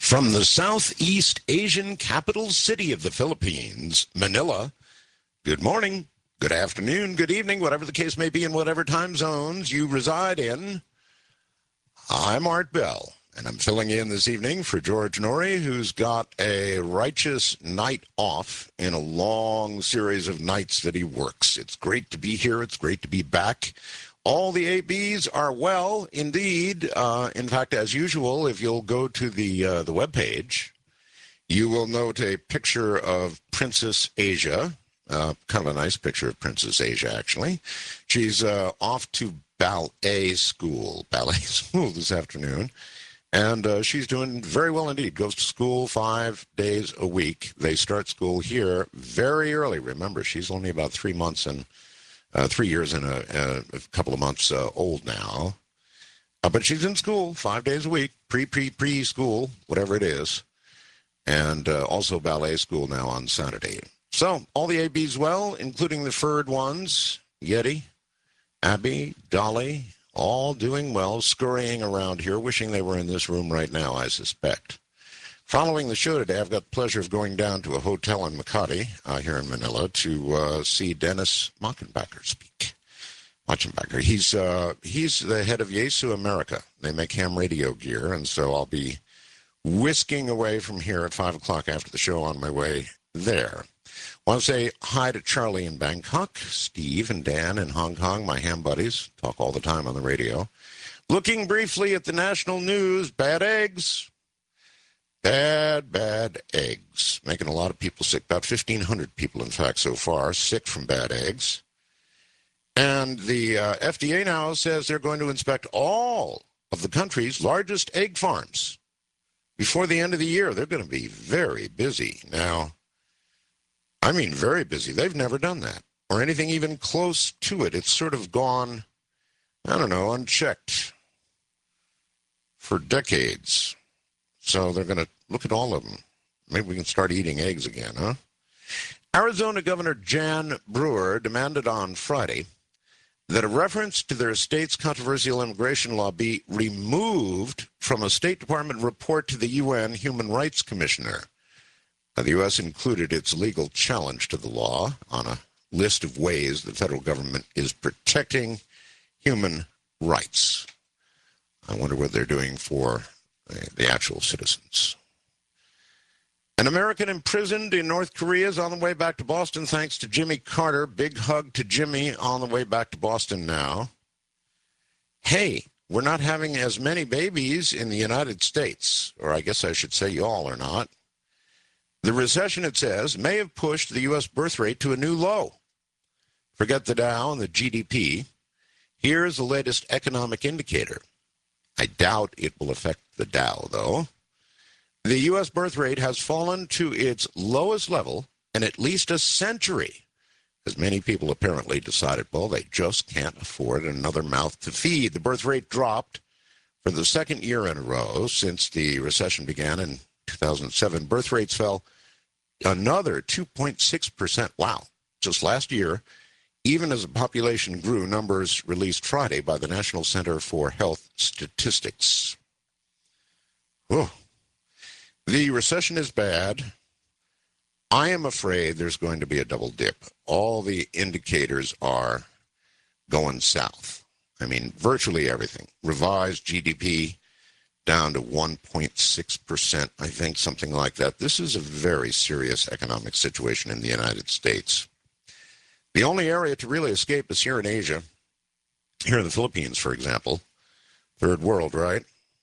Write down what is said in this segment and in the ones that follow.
From the Southeast Asian capital city of the Philippines, Manila, good morning, good afternoon, good evening, whatever the case may be in whatever time zones you reside in. I'm Art Bell, and I'm filling in this evening for George Norrie, who's got a righteous night off in a long series of nights that he works. It's great to be here. It's great to be back. All the ABs are well, indeed. In fact, as usual, if you'll go to the webpage, you will note a picture of Princess Asia, kind of a nice picture of Princess Asia, actually. She's off to ballet school this afternoon, and she's doing very well indeed. Goes to school 5 days a week. They start school here very early. Remember, she's only about 3 months and 3 years and a couple of months old now. But she's in school 5 days a week, pre-school, whatever it is. And also ballet school now on Saturday. So all the ABs well, including the furred ones, Yeti, Abby, Dolly, all doing well, scurrying around here, wishing they were in this room right now, I suspect. Following the show today, I've got the pleasure of going down to a hotel in Makati here in Manila to see Dennis Machenbacher speak. Machenbacher, he's the head of Yaesu America. They make ham radio gear, and so I'll be whisking away from here at 5 o'clock after the show on my way there. I want to say hi to Charlie in Bangkok, Steve and Dan in Hong Kong, my ham buddies, talk all the time on the radio. Looking briefly at the national news, bad eggs. Bad eggs. Making a lot of people sick. About 1,500 people, in fact, so far, sick from bad eggs. And the FDA now says they're going to inspect all of the country's largest egg farms before the end of the year. They're going to be very busy. Now, I mean very busy. They've never done that or anything even close to it. It's sort of gone, I don't know, unchecked for decades. So they're going to look at all of them. Maybe we can start eating eggs again, huh? Arizona Governor Jan Brewer demanded on Friday that a reference to their state's controversial immigration law be removed from a State Department report to the UN Human Rights Commissioner. The U.S. included its legal challenge to the law on a list of ways the federal government is protecting human rights. I wonder what they're doing for the actual citizens. An American imprisoned in North Korea is on the way back to Boston thanks to Jimmy Carter. Big hug to Jimmy on the way back to Boston now. Hey, we're not having as many babies in the United States, or I guess I should say y'all are not. The recession, it says, may have pushed the U.S. birth rate to a new low. Forget the Dow and the GDP. Here's the latest economic indicator. I doubt it will affect the Dow, though. The U.S. birth rate has fallen to its lowest level in at least a century, as many people apparently decided, well, they just can't afford another mouth to feed. The birth rate dropped for the second year in a row since the recession began in 2007. Birth rates fell another 2.6%. Wow. Just last year, even as the population grew, numbers released Friday by the National Center for Health Statistics. Oh, the recession is bad. I am afraid there's going to be a double dip. All the indicators are going south. I mean, virtually everything. Revised GDP down to 1.6%, I think, something like that. This is a very serious economic situation in the United States. The only area to really escape is here in Asia. Here in the Philippines, for example. Third world, right?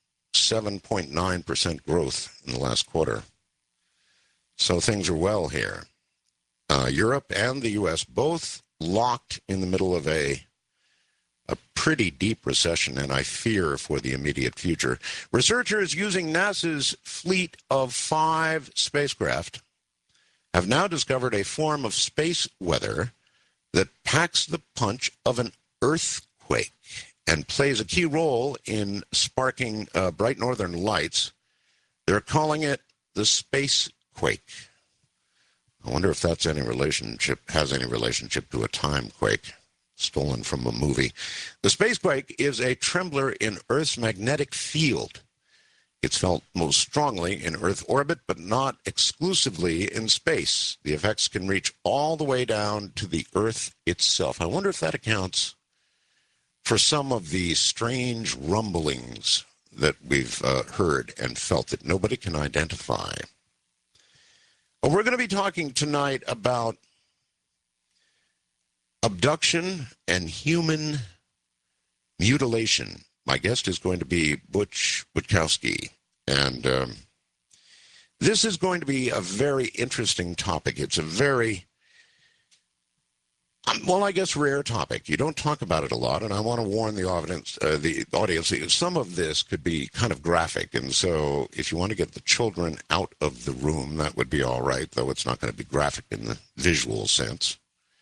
7.9% growth in the last quarter. So things are well here. Europe and the U.S. both locked in the middle of a pretty deep recession, and I fear for the immediate future. Researchers using NASA's fleet of 5 spacecraft have now discovered a form of space weather that packs the punch of an earthquake and plays a key role in sparking bright northern lights. They're calling it the space quake. I wonder if that's has any relationship to a time quake stolen from a movie. The spacequake is a trembler in Earth's magnetic field. It's felt most strongly in Earth orbit, but not exclusively in space. The effects can reach all the way down to the Earth itself. I wonder if that accounts for some of the strange rumblings that we've heard and felt that nobody can identify. Well, we're going to be talking tonight about abduction and human mutilation. My guest is going to be Butch Witkowski, and this is going to be a very interesting topic. It's a very, well, I guess rare topic. You don't talk about it a lot, and I want to warn the audience that some of this could be kind of graphic, and so if you want to get the children out of the room, that would be all right, though it's not going to be graphic in the visual sense.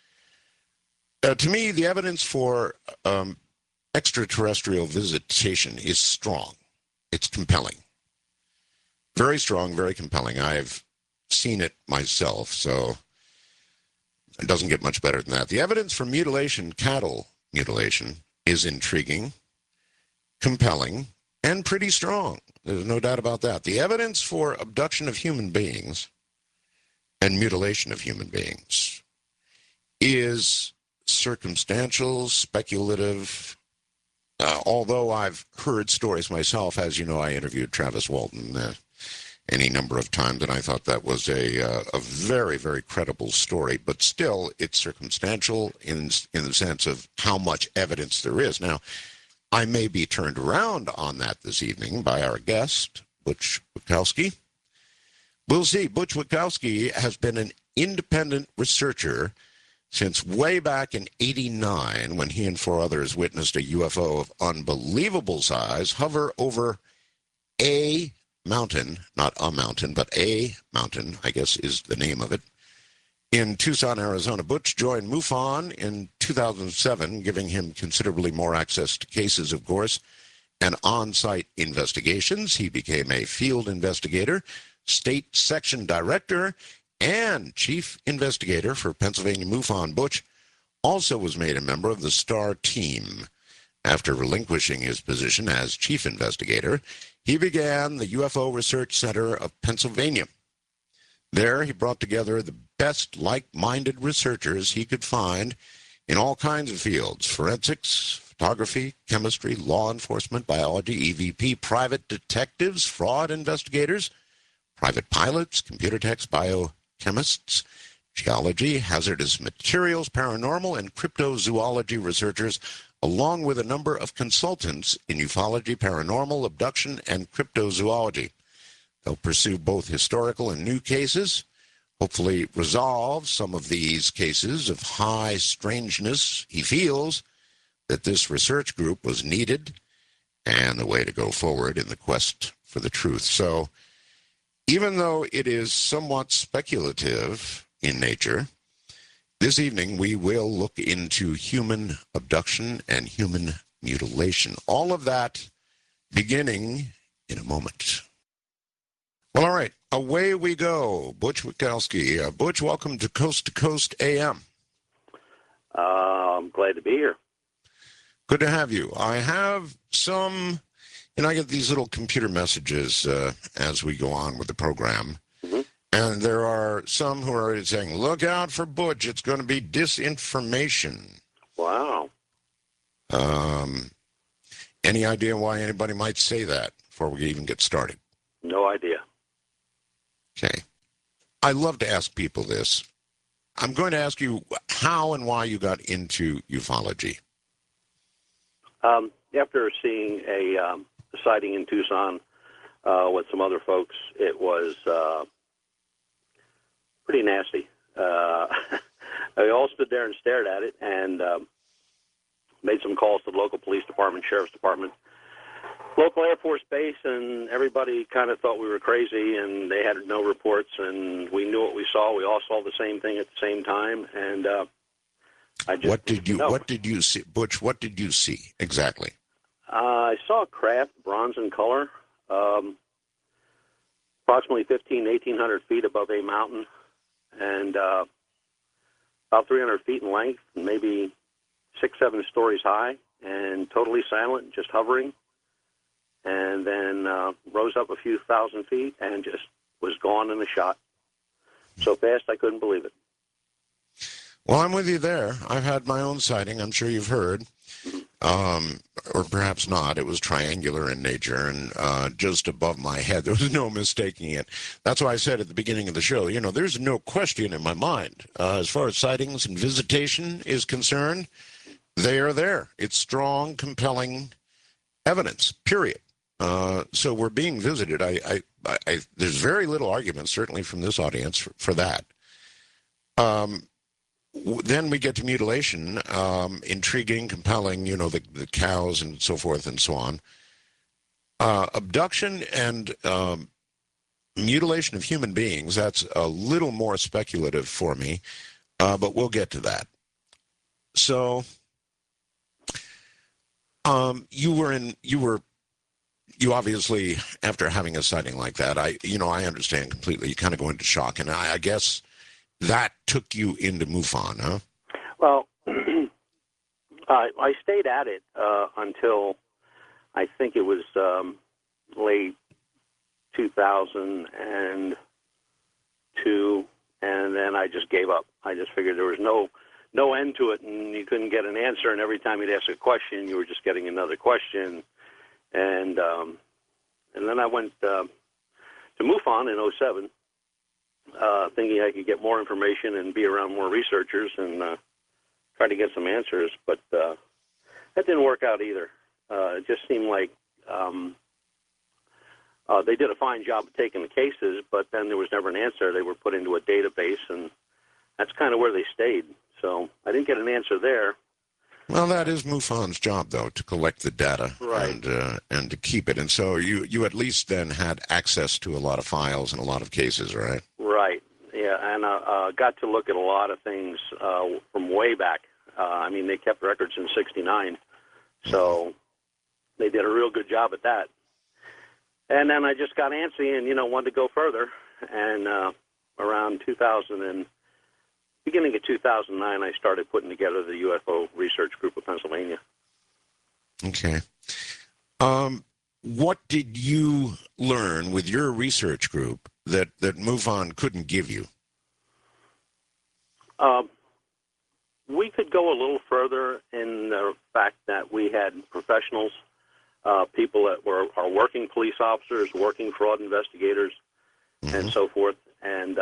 To me, the evidence for extraterrestrial visitation is strong. It's compelling. Very strong, very compelling. I've seen it myself, so it doesn't get much better than that. The evidence for mutilation, cattle mutilation, is intriguing, compelling, and pretty strong. There's no doubt about that. The evidence for abduction of human beings and mutilation of human beings is circumstantial, speculative. Although I've heard stories myself, as you know, I interviewed Travis Walton any number of times, and I thought that was a very, very credible story. But still, it's circumstantial in the sense of how much evidence there is. Now, I may be turned around on that this evening by our guest, Butch Witkowski. We'll see. Butch Witkowski has been an independent researcher since way back in '89, when he and four others witnessed a UFO of unbelievable size hover over a mountain, not a mountain, but a mountain, I guess is the name of it, in Tucson, Arizona. Butch joined MUFON in 2007, giving him considerably more access to cases, of course, and on-site investigations. He became a field investigator, state section director, and chief investigator for Pennsylvania MUFON. Butch also was made a member of the STAR team. After relinquishing his position as chief investigator, he began the UFO Research Center of Pennsylvania. There, he brought together the best like-minded researchers he could find in all kinds of fields: forensics, photography, chemistry, law enforcement, biology, EVP, private detectives, fraud investigators, private pilots, computer techs, biochemists, geology, hazardous materials, paranormal, and cryptozoology researchers, along with a number of consultants in ufology, paranormal, abduction, and cryptozoology. They'll pursue both historical and new cases, hopefully resolve some of these cases of high strangeness. He feels that this research group was needed and the way to go forward in the quest for the truth. So, even though it is somewhat speculative in nature, this evening we will look into human abduction and human mutilation. All of that beginning in a moment. Well, all right, away we go. Butch Witkowski. Butch, welcome to Coast AM. I'm glad to be here. Good to have you. I have some... I get these little computer messages as we go on with the program. Mm-hmm. And there are some who are already saying, look out for Butch. It's going to be disinformation. Wow. Any idea why anybody might say that before we even get started? No idea. Okay. I love to ask people this. I'm going to ask you how and why you got into ufology. After seeing a sighting in Tucson with some other folks, it was pretty nasty. We all stood there and stared at it, and made some calls to the local police department, sheriff's department, local Air Force Base, and everybody kind of thought we were crazy, and they had no reports, and we knew what we saw. We all saw the same thing at the same time, and I just What did you see, Butch? What did you see exactly? I saw a craft, bronze in color, approximately 1,800 feet above a mountain, and about 300 feet in length, and maybe 6-7 stories high, and totally silent, just hovering. and then rose up a few thousand feet and just was gone in a shot. So fast I couldn't believe it. Well, I'm with you there. I've had my own sighting. I'm sure you've heard. Or perhaps not. It was triangular in nature and just above my head. There was no mistaking it. That's why I said at the beginning of the show, there's no question in my mind. As far as sightings and visitation is concerned, they are there. It's strong, compelling evidence, period. So we're being visited. There's very little argument, certainly from this audience, for that. Then we get to mutilation, intriguing, compelling, the cows and so forth and so on. Abduction and mutilation of human beings, that's a little more speculative for me, but we'll get to that. So you obviously, after having a sighting like that, I understand completely. You kind of go into shock, and I guess that took you into MUFON, huh? Well, I stayed at it until I think it was late 2002, and then I just gave up. I just figured there was no end to it, and you couldn't get an answer, and every time you'd ask a question, you were just getting another question. And then I went to MUFON in 2007, thinking I could get more information and be around more researchers and try to get some answers, but that didn't work out either. It just seemed like they did a fine job of taking the cases, but then there was never an answer. They were put into a database, and that's kind of where they stayed. So I didn't get an answer there. Well, that is MUFON's job, though, to collect the data, right, and to keep it. And so you at least then had access to a lot of files and a lot of cases, right? Right. Yeah, and got to look at a lot of things from way back. They kept records in '69, so they did a real good job at that. And then I just got antsy and wanted to go further. And around beginning of 2009, I started putting together the UFO Research Group of Pennsylvania. Okay. What did you learn with your research group that MUFON couldn't give you? We could go a little further in the fact that we had professionals, people that are working police officers, working fraud investigators, and so forth. And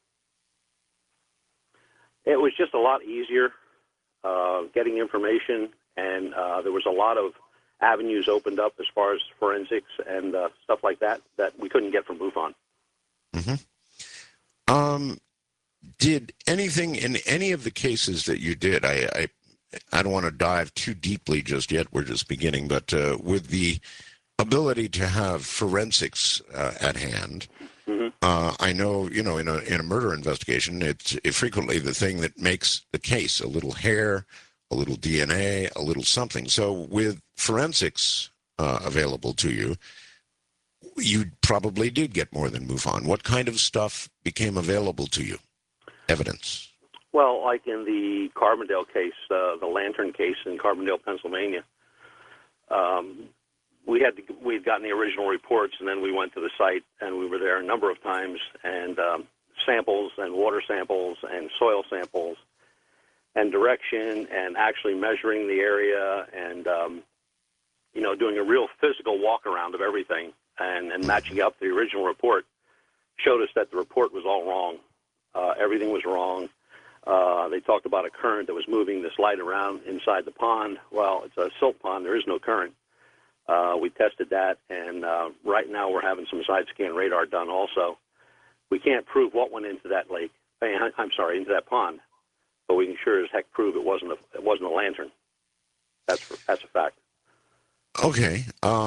it was just a lot easier getting information, and there was a lot of avenues opened up as far as forensics and stuff like that we couldn't get from MUFON. Did anything in any of the cases that you did, I don't want to dive too deeply just yet, we're just beginning, but with the ability to have forensics at hand, I know, in a murder investigation, it's frequently the thing that makes the case: a little hair, a little DNA, a little something. So with forensics available to you, you probably did get more than MUFON. What kind of stuff became available to you? Evidence. Well, like in the Carbondale case, the Lantern case in Carbondale, Pennsylvania, we had gotten the original reports, and then we went to the site, and we were there a number of times, and samples and water samples and soil samples and direction and actually measuring the area and, doing a real physical walk around of everything and matching up the original report showed us that the report was all wrong. Everything was wrong. They talked about a current that was moving this light around inside the pond. Well, it's a silt pond. There is no current. We tested that, and right now we're having some side scan radar done also. We can't prove what went into that lake. Into that pond, but we can sure as heck prove it wasn't a lantern. That's a fact. Okay.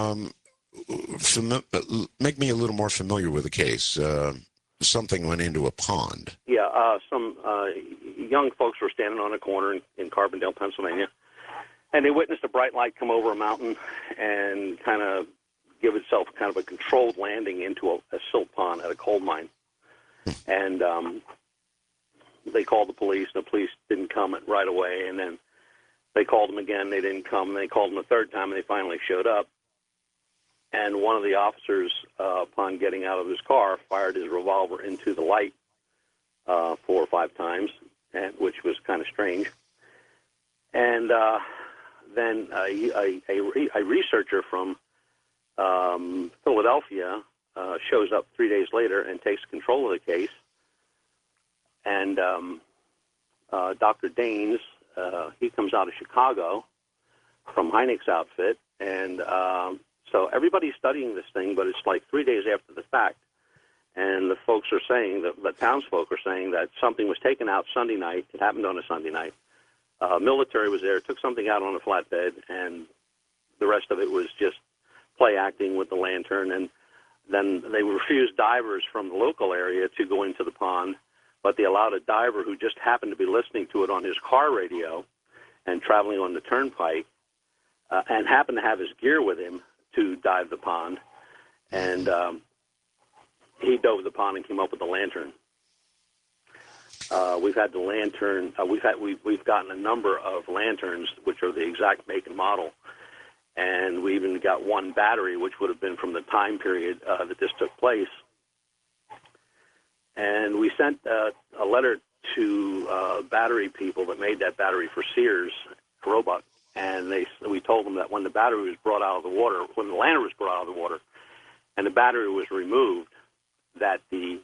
Make me a little more familiar with the case. Something went into a pond. Yeah, some young folks were standing on a corner in Carbondale, Pennsylvania, and they witnessed a bright light come over a mountain and kind of give itself kind of a controlled landing into a silt pond at a coal mine. And they called the police, and the police didn't come right away, and then they called them again, they didn't come, and they called them a third time, and they finally showed up. and one of the officers, upon getting out of his car, fired his revolver into the light 4 or 5 times, which was kind of strange. And then a researcher from Philadelphia shows up 3 days later and takes control of the case. And Dr. Daines, he comes out of Chicago from Hynek's outfit. And so everybody's studying this thing, but it's like 3 days after the fact. And the folks are saying, the townsfolk are saying that something was taken out Sunday night. It happened on a Sunday night. Military was there, took something out on a flatbed, and the rest of it was just play acting with the lantern. And then they refused divers from the local area to go into the pond, but they allowed a diver who just happened to be listening to it on his car radio and traveling on the turnpike and happened to have his gear with him to dive the pond. And he dove the pond and came up with the lantern. We've had the lantern. We've gotten a number of lanterns, which are the exact make and model, and we even got one battery, which would have been from the time period that this took place. And we sent a letter to battery people that made that battery for Sears, Roebuck, and we told them that when the battery was brought out of the water, when the lantern was brought out of the water, and the battery was removed, that the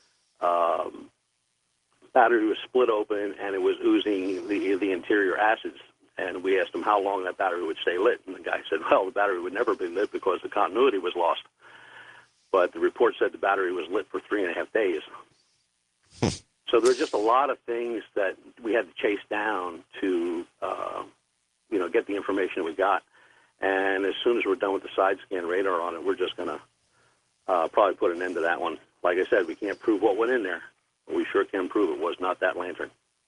battery was split open and it was oozing the interior acids. And we asked him how long that battery would stay lit. And the guy said, well, the battery would never be lit because the continuity was lost. But the report said the battery was lit for 3.5 days. So there are just a lot of things that we had to chase down to, get the information we got. And as soon as we're done with the side scan radar on it, we're just going to probably put an end to that one. Like I said, we can't prove what went in there. We sure can prove it was not that lantern.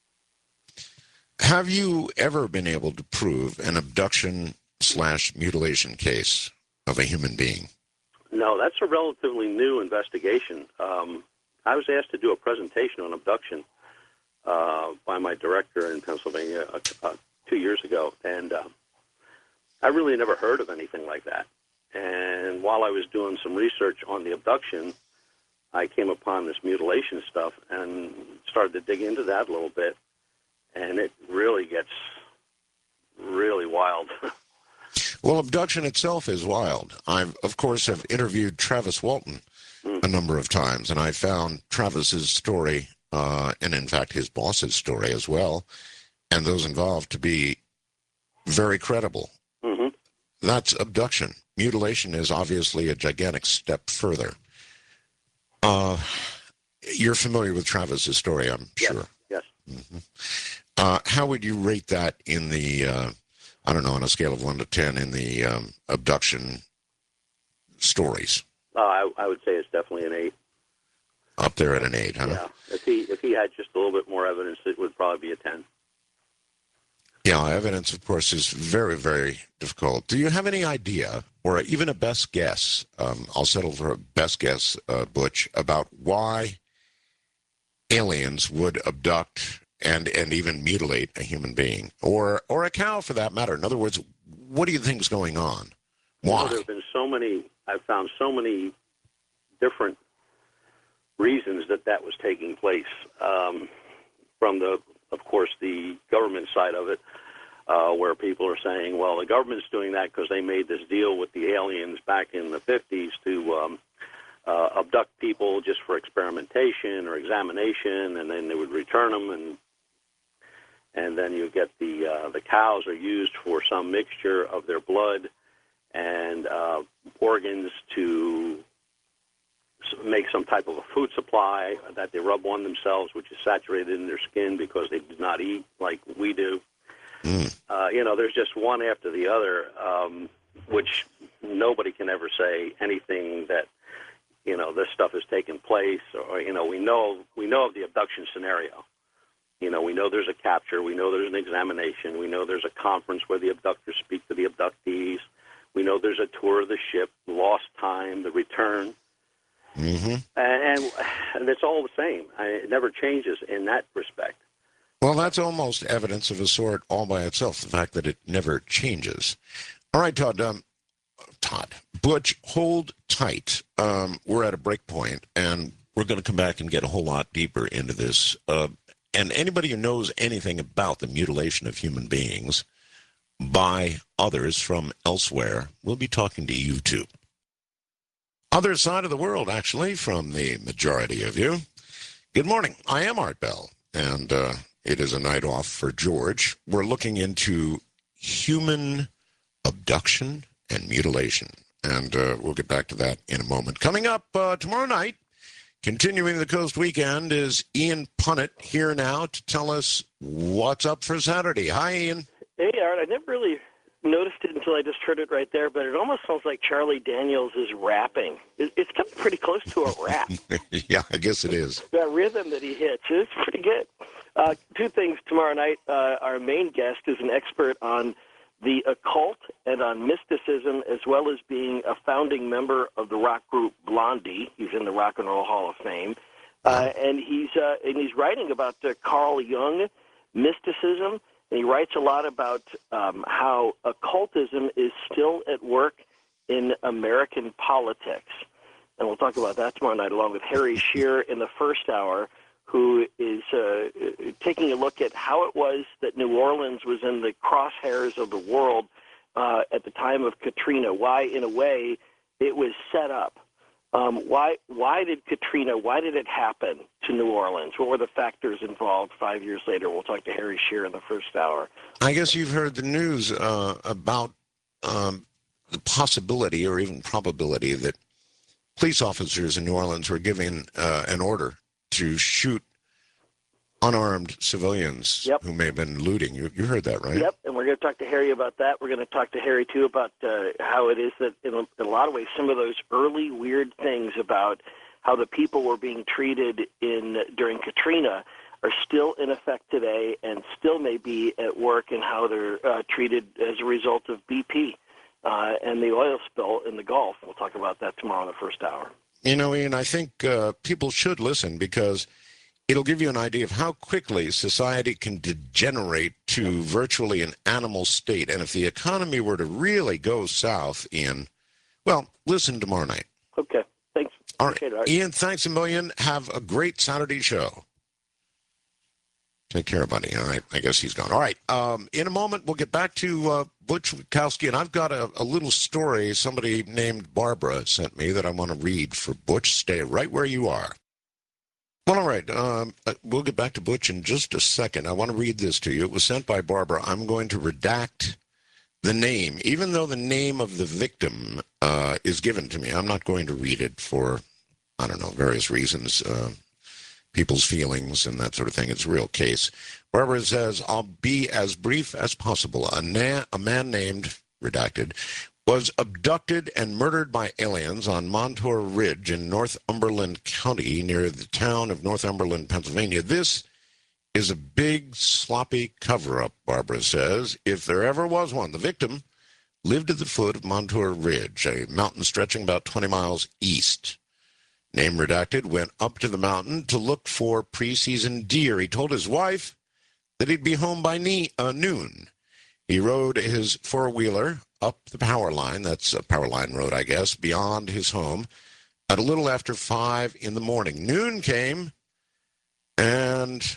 Have you ever been able to prove an abduction/mutilation case of a human being? No, that's a relatively new investigation. I was asked to do a presentation on abduction by my director in Pennsylvania 2 years ago, and I really never heard of anything like that. And while I was doing some research on the abduction, I came upon this mutilation stuff and started to dig into that a little bit, and it really gets really wild. Well, abduction itself is wild. I, of course, have interviewed Travis Walton a number of times, and I found Travis's story, and in fact his boss's story as well, and those involved to be very credible. Mm-hmm. That's abduction. Mutilation is obviously a gigantic step further. You're familiar with Travis's story, I'm sure. Yes. Mm-hmm. How would you rate that in the, on a scale of 1 to 10 in the abduction stories? I would say it's definitely an 8. Up there at an 8, huh? Yeah. If he had just a little bit more evidence, it would probably be a 10. Yeah, evidence, of course, is very, very difficult. Do you have any idea, or even a best guess, I'll settle for a best guess, Butch, about why aliens would abduct and even mutilate a human being, or a cow for that matter? In other words, what do you think is going on? Why? There have been I've found so many different reasons that was taking place, from of course, the government side of it, where people are saying, well, the government's doing that because they made this deal with the aliens back in the 50s to abduct people just for experimentation or examination, and then they would return them, and then you get the cows are used for some mixture of their blood and organs to make some type of a food supply that they rub on themselves, which is saturated in their skin because they do not eat like we do. There's just one after the other, which nobody can ever say anything that, this stuff has taken place, or, we know of the abduction scenario. We know there's a capture, we know there's an examination, we know there's a conference where the abductors speak to the abductees, we know there's a tour of the ship, lost time, the return. Mm-hmm. And it's all the same. It never changes in that respect. Well, that's almost evidence of a sort all by itself, the fact that it never changes. All right, Butch, hold tight. We're at a break point, and we're going to come back and get a whole lot deeper into this. And anybody who knows anything about the mutilation of human beings by others from elsewhere, we'll be talking to you too. Other side of the world, actually, from the majority of you. Good morning. I am Art Bell, and it is a night off for George. We're looking into human abduction and mutilation, and we'll get back to that in a moment. Coming up tomorrow night, continuing the Coast Weekend, is Ian Punnett here now to tell us what's up for Saturday. Hi, Ian. Hey, Art. I never really noticed it until I just heard it right there, but it almost sounds like Charlie Daniels is rapping. It's coming pretty close to a rap. Yeah, I guess it is. That rhythm that he hits is pretty good. Two things tomorrow night. Our main guest is an expert on the occult and on mysticism, as well as being a founding member of the rock group Blondie. He's in the Rock and Roll Hall of Fame. And he's writing about Carl Jung, mysticism, and he writes a lot about how occultism is still at work in American politics. And we'll talk about that tomorrow night, along with Harry Shearer in the first hour, who is taking a look at how it was that New Orleans was in the crosshairs of the world at the time of Katrina, why, in a way, it was set up. Why did Katrina, why did it happen to New Orleans? What were the factors involved 5 years later? We'll talk to Harry Shearer in the first hour. I guess you've heard the news about the possibility or even probability that police officers in New Orleans were given an order to shoot unarmed civilians who may have been looting. You heard that, right? Yep, and we're going to talk to Harry about that. We're going to talk to Harry, too, about how it is that, in a lot of ways, some of those early weird things about how the people were being treated during Katrina are still in effect today and still may be at work in how they're treated as a result of BP and the oil spill in the Gulf. We'll talk about that tomorrow in the first hour. You know, Ian, I think people should listen because it'll give you an idea of how quickly society can degenerate to virtually an animal state. And if the economy were to really go south, Ian, well, listen tomorrow night. Okay, thanks. All right, Ian, thanks a million. Have a great Saturday show. Take care, buddy. All right, I guess he's gone. All right, in a moment, we'll get back to Butch Witkowski, and I've got a little story somebody named Barbara sent me that I want to read for Butch. Stay right where you are. Well, all right, we'll get back to Butch in just a second. I want to read this to you. It was sent by Barbara. I'm going to redact the name. Even though the name of the victim is given to me, I'm not going to read it for, I don't know, various reasons, people's feelings and that sort of thing. It's a real case. Barbara says, I'll be as brief as possible. A man named, redacted, was abducted and murdered by aliens on Montour Ridge in Northumberland County near the town of Northumberland, Pennsylvania. This is a big, sloppy cover-up, Barbara says, if there ever was one. The victim lived at the foot of Montour Ridge, a mountain stretching about 20 miles east. Name redacted, went up to the mountain to look for preseason deer. He told his wife that he'd be home by noon. He rode his four-wheeler up the power line, that's a power line road, I guess, beyond his home, at a little after 5 in the morning. Noon came, and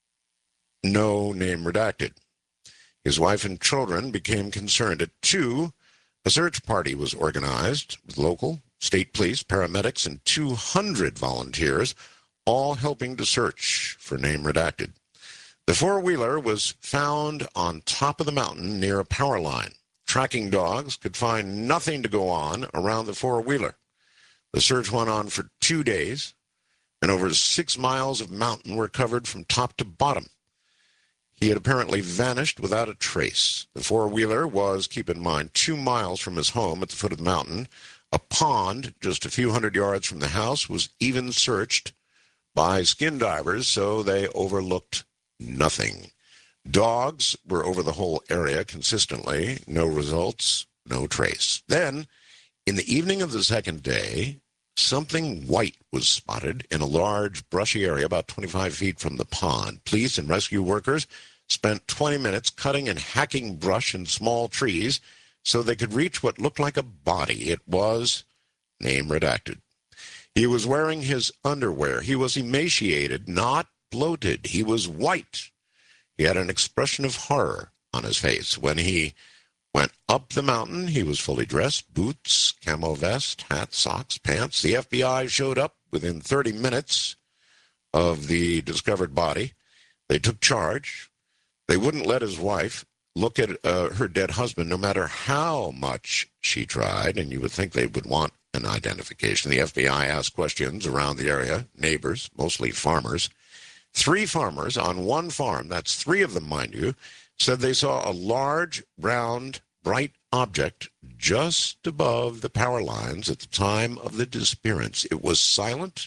no name redacted. His wife and children became concerned. At 2, a search party was organized with local, state police, paramedics, and 200 volunteers, all helping to search for name redacted. The four-wheeler was found on top of the mountain near a power line. Tracking dogs could find nothing to go on around the four-wheeler. The search went on for 2 days, and over 6 miles of mountain were covered from top to bottom. He had apparently vanished without a trace. The four-wheeler was, keep in mind, 2 miles from his home at the foot of the mountain. A pond just a few hundred yards from the house was even searched by skin divers, so they overlooked nothing. Dogs were over the whole area consistently. No results, no trace. Then, in the evening of the second day, something white was spotted in a large, brushy area about 25 feet from the pond. Police and rescue workers spent 20 minutes cutting and hacking brush and small trees so they could reach what looked like a body. It was, name redacted. He was wearing his underwear. He was emaciated, not bloated. He was white. He had an expression of horror on his face. When he went up the mountain, he was fully dressed, boots, camo vest, hat, socks, pants. The FBI showed up within 30 minutes of the discovered body. They took charge. They wouldn't let his wife look at her dead husband, no matter how much she tried, and you would think they would want an identification. The FBI asked questions around the area, neighbors, mostly farmers. 3 farmers on one farm, that's 3 of them, mind you, said they saw a large, round, bright object just above the power lines at the time of the disappearance. It was silent.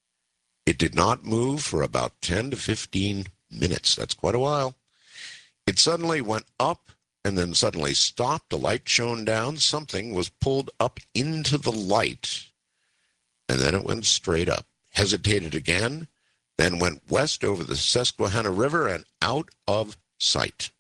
It did not move for about 10 to 15 minutes. That's quite a while. It suddenly went up and then suddenly stopped. The light shone down. Something was pulled up into the light, and then it went straight up, hesitated again, then went west over the Susquehanna River and out of sight.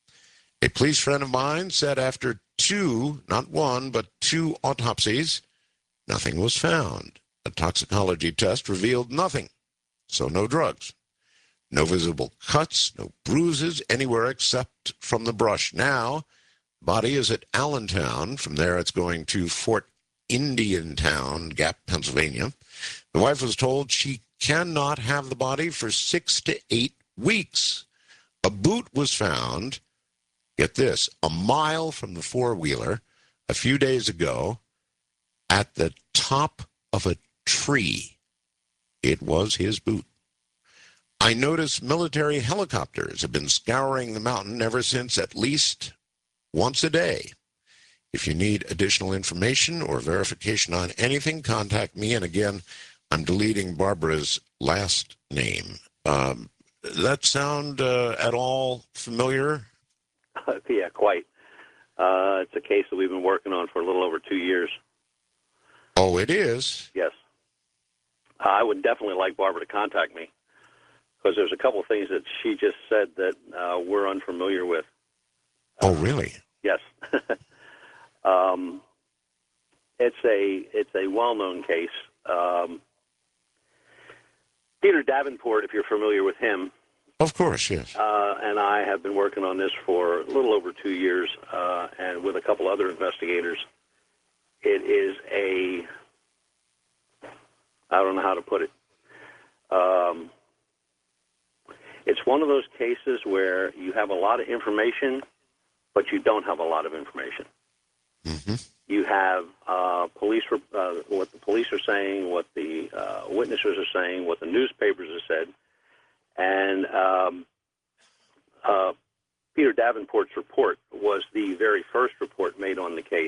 A police friend of mine said after 2, not 1, but 2 autopsies, nothing was found. A toxicology test revealed nothing, so no drugs. No visible cuts, no bruises anywhere except from the brush. Now, the body is at Allentown. From there, it's going to Fort Indiantown, Gap, Pennsylvania. The wife was told she cannot have the body for 6 to 8 weeks. A boot was found, get this, a mile from the four-wheeler a few days ago at the top of a tree. It was his boot. I noticed military helicopters have been scouring the mountain ever since, at least once a day. If you need additional information or verification on anything, contact me. And again, I'm deleting Barbara's last name. That sound at all familiar? Yeah, quite. It's a case that we've been working on for a little over 2 years. Oh, it is? Yes. I would definitely like Barbara to contact me, because there's a couple of things that she just said that we're unfamiliar with. Oh, really? Yes. It's a well-known case. Peter Davenport, if you're familiar with him. Of course, yes. And I have been working on this for a little over 2 years, and with a couple other investigators. It is I don't know how to put it. It's one of those cases where you have a lot of information, but you don't have a lot of information. Mm-hmm. You have what the police are saying, what the witnesses are saying, what the newspapers have said, and Peter Davenport's report was the very first report made on the case.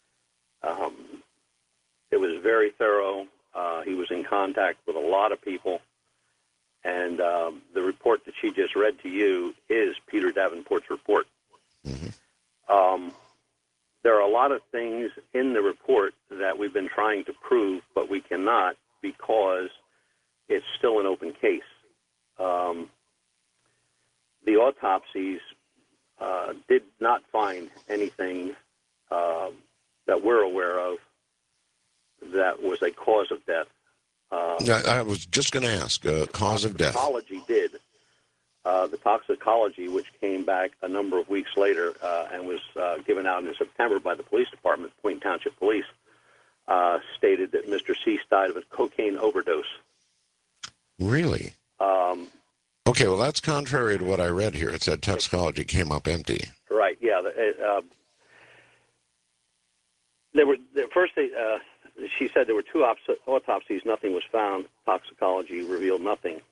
It was very thorough. He was in contact with a lot of people. And the report that she just read to you is Peter Davenport's report. Mm-hmm. There are a lot of things in the report that we've been trying to prove, but we cannot because it's still an open case. The autopsies did not find anything that we're aware of that was a cause of death. I was just going to ask, cause of death. Toxicology did. The toxicology, which came back a number of weeks later and was given out in September by the police department, Point Township Police, stated that Mr. Cease died of a cocaine overdose. Really? Okay, well, that's contrary to what I read here. It said toxicology came up empty. Right, yeah. She said there were 2 autopsies. Nothing was found. Toxicology revealed nothing.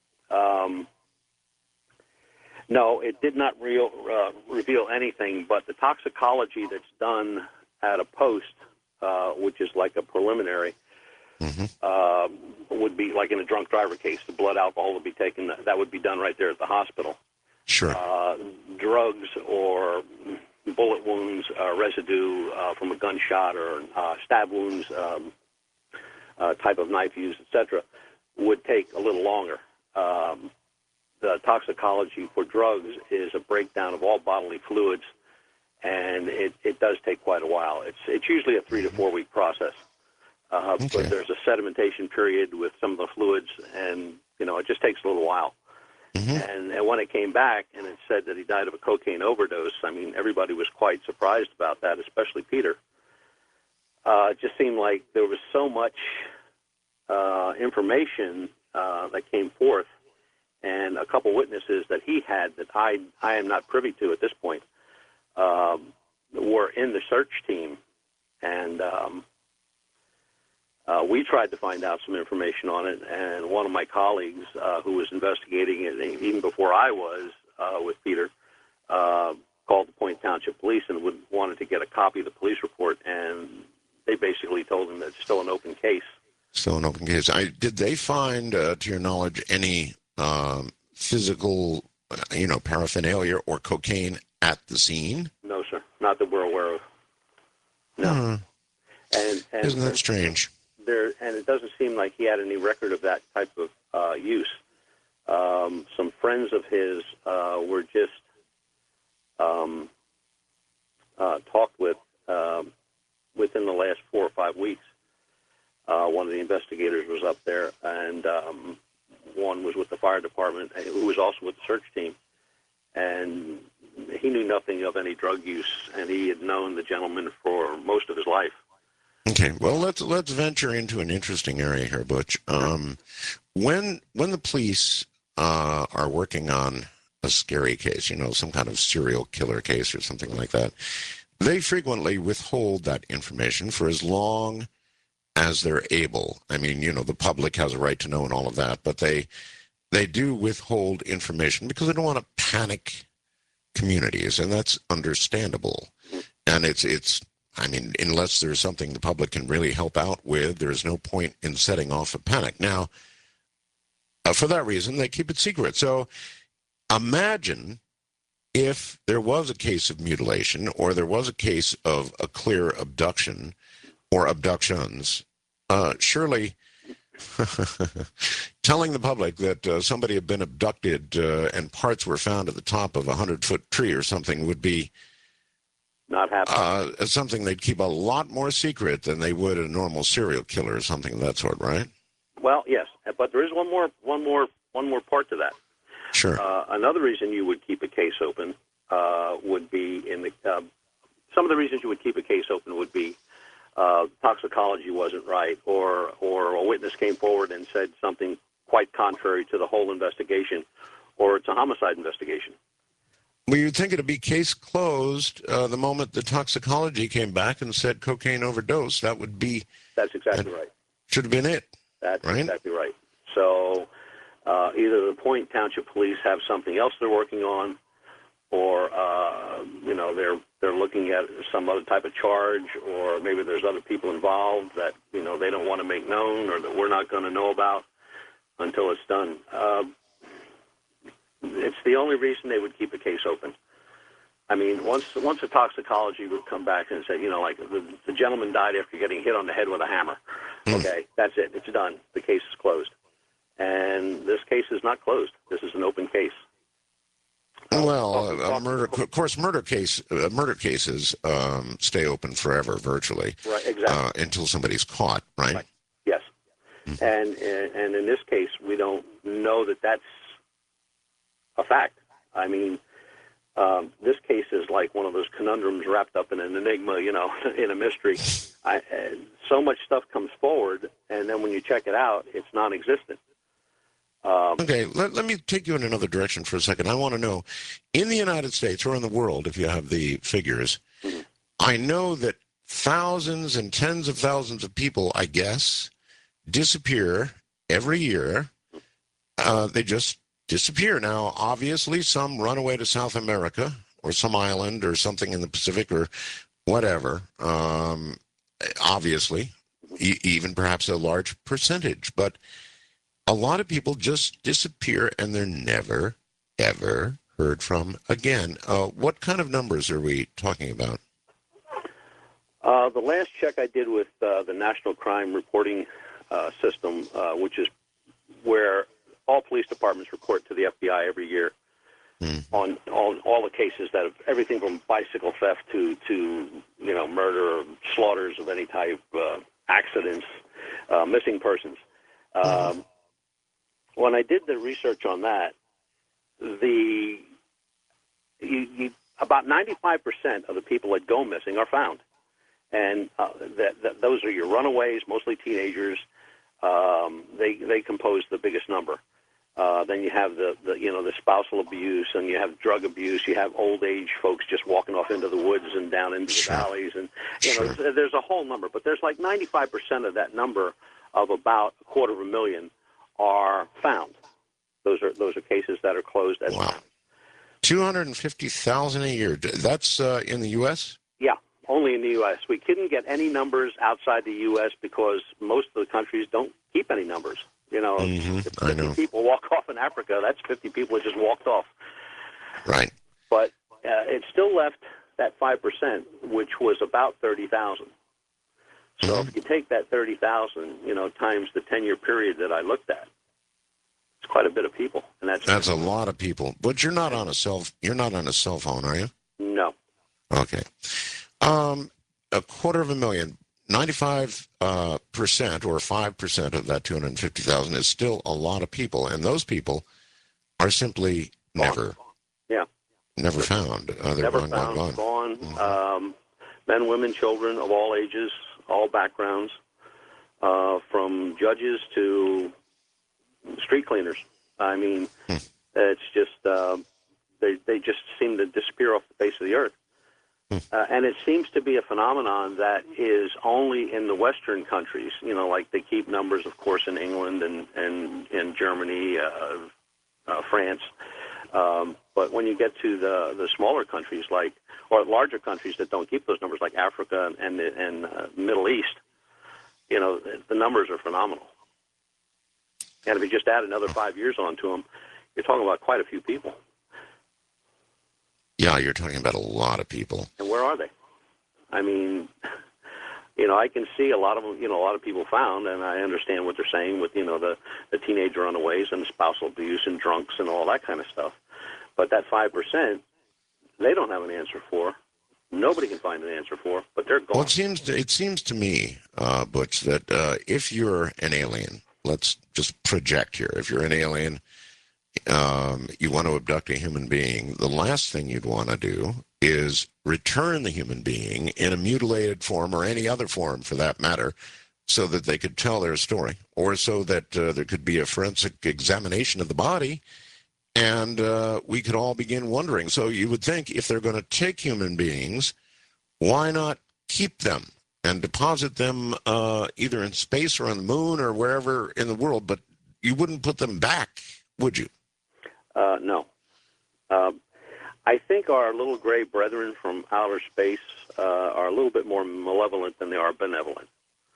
No, it did not reveal anything, but the toxicology that's done at a post, which is like a preliminary, would be like in a drunk driver case. The blood alcohol would be taken. That would be done right there at the hospital. Sure. Drugs or bullet wounds, residue from a gunshot or stab wounds, type of knife used, etc., would take a little longer. The toxicology for drugs is a breakdown of all bodily fluids and it does take quite a while. It's usually a 3 to 4 week process, Okay. but there's a sedimentation period with some of the fluids, and it just takes a little while. Mm-hmm. And when it came back and it said that he died of a cocaine overdose, I mean, everybody was quite surprised about that, especially Peter. It just seemed like there was so much information that came forth, and a couple witnesses that he had that I am not privy to at this point were in the search team, and we tried to find out some information on it, and one of my colleagues who was investigating it even before I was with Peter called the Point Township Police and wanted to get a copy of the police report, and they basically told him that it's still an open case. Still an open case. Did they find, to your knowledge, any physical, paraphernalia or cocaine at the scene? No, sir, not that we're aware of. No. And Isn't that strange? And it doesn't seem like he had any record of that type of use. Some friends of his were just talked with within the last 4 or 5 weeks. One of the investigators was up there, and one was with the fire department, who was also with the search team. And he knew nothing of any drug use, and he had known the gentleman for most of his life. Okay, well, let's venture into an interesting area here, Butch. When the police are working on a scary case, some kind of serial killer case or something like that, they frequently withhold that information for as long as they're able. I mean, the public has a right to know and all of that, but they do withhold information because they don't want to panic communities, and that's understandable. And it's I mean, unless there's something the public can really help out with, there's no point in setting off a panic. Now, for that reason, they keep it secret. So imagine if there was a case of mutilation or there was a case of a clear abduction or abductions. Surely telling the public that somebody had been abducted and parts were found at the top of a 100-foot tree or something would be Not happening. something they'd keep a lot more secret than they would a normal serial killer or something of that sort, right? Well, yes, but there is one more part to that. Sure. Another reason you would keep a case open would be some of the reasons you would keep a case open would be toxicology wasn't right, or a witness came forward and said something quite contrary to the whole investigation, or it's a homicide investigation. Well, you'd think it'd be case closed the moment the toxicology came back and said cocaine overdose. That's exactly right. Should have been it. That's right? Exactly right. So either the Point Township Police have something else they're working on, or they're looking at some other type of charge, or maybe there's other people involved that they don't want to make known, or that we're not going to know about until it's done. It's the only reason they would keep a case open. I mean, once the toxicology would come back and say, like the gentleman died after getting hit on the head with a hammer. Okay, that's it. It's done. The case is closed. And this case is not closed. This is an open case. Well, murder cases stay open forever, virtually. Right, exactly. Until somebody's caught, right? Yes. And in this case, we don't know that that's a fact. I mean, this case is like one of those conundrums wrapped up in an enigma, in a mystery. So much stuff comes forward, and then when you check it out, it's non-existent. Okay, let me take you in another direction for a second. I want to know, in the United States or in the world, if you have the figures, I know that thousands and tens of thousands of people, I guess, disappear every year. They just disappear. Now, obviously, some run away to South America or some island or something in the Pacific or whatever. Obviously, even perhaps a large percentage. But a lot of people just disappear and they're never, ever heard from again. What kind of numbers are we talking about? The last check I did with the National Crime Reporting System, which is where all police departments report to the FBI every year, on all the cases that have everything from bicycle theft to murder, slaughters of any type, accidents, missing persons. When I did the research on that, about 95% of the people that go missing are found, and those are your runaways, mostly teenagers. They compose the biggest number. Then you have the spousal abuse, and you have drug abuse. You have old age folks just walking off into the woods and down into the valleys, and there's a whole number. But there's like 95% of that number of about 250,000 are found. Those are cases that are closed as wow. 250,000 a year. That's in the U.S.? Yeah, only in the U.S. We couldn't get any numbers outside the U.S. because most of the countries don't keep any numbers. If 50 people walk off in Africa, that's 50 people that just walked off. Right. But it still left that 5%, which was about 30,000. So if you take that 30,000, times the 10-year period that I looked at, it's quite a bit of people, and that's a lot of people. But you're not on a cell phone, are you? No. Okay. 250,000. 95% or 5% of that 250,000 is still a lot of people, and those people are simply never found. They're never found, gone. Men, women, children of all ages, all backgrounds, from judges to street cleaners. I mean, it's just they just seem to disappear off the face of the earth. And it seems to be a phenomenon that is only in the Western countries. Like they keep numbers, of course, in England and in Germany, France. But when you get to the smaller countries, or larger countries that don't keep those numbers, like Africa and Middle East, the numbers are phenomenal. And if you just add another 5 years onto them, you're talking about quite a few people. Yeah, you're talking about a lot of people. And where are they? I mean, I can see a lot of them, a lot of people found, and I understand what they're saying with, the teenage runaways and spousal abuse and drunks and all that kind of stuff. But that 5%, they don't have an answer for. Nobody can find an answer for, but they're gone. Well, it seems to me, Butch, that if you're an alien, let's just project here. If you're an alien, you want to abduct a human being, the last thing you'd want to do is return the human being in a mutilated form or any other form for that matter so that they could tell their story or so that there could be a forensic examination of the body and we could all begin wondering. So you would think if they're going to take human beings, why not keep them and deposit them either in space or on the moon or wherever in the world, but you wouldn't put them back, would you? No. I think our little gray brethren from outer space are a little bit more malevolent than they are benevolent.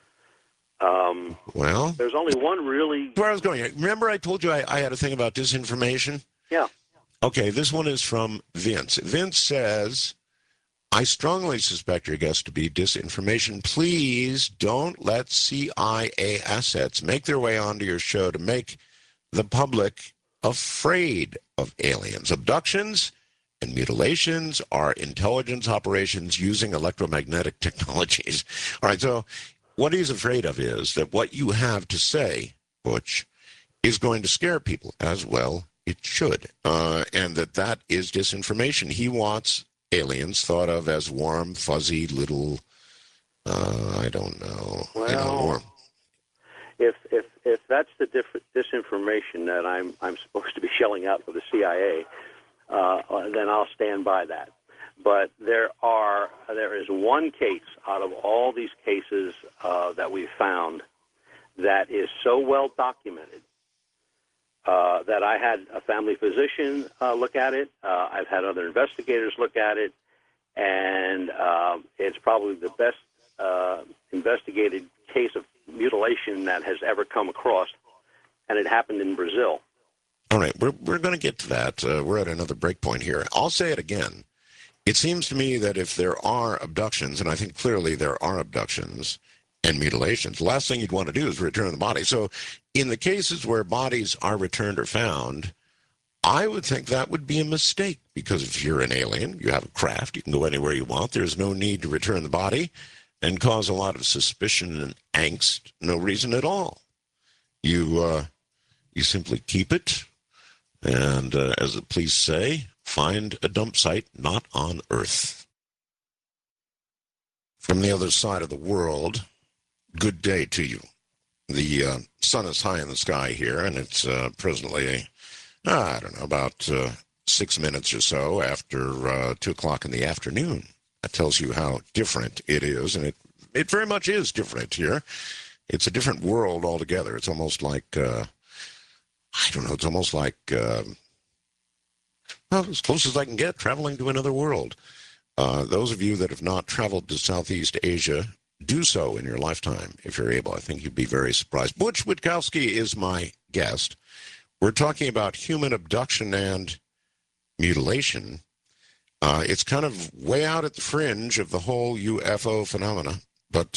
Well, there's only one really... Where I was going. Remember I told you I had a thing about disinformation? Yeah. Okay, this one is from Vince. Vince says, I strongly suspect your guest to be disinformation. Please don't let CIA assets make their way onto your show to make the public afraid of aliens. Abductions and mutilations are intelligence operations using electromagnetic technologies. All right, so what he's afraid of is that what you have to say, Butch, is going to scare people, as well it should, and that is disinformation. He wants aliens thought of as warm, fuzzy, little, I don't know. Well, if that's the disinformation that I'm supposed to be shelling out for the CIA, then I'll stand by that. But there is one case out of all these cases that we've found that is so well documented that I had a family physician look at it. I've had other investigators look at it, and it's probably the best investigated case of mutilation that has ever come across, and it happened in Brazil. All right, we're going to get to that. We're at another break point here. I'll say it again. It seems to me that if there are abductions, and I think clearly there are abductions and mutilations, the last thing you'd want to do is return the body. So in the cases where bodies are returned or found, I would think that would be a mistake, because if you're an alien, you have a craft, you can go anywhere you want. There's no need to return the body and cause a lot of suspicion and angst. No reason at all. You simply keep it, and as the police say, find a dump site not on Earth. From the other side of the world, good day to you. The sun is high in the sky here, and it's presently, I don't know, about 6 minutes or so after 2 o'clock in the afternoon. That tells you how different it is, and it very much is different here. It's a different world altogether. It's almost like, I don't know, it's almost like, well, as close as I can get, traveling to another world. Those of you that have not traveled to Southeast Asia, do so in your lifetime, if you're able. I think you'd be very surprised. Butch Witkowski is my guest. We're talking about human abduction and mutilation. It's kind of way out at the fringe of the whole UFO phenomena, but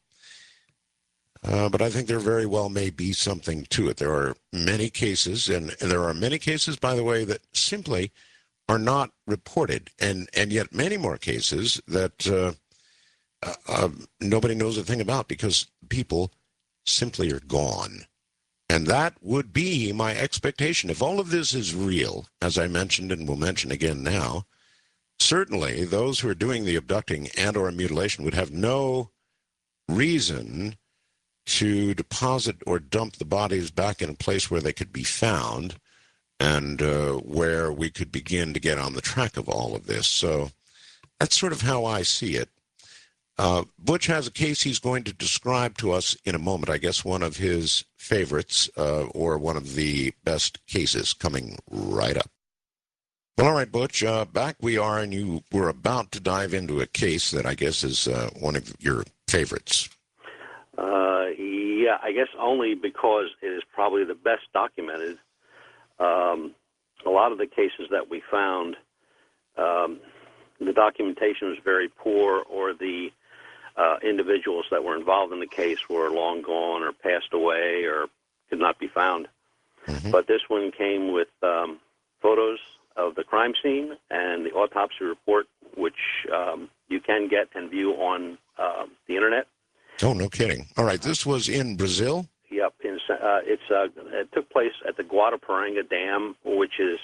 I think there very well may be something to it. There are many cases, and there are many cases, by the way, that simply are not reported, and yet many more cases that nobody knows a thing about because people simply are gone. And that would be my expectation. If all of this is real, as I mentioned and will mention again now, certainly those who are doing the abducting and or mutilation would have no reason to deposit or dump the bodies back in a place where they could be found and where we could begin to get on the track of all of this. So that's sort of how I see it. Butch has a case he's going to describe to us in a moment. I guess one of his favorites or one of the best cases coming right up. Well, all right, Butch, back we are, and you were about to dive into a case that I guess is one of your favorites. Yeah, I guess only because it is probably the best documented. A lot of the cases that we found, the documentation was very poor, or the individuals that were involved in the case were long gone or passed away or could not be found. Mm-hmm. But this one came with photos of the crime scene and the autopsy report, which you can get and view on the internet. Oh, no kidding. All right, this was in Brazil? Yep. It took place at the Guadaparanga Dam, which is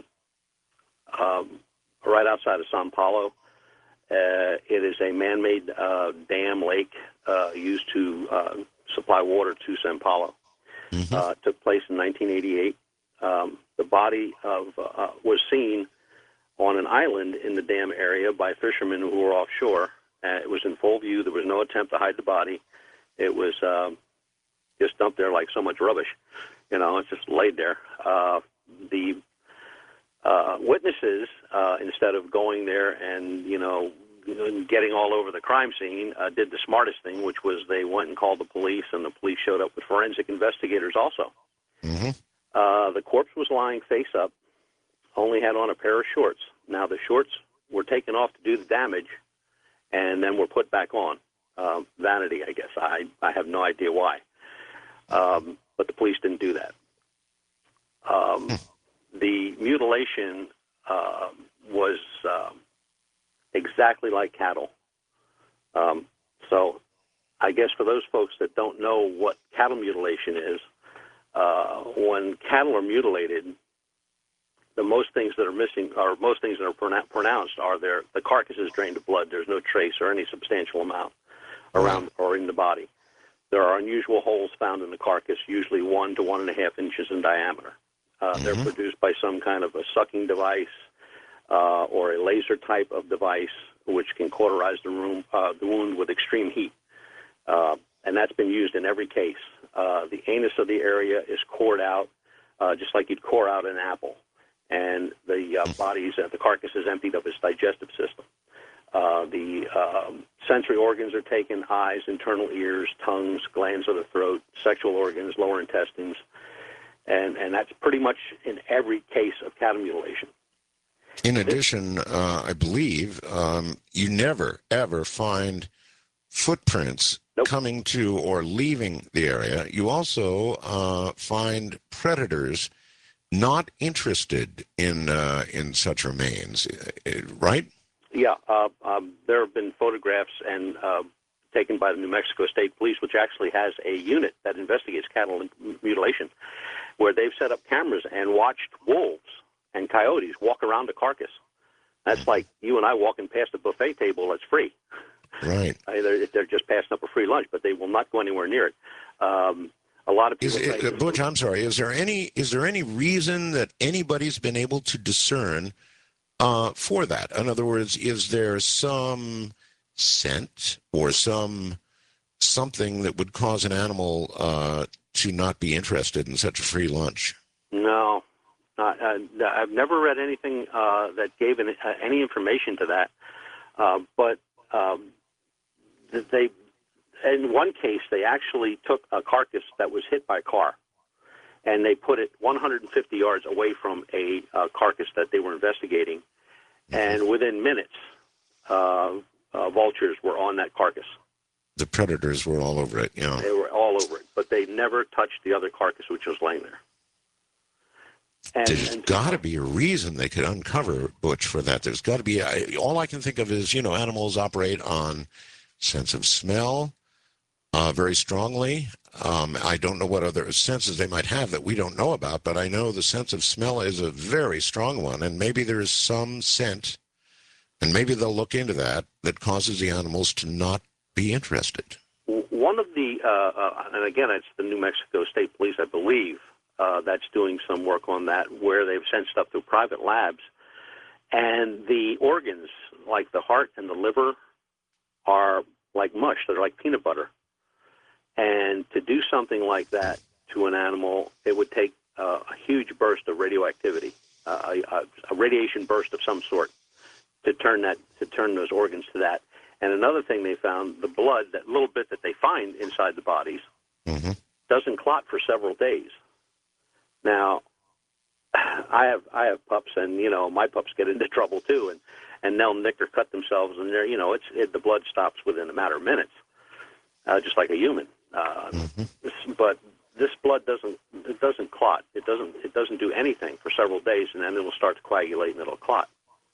right outside of Sao Paulo. It is a man-made dam lake used to supply water to Sao Paulo. Mm-hmm. It took place in 1988. The body was seen on an island in the dam area by fishermen who were offshore. It was in full view. There was no attempt to hide the body. It was just dumped there like so much rubbish. You know, it's just laid there. The witnesses, instead of going there and, getting all over the crime scene, did the smartest thing, which was they went and called the police, and the police showed up with forensic investigators also. Mm-hmm. The corpse was lying face up, only had on a pair of shorts. Now, the shorts were taken off to do the damage, and then were put back on. Vanity, I guess. I have no idea why. But the police didn't do that. The mutilation was exactly like cattle. So I guess for those folks that don't know what cattle mutilation is, when cattle are mutilated, the most things that are missing, or most things that are pronounced, are the carcass is drained of blood. There's no trace or any substantial amount around or in the body. There are unusual holes found in the carcass, usually 1 to 1.5 inches in diameter. They're produced by some kind of a sucking device or a laser type of device, which can cauterize the wound with extreme heat. And that's been used in every case. The anus of the area is cored out, just like you'd core out an apple. And the carcass is emptied of its digestive system. The sensory organs are taken: eyes, internal ears, tongues, glands of the throat, sexual organs, lower intestines. And that's pretty much in every case of cattle mutilation. In addition, I believe you never, ever find footprints coming to or leaving the area. You also find predators not interested in such remains, right? Yeah, there have been photographs and taken by the New Mexico State Police, which actually has a unit that investigates cattle mutilation, where they've set up cameras and watched wolves and coyotes walk around a carcass. That's like you and I walking past a buffet table that's free. Right. They're just passing up a free lunch, but they will not go anywhere near it. A lot of people say, Butch, I'm sorry. Is there any reason that anybody's been able to discern for that? In other words, is there some scent or something that would cause an animal to not be interested in such a free lunch? No, I've never read anything that gave any information to that. But they, in one case, they actually took a carcass that was hit by a car, and they put it 150 yards away from a carcass that they were investigating, and within minutes, vultures were on that carcass. The predators were all over it, yeah. They were all over it, but they never touched the other carcass, which was laying there. There's got to be a reason they could uncover, Butch, for that. There's got to be. All I can think of is, animals operate on sense of smell very strongly. I don't know what other senses they might have that we don't know about, but I know the sense of smell is a very strong one, and maybe there's some scent, and maybe they'll look into that causes the animals to not be interested. One of the, and again, it's the New Mexico State Police, I believe, that's doing some work on that, where they've sent stuff through private labs, and the organs, like the heart and the liver, are like mush. They're like peanut butter. And to do something like that to an animal, it would take a huge burst of radioactivity, a radiation burst of some sort, to turn those organs to that. And another thing they found, the blood, that little bit that they find inside the bodies, doesn't clot for several days. Now, I have pups, and my pups get into trouble too, and they'll nick or cut themselves, and the blood stops within a matter of minutes, just like a human. But this blood doesn't clot. It doesn't do anything for several days, and then it'll start to coagulate and it'll clot.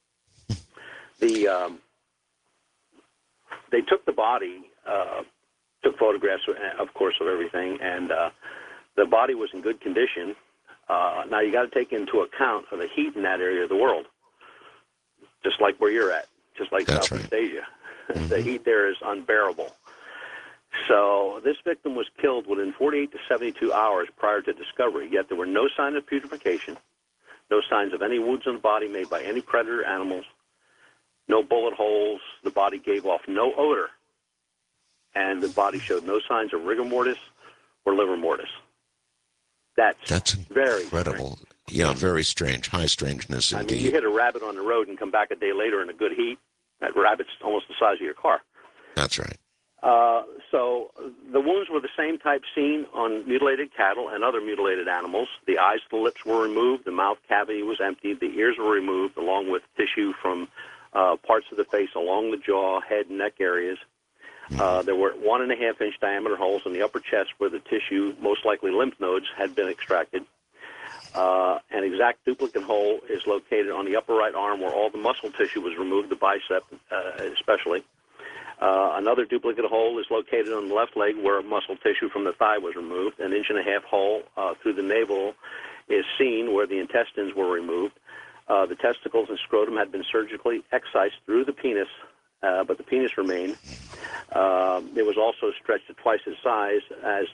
They took the body, took photographs, of course, of everything, and the body was in good condition. Now, you got to take into account of the heat in that area of the world, just like where you're at, just like Southeast Asia. The heat there is unbearable. So this victim was killed within 48 to 72 hours prior to discovery, yet there were no signs of putrefaction, no signs of any wounds on the body made by any predator animals, no bullet holes. The body gave off no odor, and the body showed no signs of rigor mortis or liver mortis. That's very incredible. Strange. Yeah, very strange. High strangeness indeed. I mean, you hit a rabbit on the road and come back a day later in a good heat, that rabbit's almost the size of your car. That's right. So the wounds were the same type seen on mutilated cattle and other mutilated animals. The eyes and the lips were removed. The mouth cavity was emptied. The ears were removed, along with tissue from parts of the face along the jaw, head, and neck areas. There were 1.5-inch diameter holes in the upper chest where the tissue, most likely lymph nodes, had been extracted. An exact duplicate hole is located on the upper right arm where all the muscle tissue was removed, the bicep especially. Another duplicate hole is located on the left leg where muscle tissue from the thigh was removed. 1.5 inch hole through the navel is seen where the intestines were removed. The testicles and scrotum had been surgically excised through the penis, but the penis remained. It was also stretched to twice its size, as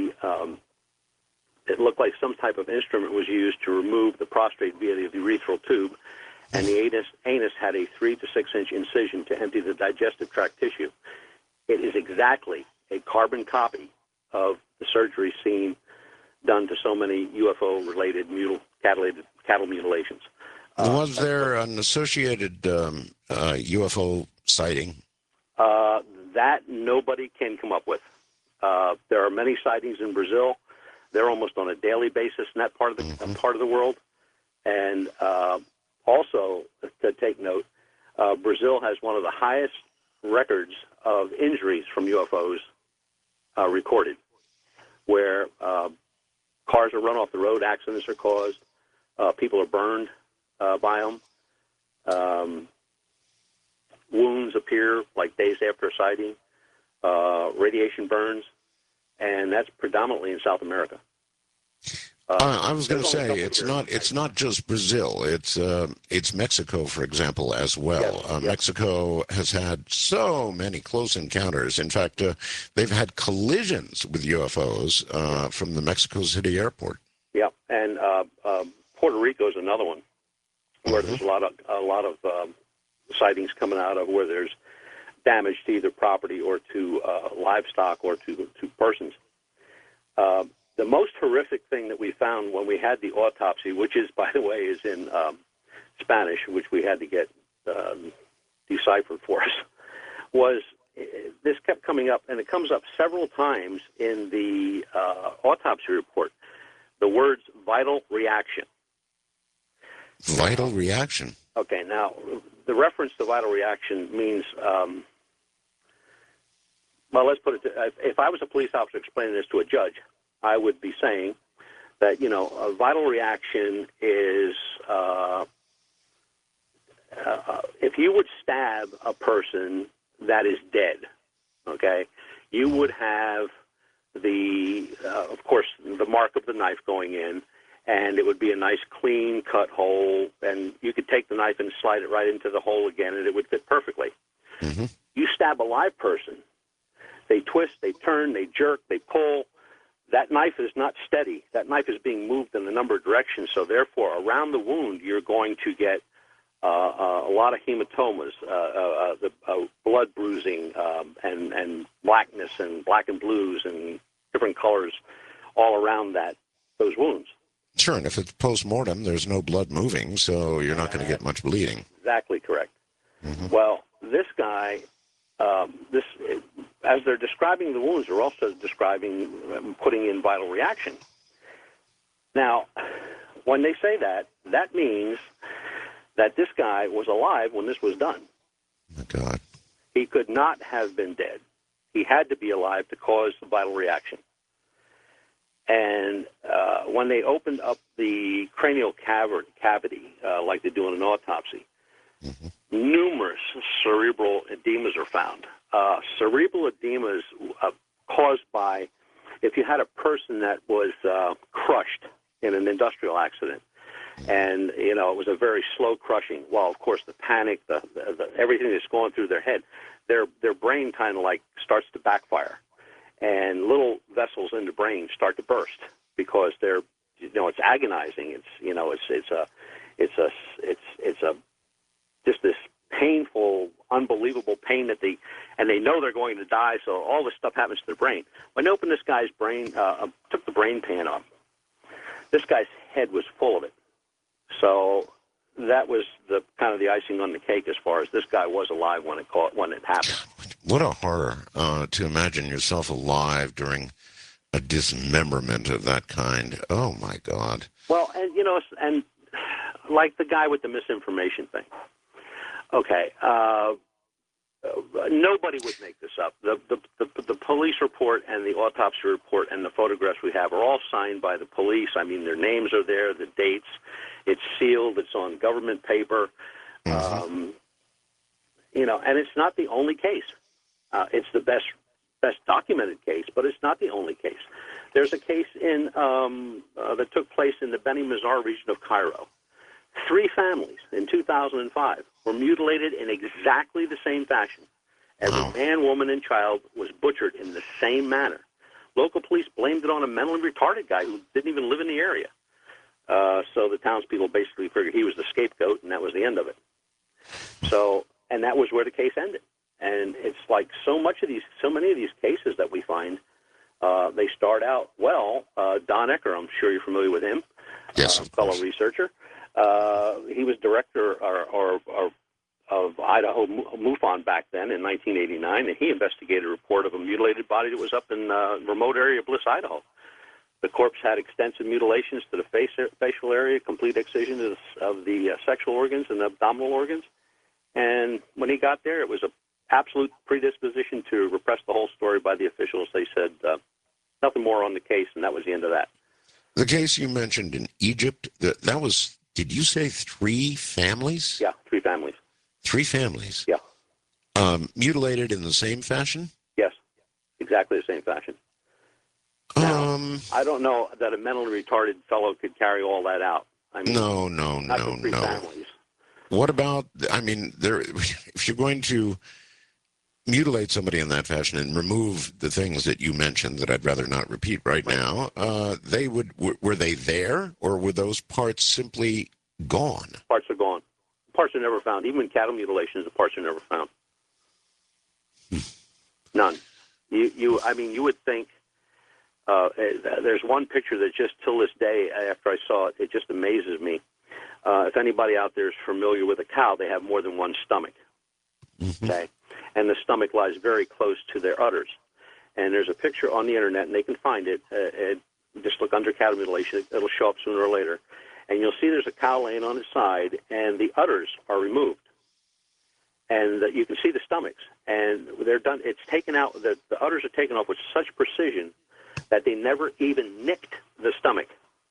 it looked like some type of instrument was used to remove the prostate via the urethral tube, and the anus had a 3 to 6 inch incision to empty the digestive tract tissue. It is exactly a carbon copy of the surgery scene done to so many UFO-related cattle mutilations. Was there an associated UFO sighting? That nobody can come up with. There are many sightings in Brazil. They're almost on a daily basis in that part of the world. And also, to take note, Brazil has one of the highest records of injuries from UFOs recorded, where cars are run off the road, accidents are caused, People are burned by them. Wounds appear like days after a sighting. Radiation burns, and that's predominantly in South America. I was going to there's only say a couple it's not just Brazil. It's Mexico, for example, as well. Yes, yes. Mexico has had so many close encounters. In fact, they've had collisions with UFOs from the Mexico City airport. Yeah, and Puerto Rico is another one where there's a lot of sightings coming out of where there's damage to either property or to livestock or to persons. The most horrific thing that we found when we had the autopsy, which is, by the way, is in Spanish, which we had to get deciphered for us, was this kept coming up, and it comes up several times in the autopsy report, the words vital reaction. Vital reaction. Okay, now, the reference to vital reaction means, well, let's put it, if I was a police officer explaining this to a judge, I would be saying that, a vital reaction is if you would stab a person that is dead, okay, you would have of course, the mark of the knife going in, and it would be a nice clean cut hole, and you could take the knife and slide it right into the hole again, and it would fit perfectly. Mm-hmm. You stab a live person, they twist, they turn, they jerk, they pull. That knife is not steady. That knife is being moved in a number of directions, so therefore around the wound you're going to get a lot of hematomas, blood bruising, and blackness and black and blues and different colors all around those wounds. Sure, and if it's post-mortem, there's no blood moving, so you're not going to get much bleeding. Exactly correct. Mm-hmm. Well, this guy, as they're describing the wounds, they're also describing putting in vital reaction. Now, when they say that, that means that this guy was alive when this was done. Oh, my God. He could not have been dead. He had to be alive to cause the vital reaction. And when they opened up the cranial cavity, like they do in an autopsy, mm-hmm. numerous cerebral edemas are found. Cerebral edemas caused by, if you had a person that was crushed in an industrial accident, and it was a very slow crushing. Well, of course, the panic, the everything that's going through their head, their brain kind of like starts to backfire, and little vessels in the brain start to burst because they're, it's agonizing. It's just this painful, unbelievable pain that they know they're going to die. So all this stuff happens to their brain. When they opened this guy's brain, took the brain pan off, this guy's head was full of it. So that was the kind of the icing on the cake as far as this guy was alive when it happened. What a horror to imagine yourself alive during a dismemberment of that kind. Oh, my God. Well, and like the guy with the misinformation thing. Okay, nobody would make this up. The police report and the autopsy report and the photographs we have are all signed by the police. I mean, their names are there, the dates. It's sealed. It's on government paper. Mm-hmm. And it's not the only case. It's the best documented case, but it's not the only case. There's a case that took place in the Beni Mazar region of Cairo. 3 families in 2005 were mutilated in exactly the same fashion. Every man, woman, and child was butchered in the same manner. Local police blamed it on a mentally retarded guy who didn't even live in the area. So the townspeople basically figured he was the scapegoat, and that was the end of it. So, and that was where the case ended. And it's like so many of these cases that we find, they start out well. Don Ecker, I'm sure you're familiar with him. Yes, of course. Fellow researcher. He was director of Idaho MUFON back then in 1989, and he investigated a report of a mutilated body that was up in a remote area of Bliss, Idaho. The corpse had extensive mutilations to the facial area, complete excision of the sexual organs and the abdominal organs. And when he got there, it was an absolute predisposition to repress the whole story by the officials. They said nothing more on the case, and that was the end of that. The case you mentioned in Egypt, that was, did you say 3 families? Yeah, 3 families. 3 families? Yeah. Mutilated in the same fashion? Yes, exactly the same fashion. Now, I don't know that a mentally retarded fellow could carry all that out. I mean, no. not for 3 families. What about, I mean, if you're going to mutilate somebody in that fashion and remove the things that you mentioned that I'd rather not repeat right now, were they there, or were those parts simply gone? Parts are gone. Parts are never found. Even in cattle mutilations, the parts are never found. None. You would think. There's one picture that just till this day, after I saw it, it just amazes me. If anybody out there is familiar with a cow, they have more than one stomach. Mm-hmm. Okay, and the stomach lies very close to their udders. And there's a picture on the internet, and they can find it. Just look under cattle mutilation; it'll show up sooner or later. And you'll see there's a cow laying on its side, and the udders are removed, and you can see the stomachs, and they're done. It's taken out. The udders are taken off with such precision that they never even nicked the stomach.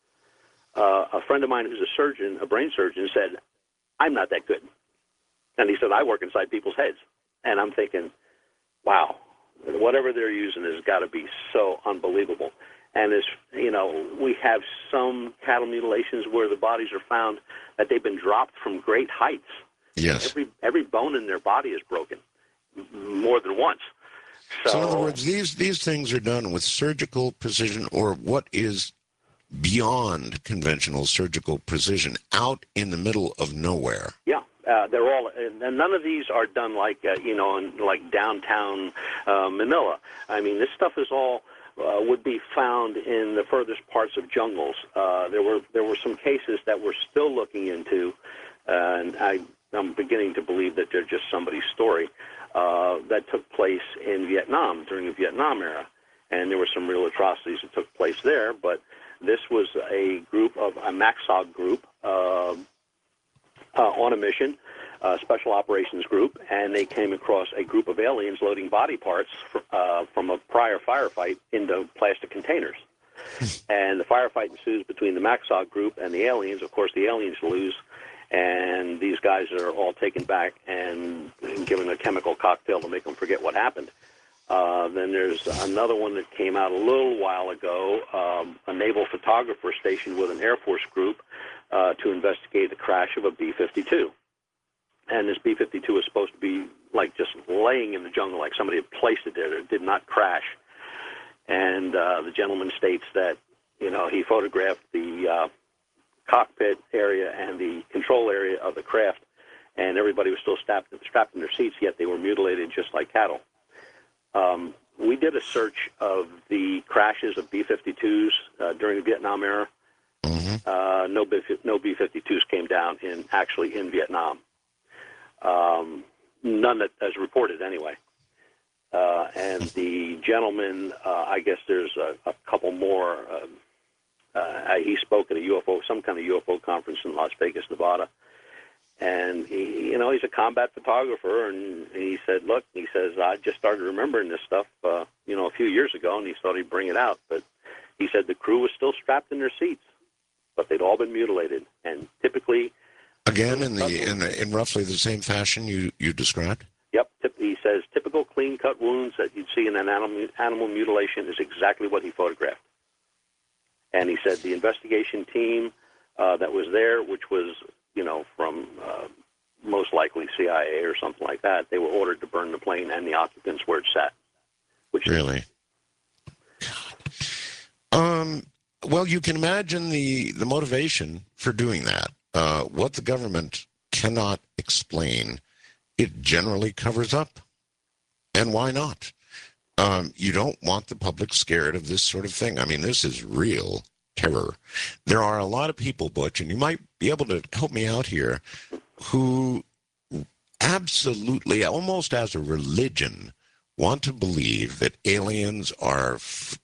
A friend of mine who's a surgeon, a brain surgeon, said, "I'm not that good," and he said, "I work inside people's heads," and I'm thinking, "Wow, whatever they're using has got to be so unbelievable." And as you know, we have some cattle mutilations where the bodies are found that they've been dropped from great heights. Yes. Every bone in their body is broken more than once. So in other words, these things are done with surgical precision, or what is beyond conventional surgical precision, out in the middle of nowhere. Yeah. They're all, and none of these are done like, in like downtown Manila. I mean, this stuff is all would be found in the furthest parts of jungles. There were some cases that we're still looking into, and I'm beginning to believe that they're just somebody's story, that took place in Vietnam during the Vietnam era. And there were some real atrocities that took place there, but this was a MACSOG group on a mission, special operations group, and they came across a group of aliens loading body parts from a prior firefight into plastic containers. And the firefight ensues between the MACSOG group and the aliens. Of course, the aliens lose, and these guys are all taken back and given a chemical cocktail to make them forget what happened. Then there's another one that came out a little while ago, a naval photographer stationed with an Air Force group to investigate the crash of a B-52. And this B-52 was supposed to be like just laying in the jungle, like somebody had placed it there. It did not crash. And the gentleman states that, he photographed the cockpit area and the control area of the craft, and everybody was still strapped in their seats, yet they were mutilated just like cattle. We did a search of the crashes of B-52s during the Vietnam era. Mm-hmm. No B-52s came down in Vietnam. None that as reported anyway. And the gentleman, I guess there's a couple more. He spoke at some kind of UFO conference in Las Vegas, Nevada. And he's a combat photographer, and he said, "Look," he says, "I just started remembering this stuff, a few years ago," and he thought he'd bring it out. But he said the crew was still strapped in their seats, but they'd all been mutilated, and typically, again in roughly the same fashion you described. Yep, he says typical clean-cut wounds that you'd see in an animal mutilation is exactly what he photographed. And he said the investigation team that was there, which was from most likely CIA or something like that, they were ordered to burn the plane and the occupants where it sat. Which really? Well, you can imagine the motivation for doing that. What the government cannot explain, it generally covers up. And why not? You don't want the public scared of this sort of thing. I mean, this is real terror. There are a lot of people, Butch, and you might be able to help me out here, who absolutely, almost as a religion, want to believe that aliens are,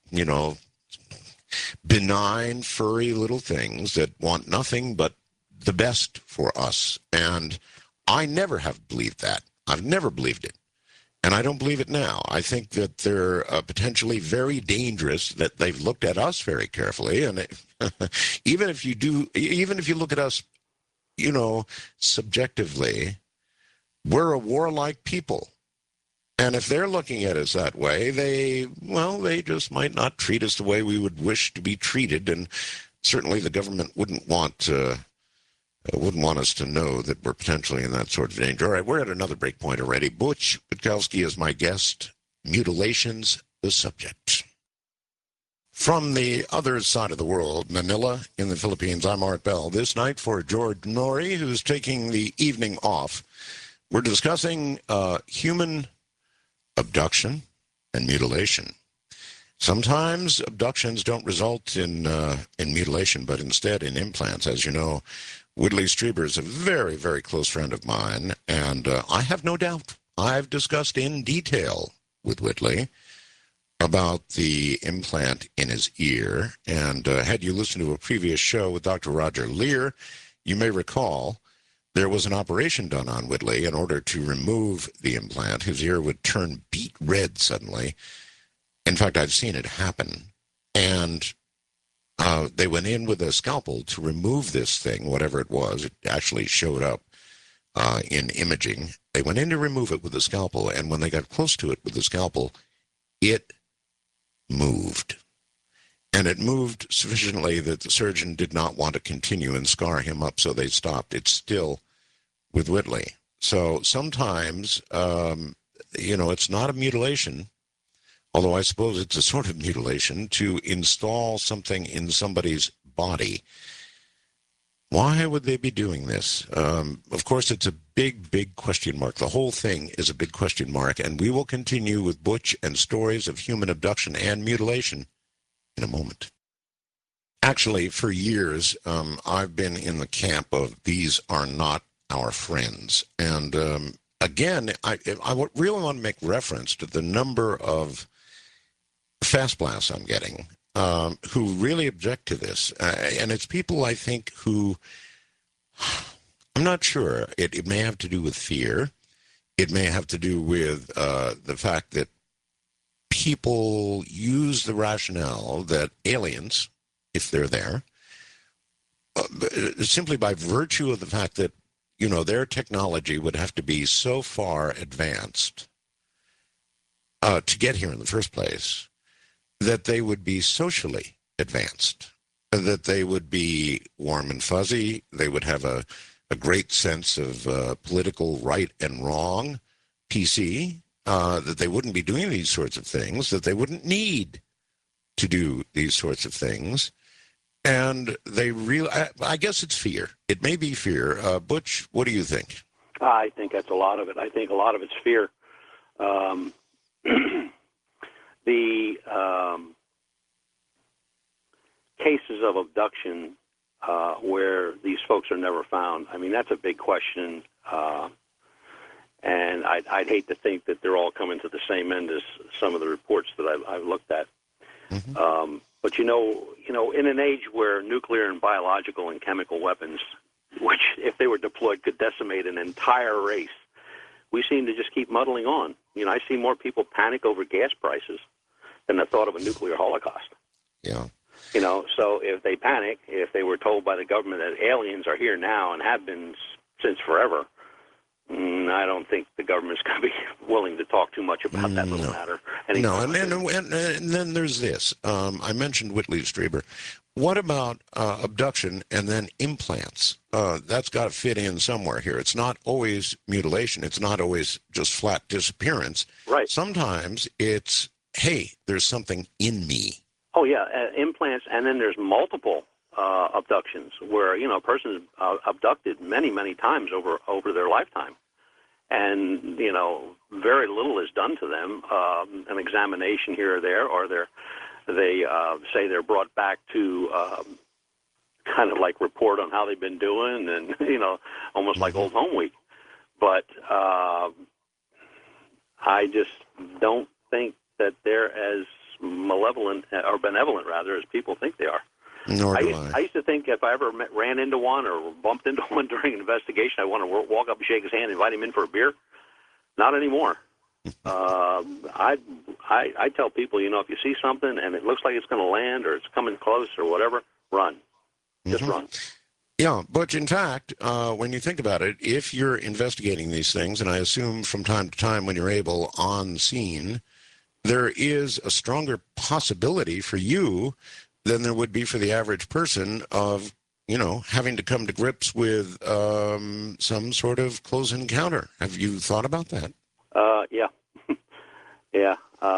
benign, furry little things that want nothing but the best for us. And I never have believed that. I've never believed it. And I don't believe it now. I think that they're potentially very dangerous, that they've looked at us very carefully. And even if you look at us, subjectively, we're a warlike people. And if they're looking at us that way, they just might not treat us the way we would wish to be treated. And certainly the government wouldn't want us to know that we're potentially in that sort of danger. All right, we're at another break point already. Butch Witkowski is my guest. Mutilations, the subject. From the other side of the world, Manila in the Philippines, I'm Art Bell. This night for George Noory, who's taking the evening off, we're discussing human abduction and mutilation. Sometimes abductions don't result in mutilation, but instead in implants. As you know, Whitley Strieber is a very, very close friend of mine, and I have no doubt I've discussed in detail with Whitley about the implant in his ear. And had you listened to a previous show with Dr. Roger Lear, you may recall there was an operation done on Whitley in order to remove the implant. His ear would turn beet red suddenly. In fact, I've seen it happen. And they went in with a scalpel to remove this thing, whatever it was. It actually showed up in imaging. They went in to remove it with a scalpel, and when they got close to it with the scalpel, it moved. And it moved sufficiently that the surgeon did not want to continue and scar him up, so they stopped. It's still with Whitley. So sometimes, it's not a mutilation, although I suppose it's a sort of mutilation, to install something in somebody's body. Why would they be doing this? Of course, it's a big, big question mark. The whole thing is a big question mark, and we will continue with Butch and stories of human abduction and mutilation in a moment. Actually, for years, I've been in the camp of these are not our friends. And again, I really want to make reference to the number of fast blasts I'm getting who really object to this. And it's people, I think, who, I'm not sure. It may have to do with fear. It may have to do with the fact that people use the rationale that aliens, if they're there, simply by virtue of the fact that, their technology would have to be so far advanced to get here in the first place, that they would be socially advanced, that they would be warm and fuzzy, they would have a great sense of political right and wrong, PC, that they wouldn't be doing these sorts of things, that they wouldn't need to do these sorts of things. And they really, I guess it's fear. It may be fear. Butch, what do you think? I think that's a lot of it. I think a lot of it's fear. The cases of abduction where these folks are never found, I mean, that's a big question. And I'd hate to think that they're all coming to the same end as some of the reports that I've looked at. Mm-hmm. But in an age where nuclear and biological and chemical weapons, which if they were deployed could decimate an entire race, we seem to just keep muddling on. I see more people panic over gas prices than the thought of a nuclear holocaust. Yeah. So if they panic, if they were told by the government that aliens are here now and have been since forever, I don't think the government's going to be willing to talk too much about that little matter. No, and then there's this. I mentioned Whitley Strieber. What about abduction and then implants? That's got to fit in somewhere here. It's not always mutilation. It's not always just flat disappearance. Right. Sometimes it's, hey, there's something in me. Oh, yeah, implants, and then there's multiple abductions where, a person is abducted many, many times over their lifetime. And, very little is done to them, an examination here or there, or they say they're brought back to kind of like report on how they've been doing and, almost like Old Home Week. But I just don't think that they're as malevolent, or benevolent rather, as people think they are. Nor do I. I used to think if I ever ran into one or bumped into one during an investigation, I want to walk up and shake his hand and invite him in for a beer. Not anymore. I tell people, if you see something and it looks like it's going to land or it's coming close or whatever, run. Just run. Yeah, but in fact, when you think about it, if you're investigating these things, and I assume from time to time when you're able on scene, there is a stronger possibility for you than there would be for the average person of, having to come to grips with some sort of close encounter. Have you thought about that? Yeah. Yeah.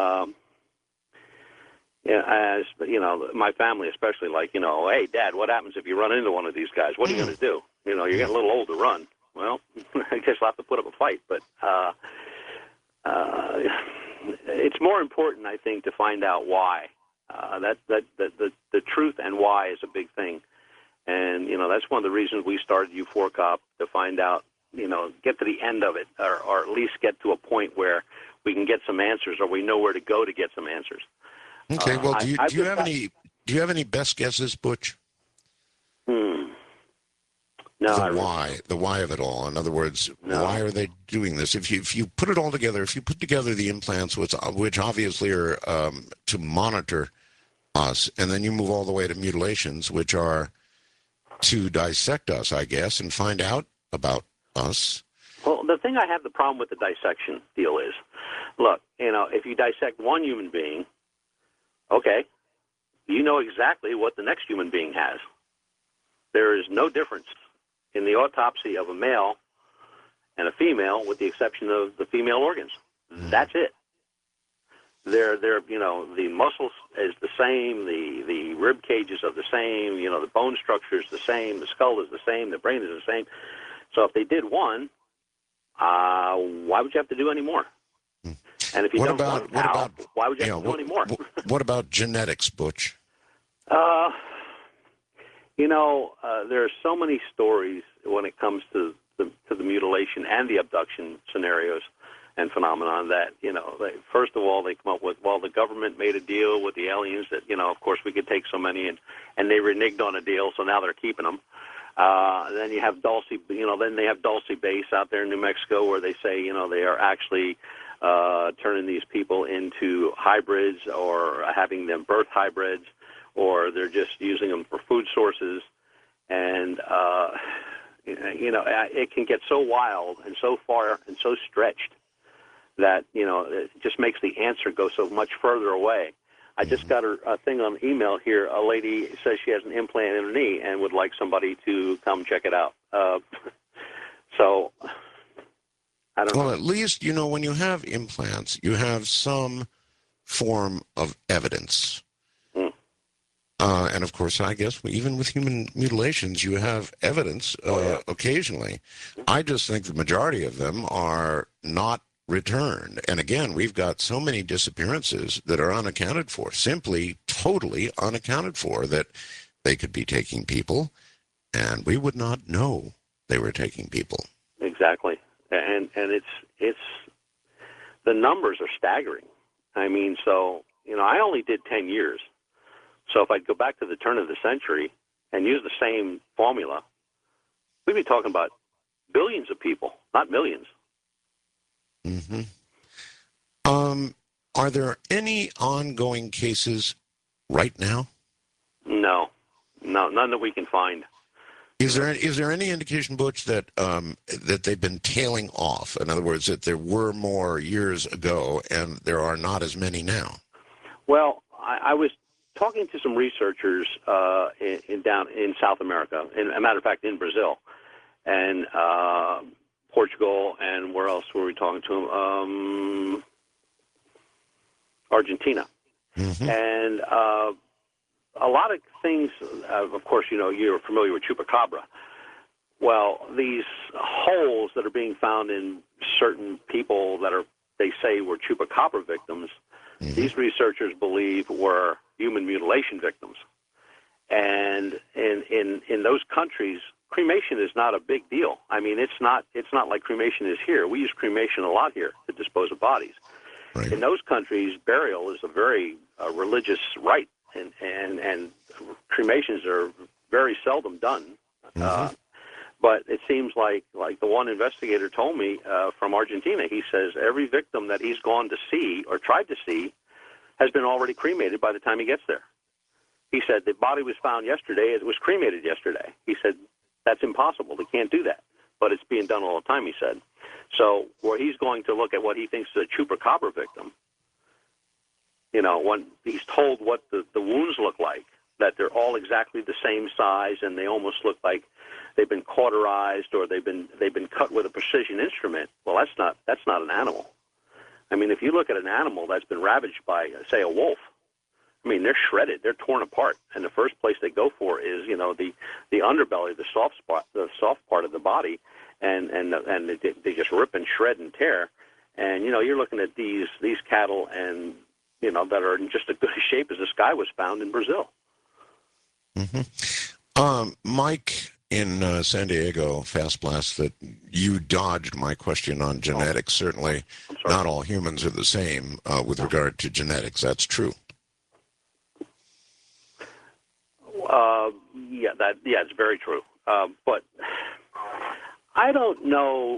As my family especially, hey, Dad, what happens if you run into one of these guys? What are you going to do? You're getting a little old to run. Well, I guess I'll have to put up a fight. But it's more important, I think, to find out why. The truth and why is a big thing. And, that's one of the reasons we started U4 Cop, to find out, get to the end of it, or at least get to a point where we can get some answers, or we know where to go to get some answers. Okay. Well, do you have any best guesses, Butch? No. The why of it all. In other words, why are they doing this? If you put it all together, if you put together the implants, which obviously are to monitor us, and then you move all the way to mutilations, which are to dissect us, I guess, and find out about us. Well, the thing I have the problem with the dissection deal is, look, if you dissect one human being, okay, you know exactly what the next human being has. There is no difference in the autopsy of a male and a female, with the exception of the female organs. That's it. The muscles is the same, the rib cages are the same, the bone structure is the same, the skull is the same, the brain is the same. So if they did one, why would you have to do any more? And if you don't want how, why would you have to do any more? What about genetics, Butch? There are so many stories when it comes to the mutilation and the abduction scenarios and phenomenon that, first of all, they come up with, the government made a deal with the aliens that, of course we could take so many, and they reneged on a deal, so now they're keeping them. Then you have Dulce, then they have Dulce Base out there in New Mexico, where they say, they are actually turning these people into hybrids, or having them birth hybrids, or they're just using them for food sources. And, it can get so wild and so far and so stretched that, it just makes the answer go so much further away. I just got a thing on email here. A lady says she has an implant in her knee and would like somebody to come check it out. So, I don't know. Well, at least, when you have implants, you have some form of evidence. And, of course, I guess even with human mutilations, you have evidence occasionally. I just think the majority of them are not returned. And, again, we've got so many disappearances that are unaccounted for, simply totally unaccounted for, that they could be taking people, and we would not know they were taking people. Exactly. And it's the numbers are staggering. I mean, so, I only did 10 years. So if I go back to the turn of the century and use the same formula, we'd be talking about billions of people, not millions. Mm-hmm. Are there any ongoing cases right now? No, none that we can find. Is there any indication, Butch, that that they've been tailing off? In other words, that there were more years ago and there are not as many now? Well, I was talking to some researchers down in South America, as a matter of fact, in Brazil, and Portugal, and where else were we talking to them? Argentina. Mm-hmm. And a lot of things, of course, you're familiar with chupacabra. Well, these holes that are being found in certain people they say were chupacabra victims, mm-hmm. These researchers believe were human mutilation victims. And in those countries, cremation is not a big deal. I mean, it's not like cremation is here. We use cremation a lot here to dispose of bodies. Right. In those countries, burial is a very religious rite, and cremations are very seldom done. Mm-hmm. But it seems like the one investigator told me from Argentina, he says every victim that he's gone to see or tried to see has been already cremated by the time he gets there. He said the body was found yesterday. It was cremated yesterday. He said that's impossible. They can't do that. But it's being done all the time, he said. So where he's going to look at what he thinks is a chupacabra victim, when he's told what the wounds look like, that they're all exactly the same size and they almost look like they've been cauterized or they've been cut with a precision instrument. Well, that's not an animal. I mean, if you look at an animal that's been ravaged by, say, a wolf, I mean, they're shredded, they're torn apart, and the first place they go for is, the underbelly, the soft spot, the soft part of the body, and they just rip and shred and tear. And you're looking at these cattle, and that are in just as good a shape as this guy was found in Brazil. Mm-hmm. Mike in San Diego, Fast Blast, that you dodged my question on genetics. Certainly, not all humans are the same with regard to genetics. That's true. It's very true. But I don't know.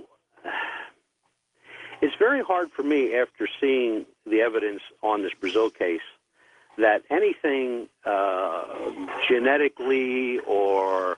It's very hard for me after seeing the evidence on this Brazil case that anything genetically or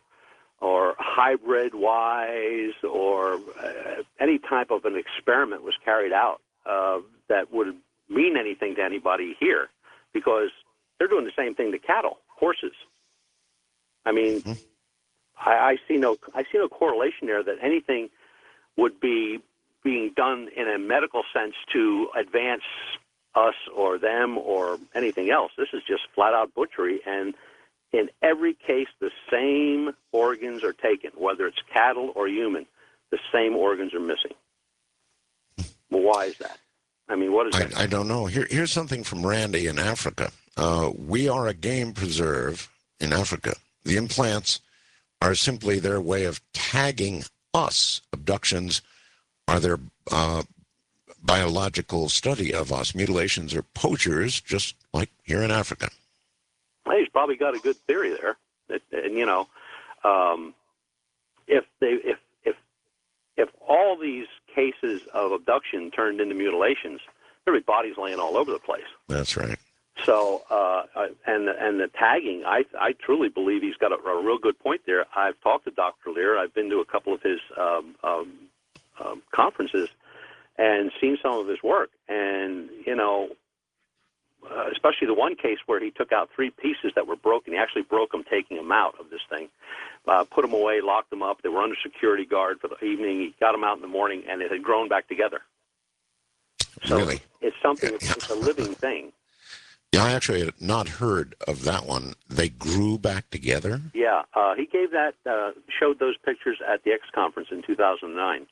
hybrid-wise or any type of an experiment was carried out that would mean anything to anybody here, because they're doing the same thing to cattle, horses. I mean, I see no correlation there that anything would be being done in a medical sense to advance us or them or anything else. This is just flat-out butchery, and in every case, the same organs are taken, whether it's cattle or human. The same organs are missing. Well, why is that? I mean, what is that? I don't know. Here's something from Randy in Africa. We are a game preserve in Africa. The implants are simply their way of tagging us. Abductions are their biological study of us. Mutilations are poachers, just like here in Africa. Well, he's probably got a good theory there. If all these cases of abduction turned into mutilations, there'd be bodies laying all over the place. That's right. So, and the tagging, I truly believe he's got a real good point there. I've talked to Dr. Lear. I've been to a couple of his conferences and seen some of his work. And, especially the one case where he took out 3 pieces that were broken. He actually broke them taking them out of this thing, put them away, locked them up. They were under security guard for the evening. He got them out in the morning, and it had grown back together. So really? It's something, it's a living thing. Yeah, I actually had not heard of that one. They grew back together? Yeah, he gave that, showed those pictures at the X conference in 2009.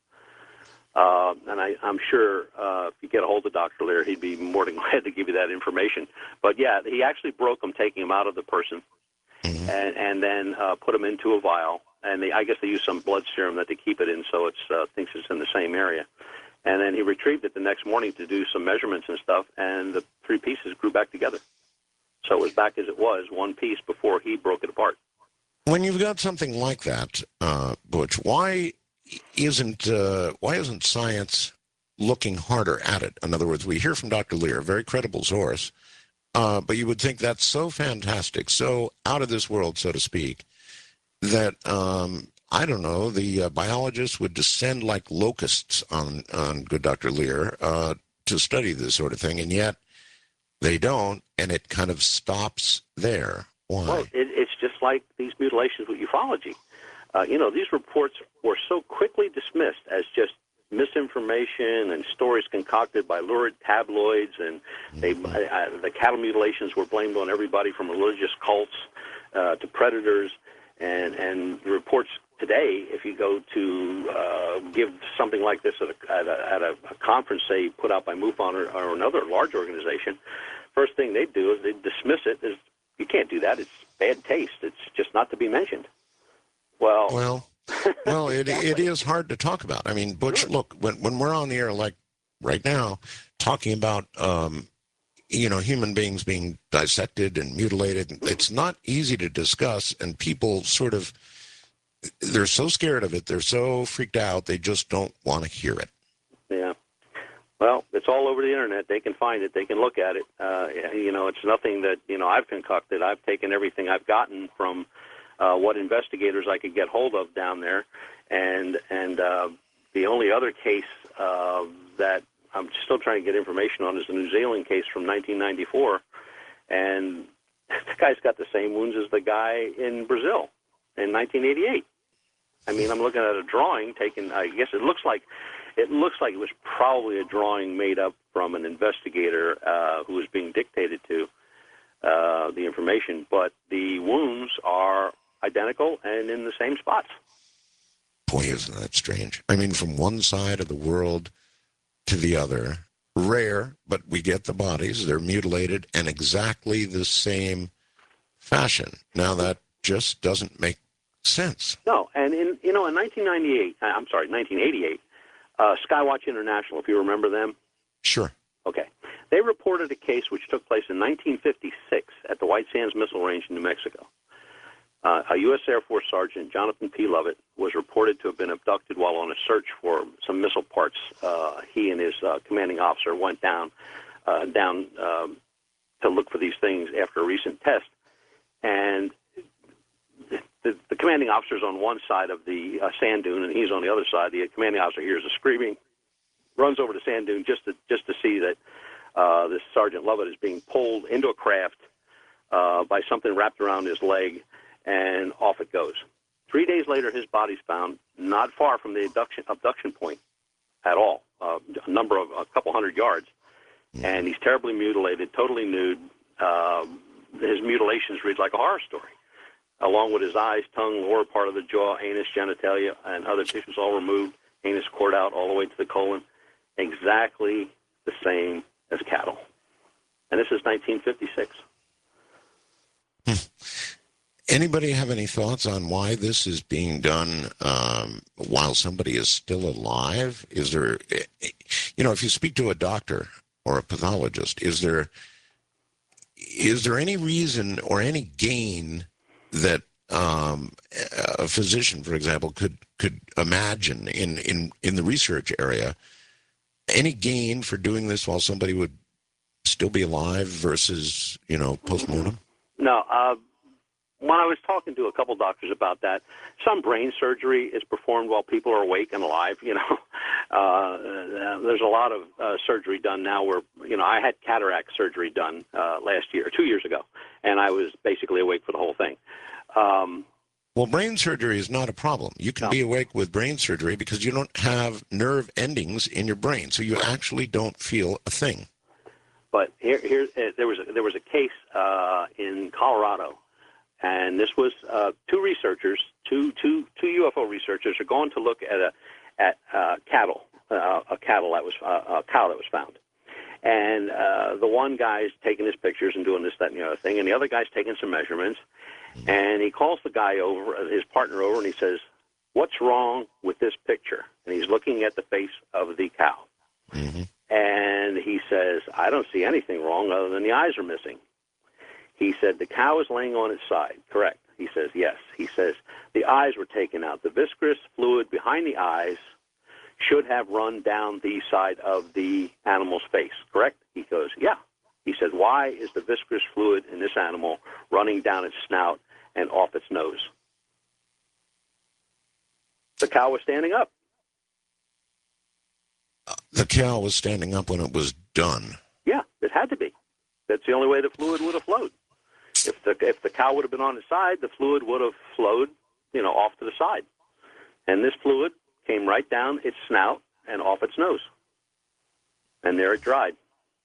And I'm sure if you get a hold of Dr. Lear, he'd be more than glad to give you that information. But, yeah, he actually broke them, taking them out of the person, and then put them into a vial. And I guess they use some blood serum that they keep it in, so it thinks it's in the same area. And then he retrieved it the next morning to do some measurements and stuff, and the 3 pieces grew back together. So it was back as it was, one piece before he broke it apart. When you've got something like that, Butch, why isn't science looking harder at it? In other words, we hear from Dr. Lear, a very credible source, but you would think that's so fantastic, so out of this world, so to speak, that I don't know, the biologists would descend like locusts on good Dr. Lear to study this sort of thing, and yet they don't, and it kind of stops there. Why? Well, it's just like these mutilations with ufology. These reports were so quickly dismissed as just misinformation and stories concocted by lurid tabloids, and the cattle mutilations were blamed on everybody from religious cults to predators, and the reports today, if you go to give something like this at a conference, say, put out by MUFON or another large organization, first thing they do is they dismiss it as, you can't do that, it's bad taste, it's just not to be mentioned. Well, it is hard to talk about. I mean, Butch, look, when we're on the air like right now, talking about human beings being dissected and mutilated, it's not easy to discuss, and people sort of they're so scared of it. They're so freaked out. They just don't want to hear it. Yeah. Well, it's all over the internet. They can find it. They can look at it. It's nothing that, I've concocted. I've taken everything I've gotten from what investigators I could get hold of down there. And the only other case that I'm still trying to get information on is the New Zealand case from 1994. And the guy's got the same wounds as the guy in Brazil in 1988. I mean, I'm looking at a drawing taken, I guess it looks like it was probably a drawing made up from an investigator who was being dictated to the information, but the wounds are identical and in the same spots. Boy, isn't that strange? I mean, from one side of the world to the other, rare, but we get the bodies. They're mutilated in exactly the same fashion. Now, that just doesn't make sense. No, and in 1988, Skywatch International, if you remember them. Sure. Okay. They reported a case which took place in 1956 at the White Sands Missile Range in New Mexico. A U.S. Air Force Sergeant, Jonathan P. Lovett, was reported to have been abducted while on a search for some missile parts. He and his commanding officer went down to look for these things after a recent test. And the commanding officer's on one side of the sand dune, and he's on the other side. The commanding officer hears a screaming, runs over to sand dune just to see that this Sergeant Lovett is being pulled into a craft by something wrapped around his leg, and off it goes. 3 days later, his body's found not far from the abduction point at all, a couple hundred yards, and he's terribly mutilated, totally nude. His mutilations read like a horror story, along with his eyes, tongue, lower part of the jaw, anus, genitalia, and other tissues all removed, anus cord out all the way to the colon, exactly the same as cattle. And this is 1956. Anybody have any thoughts on why this is being done while somebody is still alive? Is there, if you speak to a doctor or a pathologist, is there any reason or any gain that a physician, for example, could imagine in the research area, any gain for doing this while somebody would still be alive versus, post-mortem? No. When I was talking to a couple doctors about that, some brain surgery is performed while people are awake and alive. There's a lot of surgery done now where, I had cataract surgery done last year, 2 years ago, and I was basically awake for the whole thing. Well, brain surgery is not a problem. You can be awake with brain surgery because you don't have nerve endings in your brain, so you actually don't feel a thing. But there was a case in Colorado. And this was two UFO researchers are going to look at a cow that was found, and the one guy's taking his pictures and doing this, that, and the other thing, and the other guy's taking some measurements, and he calls the guy over, his partner over, and he says, "What's wrong with this picture?" And he's looking at the face of the cow, and he says, "I don't see anything wrong other than the eyes are missing." He said, "The cow is laying on its side." Correct. He says, "Yes." He says, "The eyes were taken out. The viscous fluid behind the eyes should have run down the side of the animal's face." Correct? He goes, "Yeah." He said, "Why is the viscous fluid in this animal running down its snout and off its nose?" The cow was standing up. The cow was standing up when it was done. Yeah, it had to be. That's the only way the fluid would have flowed. If the cow would have been on its side, the fluid would have flowed, off to the side. And this fluid came right down its snout and off its nose. And there it dried.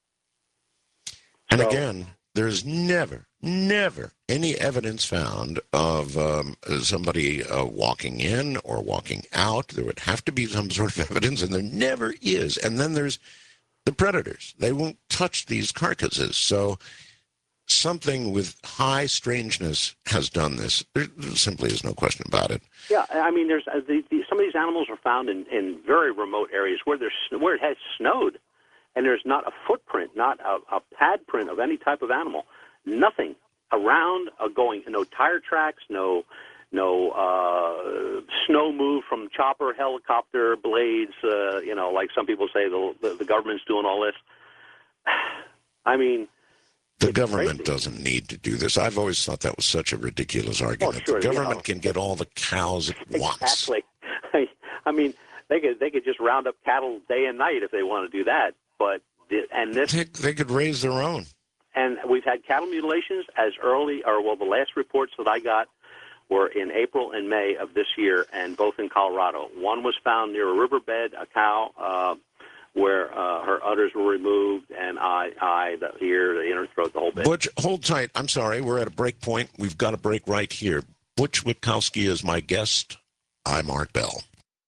And again, there's never any evidence found of somebody walking in or walking out. There would have to be some sort of evidence, and there never is. And then there's the predators. They won't touch these carcasses. So something with high strangeness has done this. There simply is no question about it. Yeah, I mean, there's some of these animals are found in very remote areas where it has snowed, and there's not a footprint, not a pad print of any type of animal, nothing around going, no tire tracks, no snow moved from chopper, helicopter, blades. Like some people say, the government's doing all this. I mean, the it's government crazy. doesn't need to do this. I've always thought that was such a ridiculous argument. Sure, the government can get all the cows it wants. Exactly. I mean, they could just round up cattle day and night if they want to do that. But They could raise their own. And we've had cattle mutilations as early, the last reports that I got were in April and May of this year, and both in Colorado. One was found near a riverbed, a cow, where her udders were removed, and the ear, the inner throat, the whole bit. Butch, hold tight. I'm sorry. We're at a break point. We've got a break right here. Butch Witkowski is my guest. I'm Art Bell.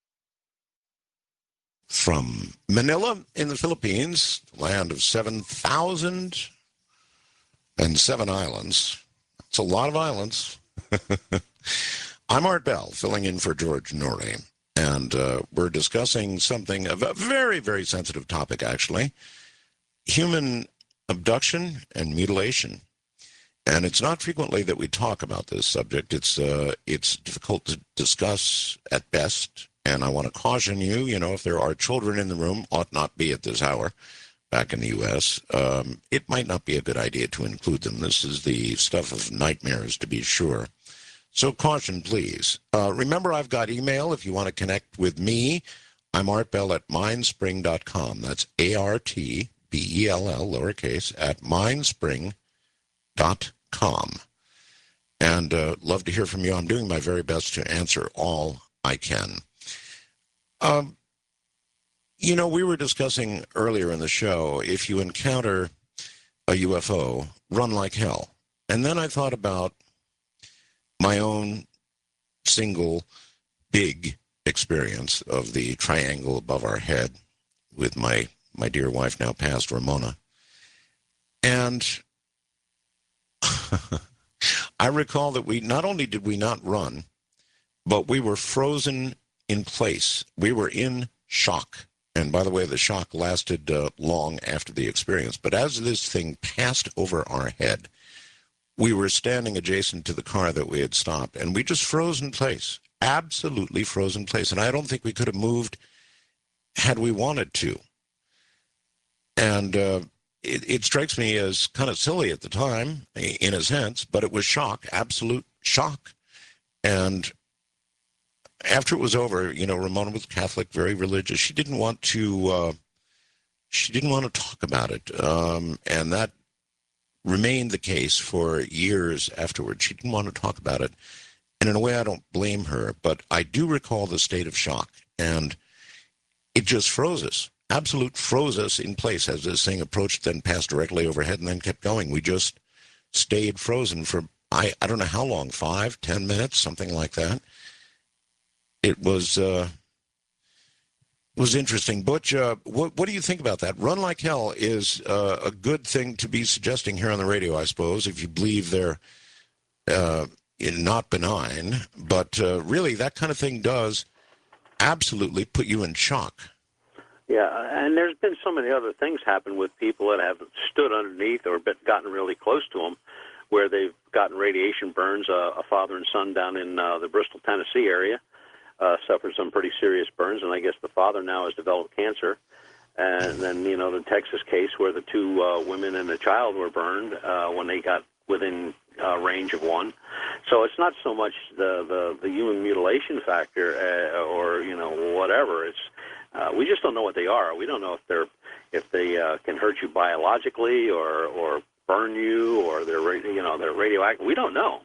From Manila in the Philippines, land of 7,007 islands. It's a lot of islands. I'm Art Bell, filling in for George Norrie, and we're discussing something of a very, very sensitive topic, actually, human abduction and mutilation. And it's not frequently that we talk about this subject. It's difficult to discuss at best, and I want to caution you, if there are children in the room, ought not be at this hour, back in the U.S., it might not be a good idea to include them. This is the stuff of nightmares, to be sure. So caution, please. Remember, I've got email if you want to connect with me. I'm artbell@mindspring.com. That's ARTBELL, lowercase, at mindspring.com. And love to hear from you. I'm doing my very best to answer all I can. We were discussing earlier in the show, if you encounter a UFO, run like hell. And then I thought about my own single big experience of the triangle above our head with my dear wife, now passed, Ramona. And I recall that not only did we not run, but we were frozen in place. We were in shock. And by the way, the shock lasted long after the experience. But as this thing passed over our head, we were standing adjacent to the car that we had stopped, and we just froze in place, absolutely froze in place. And I don't think we could have moved had we wanted to. And it strikes me as kind of silly at the time, in a sense, but it was shock, absolute shock. And after it was over, Ramona was Catholic, very religious. She didn't want to talk about it, and that remained the case for years afterwards. She didn't want to talk about it, and in a way, I don't blame her. But I do recall the state of shock, and it just froze us, absolute froze us in place as this thing approached, then passed directly overhead, and then kept going. We just stayed frozen for I don't know how long, 5, 10 minutes, something like that. It was interesting. Butch, what do you think about that? Run like hell is a good thing to be suggesting here on the radio, I suppose, if you believe they're not benign. But really, that kind of thing does absolutely put you in shock. Yeah, and there's been so many other things happen with people that have stood underneath or gotten really close to them, where they've gotten radiation burns. A father and son down in the Bristol, Tennessee area suffered some pretty serious burns, and I guess the father now has developed cancer. And then, the Texas case where the two women and the child were burned when they got within range of one. So it's not so much the human mutilation factor or whatever. It's we just don't know what they are. We don't know if they can hurt you biologically or burn you, or they're radioactive. We don't know.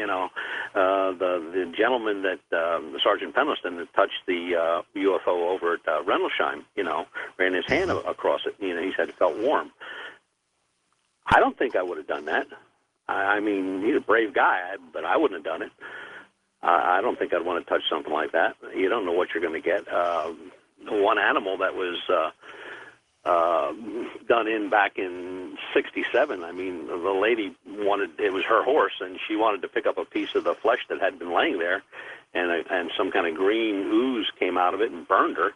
The gentleman that Sergeant Pendleton that touched the UFO over at Rendlesham, ran his hand across it. He said it felt warm. I don't think I would have done that. I mean, he's a brave guy, but I wouldn't have done it. I don't think I'd want to touch something like that. You don't know what you're going to get. One animal that was done in back in '67. I mean, the lady it was her horse, and she wanted to pick up a piece of the flesh that had been laying there, and some kind of green ooze came out of it and burned her.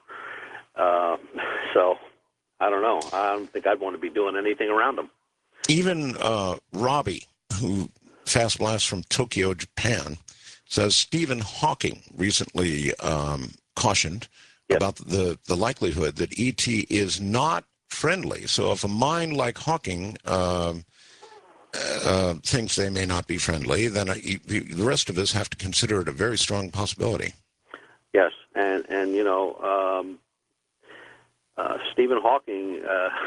So I don't know. I don't think I'd want to be doing anything around them. Even Robbie, who fast blasts from Tokyo, Japan, says Stephen Hawking recently cautioned Yes. about the likelihood that ET is not friendly. So if a mind like Hawking thinks they may not be friendly, then the rest of us have to consider it a very strong possibility. Yes, and Stephen Hawking,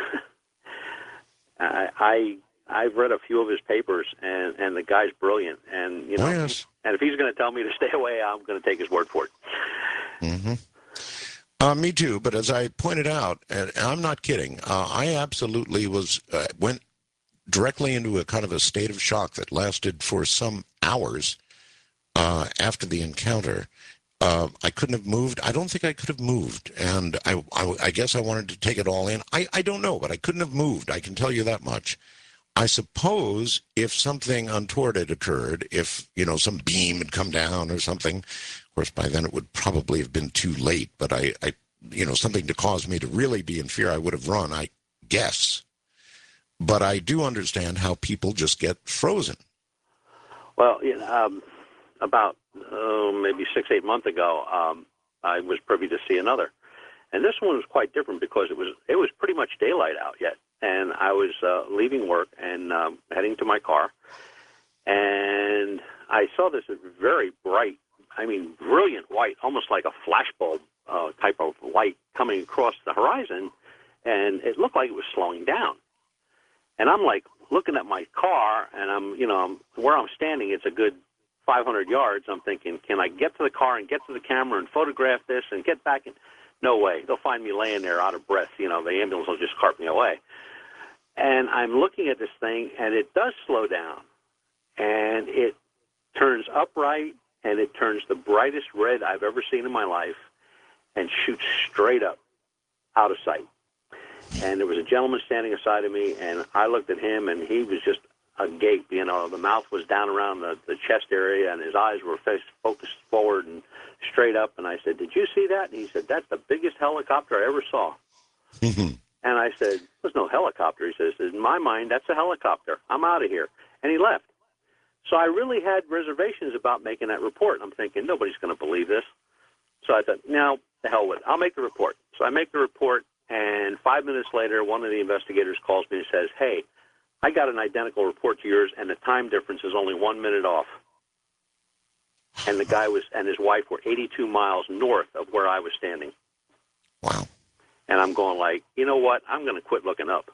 I've read a few of his papers, and the guy's brilliant. And Oh, yes. and if he's going to tell me to stay away, I'm going to take his word for it. Mm-hmm. Me too, but as I pointed out, and I'm not kidding, I absolutely went directly into a kind of a state of shock that lasted for some hours after the encounter. I couldn't have moved. I don't think I could have moved, and I guess I wanted to take it all in. I don't know, but I couldn't have moved. I can tell you that much. I suppose if something untoward had occurred, if, some beam had come down or something, of course, by then it would probably have been too late, but I something to cause me to really be in fear, I would have run, I guess. But I do understand how people just get frozen. Well, about maybe 6-8 months ago, I was privy to see another, and this one was quite different because it was pretty much daylight out yet, and I was leaving work and heading to my car, and I saw this very bright, brilliant white, almost like a flashbulb type of light coming across the horizon, and it looked like it was slowing down. And I'm like looking at my car, and I'm where I'm standing. It's a good 500 yards. I'm thinking, can I get to the car and get to the camera and photograph this and get back? And no way. They'll find me laying there out of breath. The ambulance will just cart me away. And I'm looking at this thing, and it does slow down, and it turns upright, and it turns the brightest red I've ever seen in my life, and shoots straight up out of sight. And there was a gentleman standing aside of me, and I looked at him, and he was just agape. The mouth was down around the chest area, and his eyes were focused forward and straight up. And I said, "Did you see that?" And he said, "That's the biggest helicopter I ever saw." And I said, "There's no helicopter." He says, "In my mind, that's a helicopter. I'm out of here." And he left. So I really had reservations about making that report. I'm thinking, nobody's going to believe this. So I thought, no, the hell with it. I'll make the report. So I make the report. And 5 minutes later, one of the investigators calls me and says, "Hey, I got an identical report to yours, and the time difference is only 1 minute off." And the guy and his wife were 82 miles north of where I was standing. Wow. And I'm going like, you know what? I'm going to quit looking up.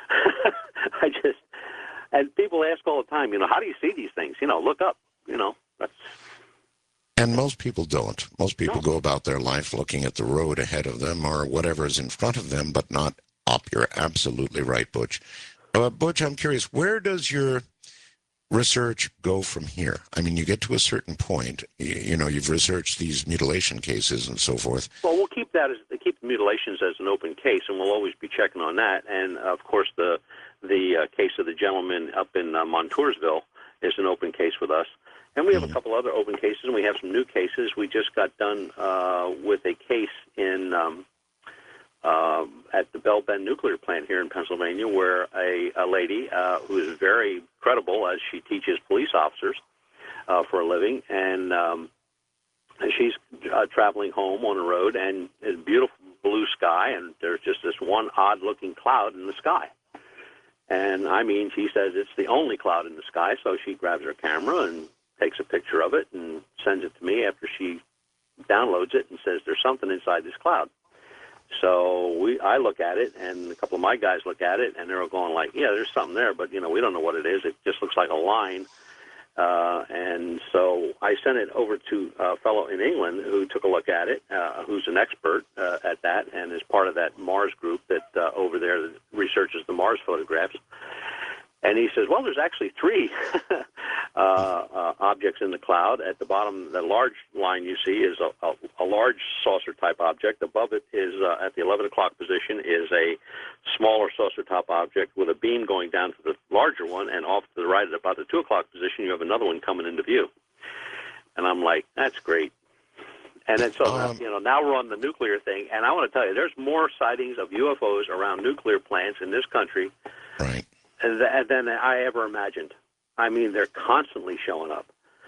And people ask all the time, how do you see these things? Look up. That's. And most people don't. Most people go about their life looking at the road ahead of them or whatever is in front of them, but not up. You're absolutely right, Butch. Butch, I'm curious, where does your research go from here? You get to a certain point. You've researched these mutilation cases and so forth. Well, we'll keep the mutilations as an open case, and we'll always be checking on that. And of course, the case of the gentleman up in Montoursville is an open case with us. And we have a couple other open cases, and we have some new cases. We just got done with a case in at the Bell Bend nuclear plant here in Pennsylvania, where a lady who is very credible, as she teaches police officers for a living, and she's traveling home on the road, and it's beautiful blue sky, and there's just this one odd-looking cloud in the sky. And, she says it's the only cloud in the sky, so she grabs her camera and takes a picture of it and sends it to me after she downloads it and says there's something inside this cloud. So I look at it, and a couple of my guys look at it, and they're all going like, yeah, there's something there, but, we don't know what it is. It just looks like a line. And so I sent it over to a fellow in England who took a look at it, who's an expert at that and is part of that Mars group that over there that researches the Mars photographs. And he says, well, there's actually three objects in the cloud. At the bottom, the large line you see is a large saucer-type object. Above it is, at the 11 o'clock position, is a smaller saucer-type object with a beam going down to the larger one, and off to the right at about the 2 o'clock position, you have another one coming into view. And I'm like, that's great. And then so, now we're on the nuclear thing, and I want to tell you, there's more sightings of UFOs around nuclear plants in this country. Right. Than I ever imagined. They're constantly showing up.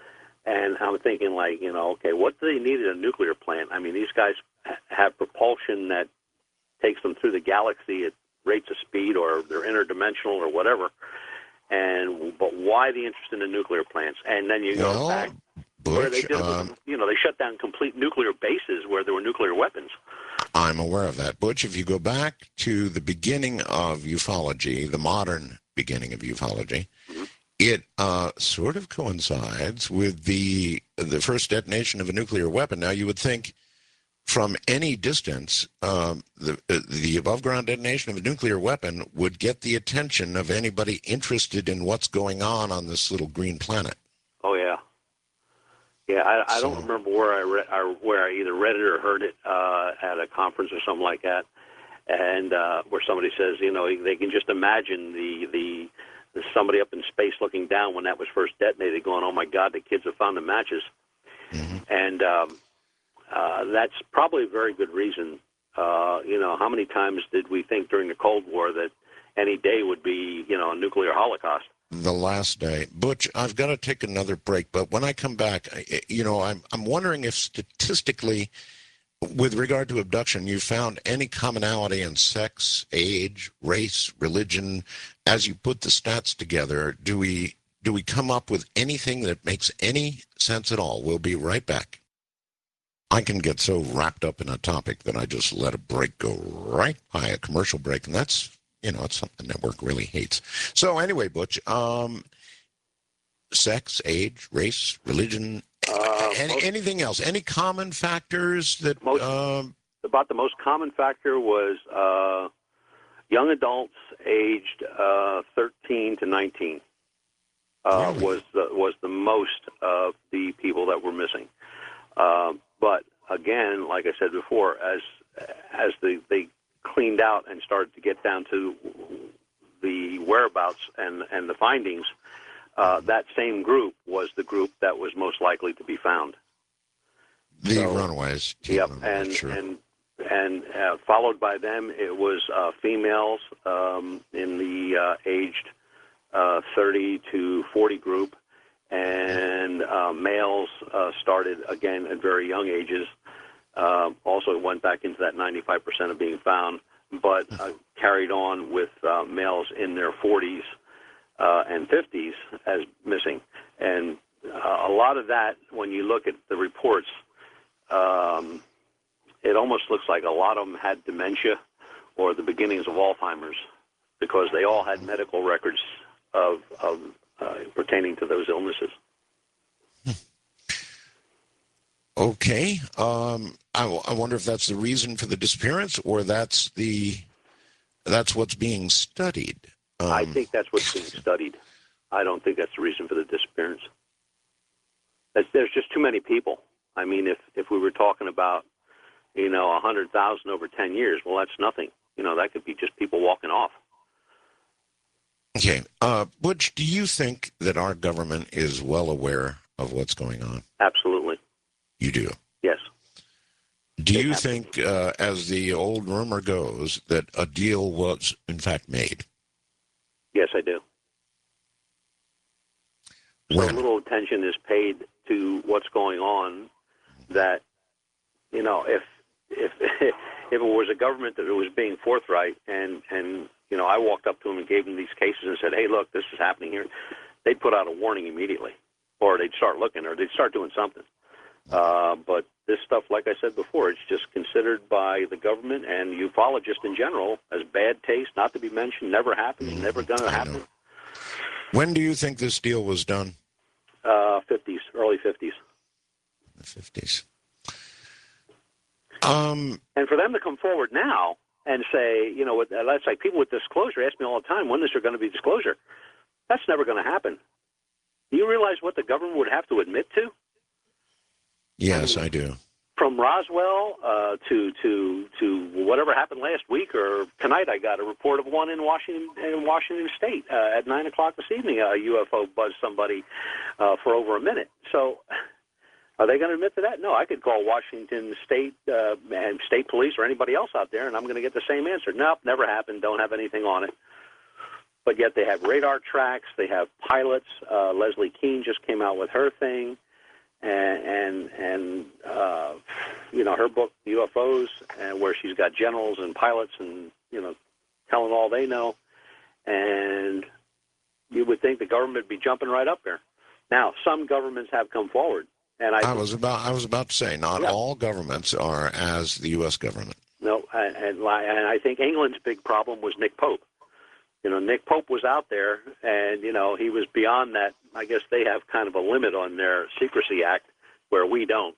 And I'm thinking, like, okay, what do they need at a nuclear plant? I mean, these guys have propulsion that takes them through the galaxy at rates of speed, or they're interdimensional or whatever. But why the interest in the nuclear plants? And then you go back where they Butch, did, they shut down complete nuclear bases where there were nuclear weapons. I'm aware of that. Butch, if you go back to the beginning of ufology, the modern beginning of ufology, it sort of coincides with the first detonation of a nuclear weapon. Now, you would think from any distance, the above-ground detonation of a nuclear weapon would get the attention of anybody interested in what's going on this little green planet. Oh, yeah. Yeah, I don't remember where I either read it or heard it at a conference or something like that, and where somebody says, they can just imagine the somebody up in space looking down when that was first detonated, going, "Oh my God, the kids have found the matches," and that's probably a very good reason. How many times did we think during the Cold War that any day would be, a nuclear holocaust? The last day. Butch, I've got to take another break, but when I come back, I'm wondering if statistically, with regard to abduction, you found any commonality in sex, age, race, religion. As you put the stats together, do we come up with anything that makes any sense at all? We'll be right back. I can get so wrapped up in a topic that I just let a break go right by, a commercial break, and that's, it's something the network really hates. So anyway, Butch, sex, age, race, religion, anything else? Any common factors that... about the most common factor was young adults aged 13 to 19 really? was the most of the people that were missing. But again, like I said before, as they cleaned out and started to get down to the whereabouts and the findings, that same group was the group that was most likely to be found. The runaways. Yep, Runaways, sure. and followed by them, it was females in the aged 30 to 40 group, and males started again at very young ages. Also went back into that 95% of being found, but carried on with males in their 40s and 50s as missing. And a lot of that, when you look at the reports, it almost looks like a lot of them had dementia or the beginnings of Alzheimer's, because they all had medical records of pertaining to those illnesses. Okay. I wonder if that's the reason for the disappearance, or that's what's being studied. I think that's what's being studied. I don't think that's the reason for the disappearance. There's just too many people. I mean, if we were talking about, 100,000 over 10 years, well, that's nothing. That could be just people walking off. Okay. Butch, do you think that our government is well aware of what's going on? Absolutely. You do? Yes. Do you think, as the old rumor goes, that a deal was, in fact, made? Yes, I do. So little attention is paid to what's going on that, if it was a government that was being forthright and I walked up to them and gave them these cases and said, "Hey, look, this is happening here," they'd put out a warning immediately, or they'd start looking, or they'd start doing something. But this stuff, like I said before, it's just considered by the government and ufologists in general as bad taste, not to be mentioned, never happened, never going to happen. When do you think this deal was done? 50s, early 50s. The 50s. And for them to come forward now and say, that's like people with disclosure ask me all the time, when is there going to be disclosure? That's never going to happen. Do you realize what the government would have to admit to? Yes, I do. From Roswell to whatever happened last week or tonight, I got a report of one in Washington State at 9 o'clock this evening. A UFO buzzed somebody for over a minute. So, are they going to admit to that? No, I could call Washington State and state police or anybody else out there, and I'm going to get the same answer. Nope, never happened. Don't have anything on it. But yet they have radar tracks. They have pilots. Leslie Kean just came out with her thing. and her book UFOs, and where she's got generals and pilots and telling all they know, and you would think the government would be jumping right up there. Now, some governments have come forward, and I was about to say, not all governments are as the U.S. government. No, and I think England's big problem was Nick Pope. Nick Pope was out there, and he was beyond that. I guess they have kind of a limit on their Secrecy Act, where we don't.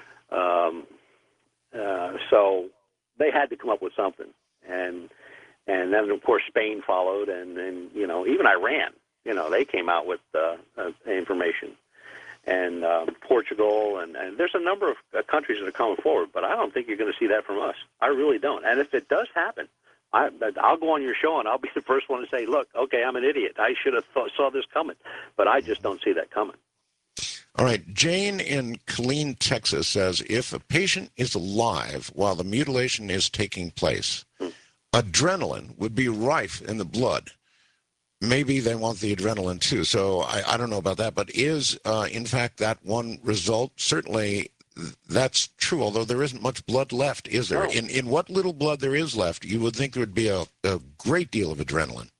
So they had to come up with something, and then of course Spain followed, and even Iran. They came out with information, and Portugal, and there's a number of countries that are coming forward. But I don't think you're going to see that from us. I really don't. And if it does happen, I'll go on your show and I'll be the first one to say, look, okay, I'm an idiot. I should have saw this coming, but I just don't see that coming. All right. Jane in Killeen, Texas says, if a patient is alive while the mutilation is taking place, adrenaline would be rife in the blood. Maybe they want the adrenaline too. So I don't know about that, but is, in fact, that one result? Certainly that's true, although there isn't much blood left, is there? No. In what little blood there is left, you would think there would be a great deal of adrenaline.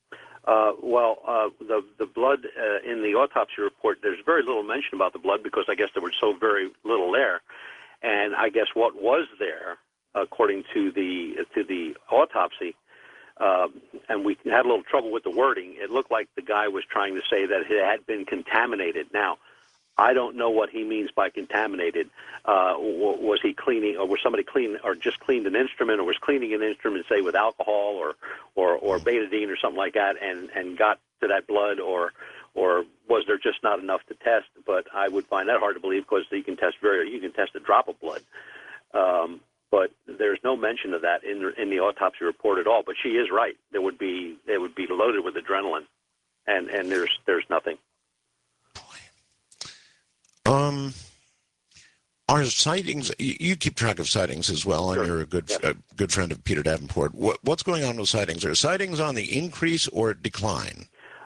The blood in the autopsy report, there's very little mention about the blood because I guess there was so very little there. And I guess what was there, according to the autopsy, and we had a little trouble with the wording, it looked like the guy was trying to say that it had been contaminated. Now, I don't know what he means by contaminated. Was he cleaning, or was somebody cleaning, or just cleaned an instrument, or was cleaning an instrument, say, with alcohol or betadine or something like that, and got to that blood, or was there just not enough to test? But I would find that hard to believe because you can test a drop of blood. But there's no mention of that in the autopsy report at all. But she is right. They would be loaded with adrenaline, and there's nothing. Are sightings? You keep track of sightings as well, and you're a good friend of Peter Davenport. What's going on with sightings? Are sightings on the increase or decline?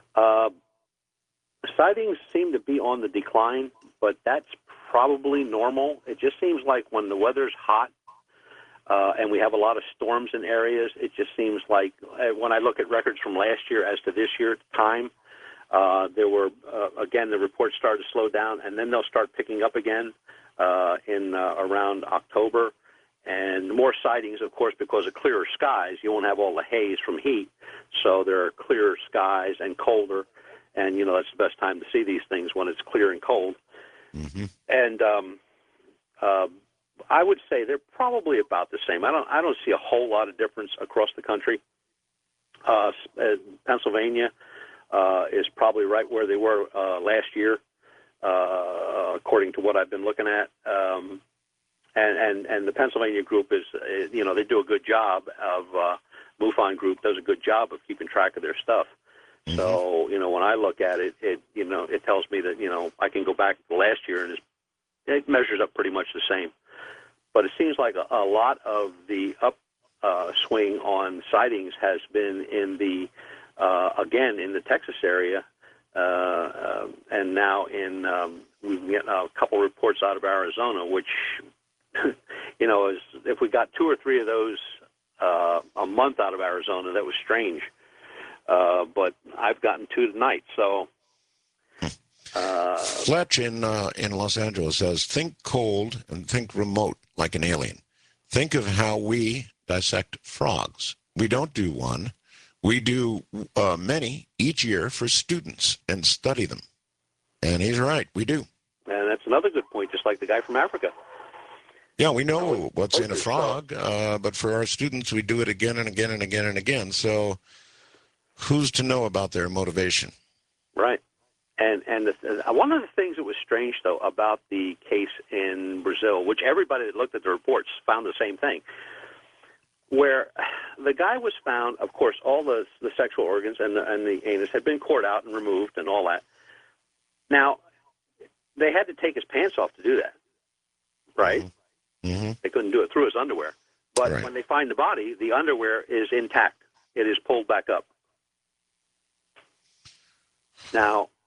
Sightings seem to be on the decline, but that's probably normal. It just seems like when the weather's hot and we have a lot of storms in areas, it just seems like when I look at records from last year as to this year time, there were, again, the reports started to slow down, and then they'll start picking up again in around October. And more sightings, of course, because of clearer skies. You won't have all the haze from heat, so there are clearer skies and colder. And, that's the best time to see these things, when it's clear and cold. Mm-hmm. And I would say they're probably about the same. I don't see a whole lot of difference across the country. Pennsylvania is probably right where they were last year, according to what I've been looking at. And the Pennsylvania group is, they do a good job of, MUFON group does a good job of keeping track of their stuff. Mm-hmm. So, when I look at it, it tells me that, I can go back to last year and it measures up pretty much the same. But it seems like a lot of the swing on sightings has been in the, again, in the Texas area, and now we've got a couple reports out of Arizona, which, is, if we got 2 or 3 of those a month out of Arizona, that was strange. But I've gotten 2 tonight, so. Fletch in Los Angeles says, think cold and think remote like an alien. Think of how we dissect frogs. We don't do one. We do many each year for students and study them. And he's right, we do. And that's another good point, just like the guy from Africa. Yeah, we know what's in a frog, but for our students, we do it again and again and again and again. So who's to know about their motivation? Right. And one of the things that was strange, though, about the case in Brazil, which everybody that looked at the reports found the same thing, where the guy was found, of course, all the sexual organs and the anus had been cored out and removed and all that. Now, they had to take his pants off to do that, right? Mm-hmm. They couldn't do it through his underwear. But right. When they find the body, the underwear is intact. It is pulled back up. Now,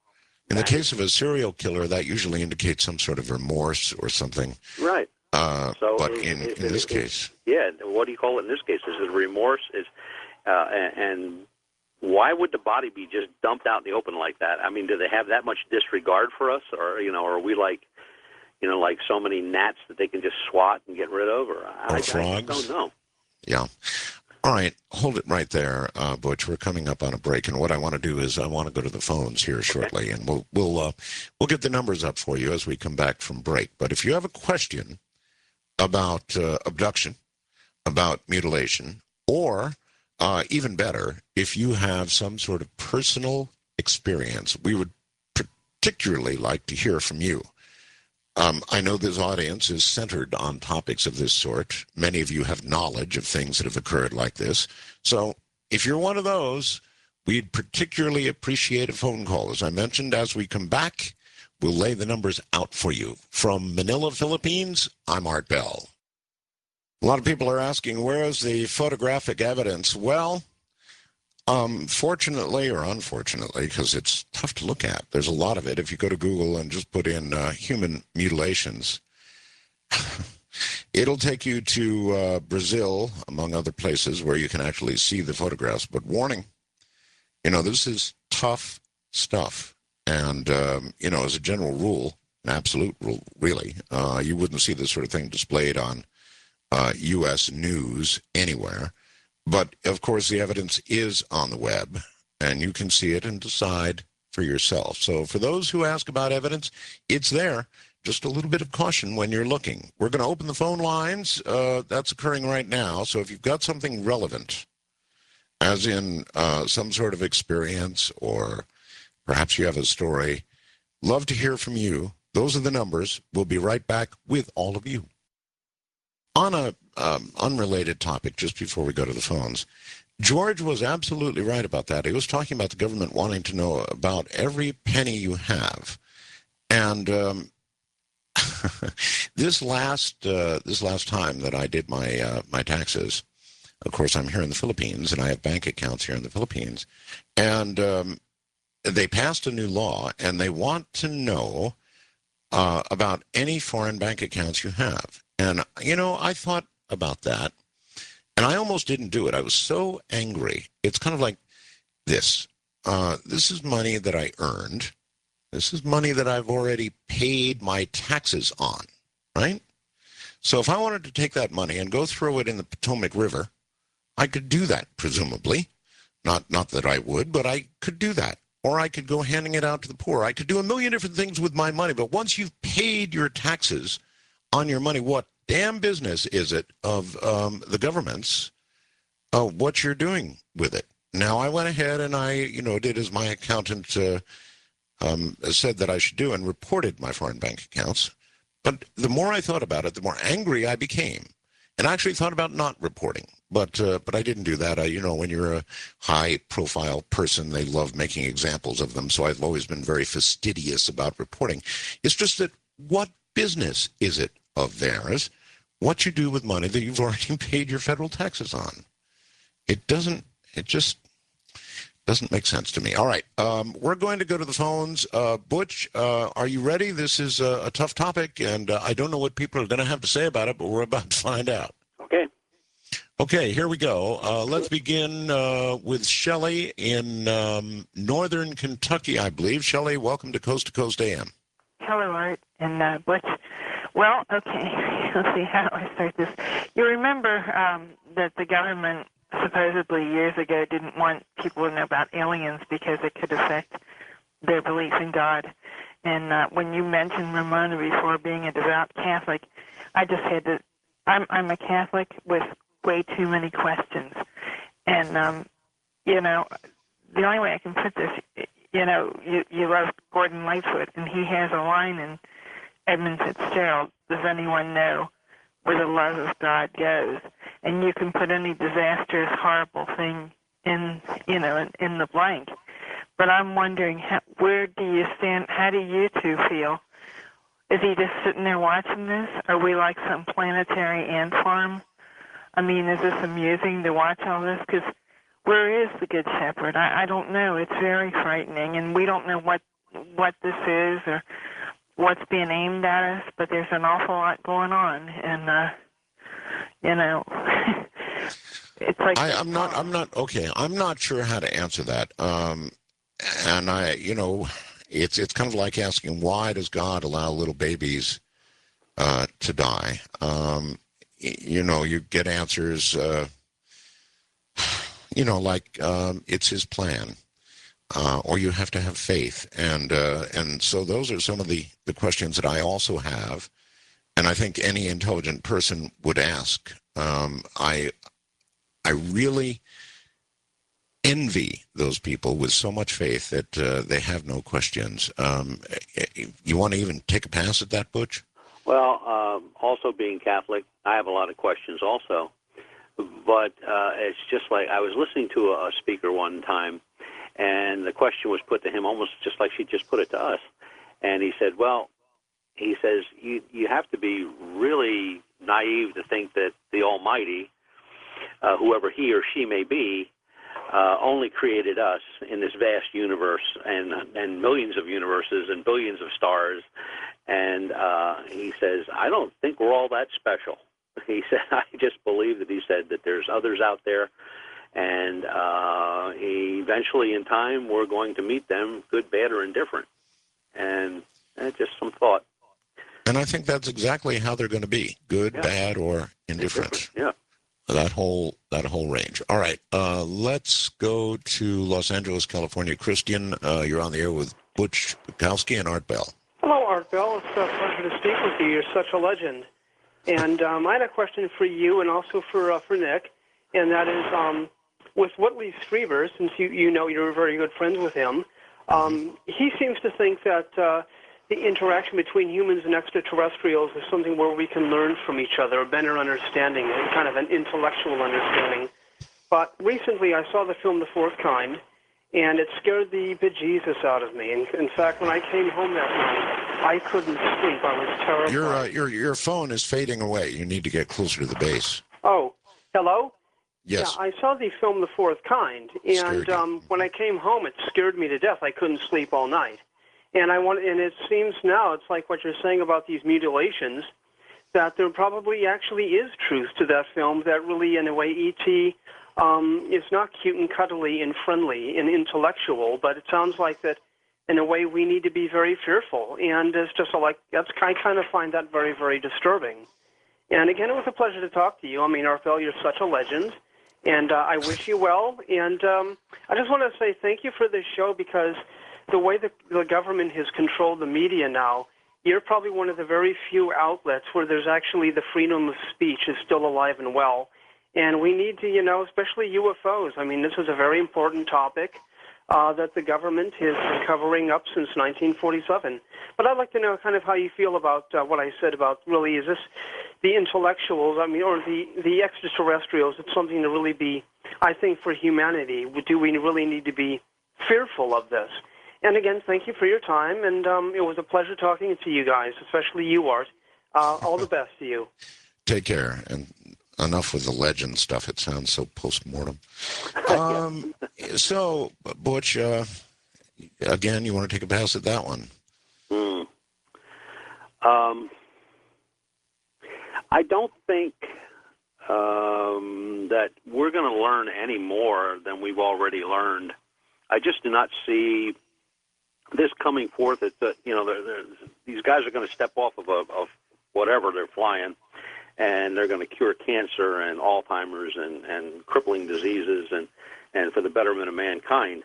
In the case of a serial killer, that usually indicates some sort of remorse or something. Right. But in this case, yeah. What do you call it in this case? Is it remorse? And why would the body be just dumped out in the open like that? I mean, do they have that much disregard for us, or are we like so many gnats that they can just swat and get rid of, or I frogs? Don't know. Yeah. All right, hold it right there, Butch. We're coming up on a break, and what I want to do is I want to go to the phones here shortly, and we'll get the numbers up for you as we come back from break. But if you have a question about abduction, about mutilation, or even better, if you have some sort of personal experience, we would particularly like to hear from you. I know this audience is centered on topics of this sort. Many of you have knowledge of things that have occurred like this. So if you're one of those, we'd particularly appreciate a phone call. As I mentioned, as we come back, we'll lay the numbers out for you. From Manila, Philippines, I'm Art Bell. A lot of people are asking, where is the photographic evidence? Well, fortunately or unfortunately, because it's tough to look at, there's a lot of it. If you go to Google and just put in human mutilations, it'll take you to Brazil, among other places, where you can actually see the photographs. But warning, this is tough stuff. And, as a general rule, an absolute rule, really, you wouldn't see this sort of thing displayed on U.S. news anywhere. But, of course, the evidence is on the web, and you can see it and decide for yourself. So for those who ask about evidence, it's there. Just a little bit of caution when you're looking. We're going to open the phone lines. That's occurring right now. So if you've got something relevant, as in some sort of experience, or perhaps you have a story, love to hear from you. Those are the numbers. We'll be right back with all of you. On a unrelated topic, just before we go to the phones, George was absolutely right about that. He was talking about the government wanting to know about every penny you have. And this last time that I did my taxes, of course, I'm here in the Philippines, and I have bank accounts here in the Philippines, and they passed a new law, and they want to know about any foreign bank accounts you have. And, I thought about that, and I almost didn't do it. I was so angry. It's kind of like this. This is money that I earned. This is money that I've already paid my taxes on, right? So if I wanted to take that money and go throw it in the Potomac River, I could do that, presumably. Not that I would, but I could do that. Or I could go handing it out to the poor. I could do a million different things with my money. But once you've paid your taxes on your money, what damn business is it of the government's what you're doing with it? Now, I went ahead and I, did as my accountant said that I should do, and reported my foreign bank accounts. But the more I thought about it, the more angry I became, and I actually thought about not reporting. But I didn't do that. When you're a high-profile person, they love making examples of them. So I've always been very fastidious about reporting. It's just that what business is it of theirs what you do with money that you've already paid your federal taxes on? It just doesn't make sense to me. All right, we're going to go to the phones. Butch, are you ready? This is a tough topic, and I don't know what people are going to have to say about it, but we're about to find out. Okay. Okay, here we go. Let's begin with Shelley in northern Kentucky, I believe. Shelley, welcome to Coast AM. Hello, Art and Butch. Well, okay, let's see how do I start this. You remember that the government supposedly years ago didn't want people to know about aliens because it could affect their belief in God. And when you mentioned Ramona before being a devout Catholic, I just had to, I'm a Catholic with way too many questions. And, the only way I can put this, you love Gordon Lightfoot, and he has a line in Edmund Fitzgerald, does anyone know where the love of God goes? And you can put any disastrous, horrible thing in the blank. But I'm wondering, where do you stand? How do you two feel? Is he just sitting there watching this? Are we like some planetary ant farm? I mean, is this amusing to watch all this? Because where is the Good Shepherd? I don't know. It's very frightening, and we don't know what what this is or what's being aimed at us, but there's an awful lot going on, and it's like I'm not sure how to answer that. And it's kind of like asking, why does God allow little babies to die? You get answers, like it's His plan, or you have to have faith, and so those are some of the questions that I also have, and I think any intelligent person would ask. I really envy those people with so much faith that they have no questions. You want to even take a pass at that, Butch? Well, also being Catholic, I have a lot of questions also. But it's just like I was listening to a speaker one time, and the question was put to him almost just like she just put it to us. And he said, he says, you have to be really naive to think that the Almighty, whoever He or she may be, only created us in this vast universe and millions of universes and billions of stars. And he says, I don't think we're all that special. He said, I just believe that he said that there's others out there, and eventually in time we're going to meet them, good, bad, or indifferent. And just some thought. And I think that's exactly how they're going to be, good, bad, or indifferent. Yeah. That whole range. All right, let's go to Los Angeles, California. Christian, you're on the air with Butch Bukowski and Art Bell. Hello, Art Bell. It's a pleasure to speak with you. You're such a legend. And I had a question for you and also for Nick, and that is with Whitley Strieber, since you know you're very good friends with him, he seems to think that the interaction between humans and extraterrestrials is something where we can learn from each other, a better understanding, kind of an intellectual understanding. But recently I saw the film The Fourth Kind, and it scared the bejesus out of me. In fact, when I came home that night, I couldn't sleep. I was terrified. Your phone is fading away. You need to get closer to the base. Oh, hello? Yes. Yeah, I saw the film The Fourth Kind, and when I came home, it scared me to death. I couldn't sleep all night. And it seems now, it's like what you're saying about these mutilations, that there probably actually is truth to that film, that really, in a way, E.T. is not cute and cuddly and friendly and intellectual, but it sounds like that, in a way, we need to be very fearful. And it's just I kind of find that very, very disturbing. And again, it was a pleasure to talk to you. I mean, Art Bell, you're such a legend, and I wish you well. And I just want to say thank you for this show, because the way the government has controlled the media now, you're probably one of the very few outlets where there's actually the freedom of speech is still alive and well. And we need to, especially UFOs. I mean, this is a very important topic that the government has been covering up since 1947. But I'd like to know kind of how you feel about what I said about really, is this the intellectuals, or the extraterrestrials? It's something to really be, I think, for humanity. Do we really need to be fearful of this? And again, thank you for your time, and it was a pleasure talking to you guys, especially you, Art. All the best to you. Take care, and enough with the legend stuff. It sounds so post-mortem. So, Butch, again, you want to take a pass at that one? I don't think that we're going to learn any more than we've already learned. I just do not see this coming forth. That these guys are going to step off of whatever they're flying, and they're going to cure cancer and Alzheimer's and crippling diseases and for the betterment of mankind.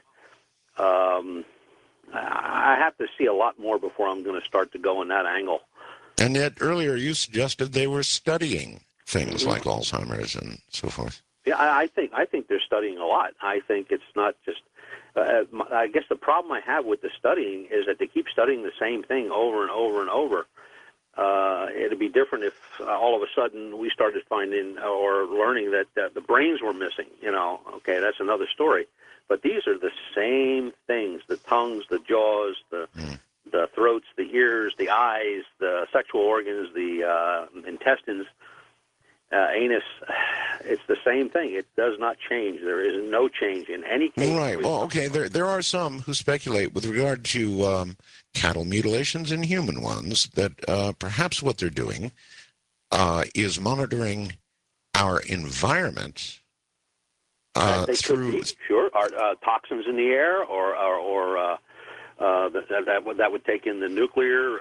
I have to see a lot more before I'm going to start to go in that angle. And yet earlier you suggested they were studying things like Alzheimer's and so forth. Yeah, I think they're studying a lot. I think it's not just. I guess the problem I have with the studying is that they keep studying the same thing over and over and over. It'd be different if all of a sudden we started finding or learning that the brains were missing. Okay, that's another story. But these are the same things: the tongues, the jaws, the throats, the ears, the eyes, the sexual organs, the intestines, anus. it's the same thing. It does not change. There is no change in any case. Right. Well, okay. There are some who speculate with regard to cattle mutilations and human ones that perhaps what they're doing is monitoring our environment They through. could be, sure, are toxins in the air, or that would take in the nuclear.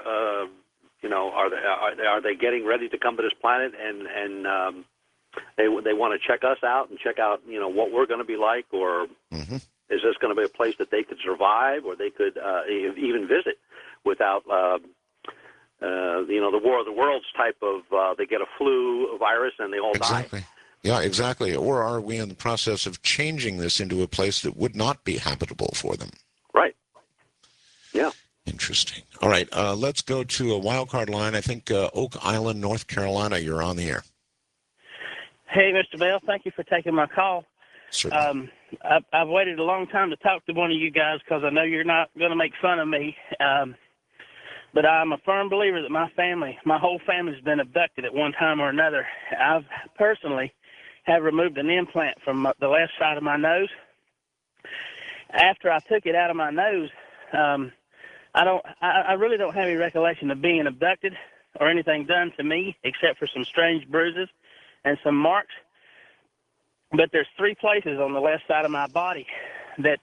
Are they getting ready to come to this planet and they want to check us out and check out what we're going to be like, or is this going to be a place that they could survive, or they could even visit without the War of the Worlds type of they get a flu virus and they all Exactly. die. Yeah, exactly. Or are we in the process of changing this into a place that would not be habitable for them? Right. Yeah. Interesting. All right, let's go to a wild card line. I think Oak Island, North Carolina, you're on the air. Hey, Mr. Bell, thank you for taking my call. Certainly. I've waited a long time to talk to one of you guys because I know you're not going to make fun of me. But I'm a firm believer that my whole family's been abducted at one time or another. I've personally have removed an implant from the left side of my nose. After I took it out of my nose, I really don't have any recollection of being abducted or anything done to me except for some strange bruises and some marks. But there's 3 places on the left side of my body that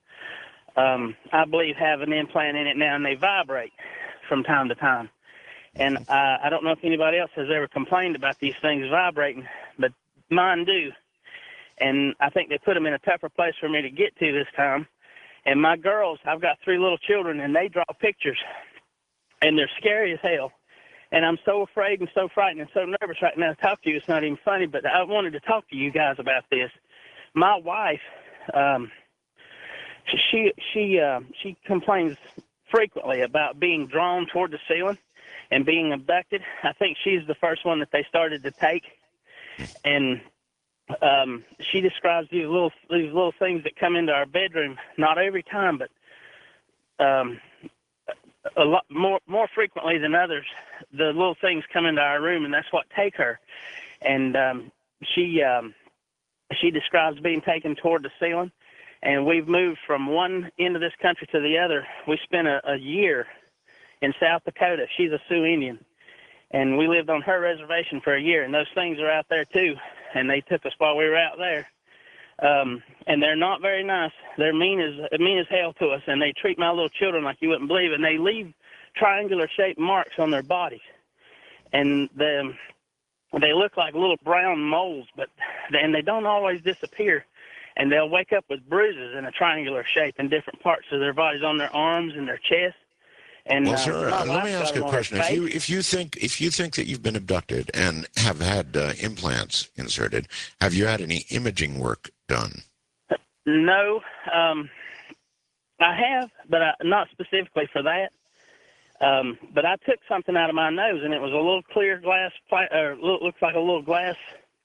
I believe have an implant in it now, and they vibrate from time to time. And I don't know if anybody else has ever complained about these things vibrating, but mine do. And I think they put them in a tougher place for me to get to this time. And my girls, I've got 3 little children, and they draw pictures, and they're scary as hell. And I'm so afraid and so frightened and so nervous right now to talk to you. It's not even funny, but I wanted to talk to you guys about this. My wife, she complains frequently about being drawn toward the ceiling and being abducted. I think she's the first one that they started to take. And she describes these little things that come into our bedroom, not every time, but a lot more frequently than others. The little things come into our room, and that's what take her. And she describes being taken toward the ceiling. And we've moved from one end of this country to the other. We spent a year in South Dakota. She's a Sioux Indian. And we lived on her reservation for a year, and those things are out there too. And they took us while we were out there. And they're not very nice. They're mean as hell to us, and they treat my little children like you wouldn't believe. And they leave triangular-shaped marks on their bodies. And they look like little brown moles, and they don't always disappear. And they'll wake up with bruises in a triangular shape in different parts of their bodies, on their arms and their chest. And well, sir, let me ask you a question. If you think that you've been abducted and have had implants inserted, have you had any imaging work done? No, I have, but not specifically for that. But I took something out of my nose, and it was a little clear glass, looks like a little glass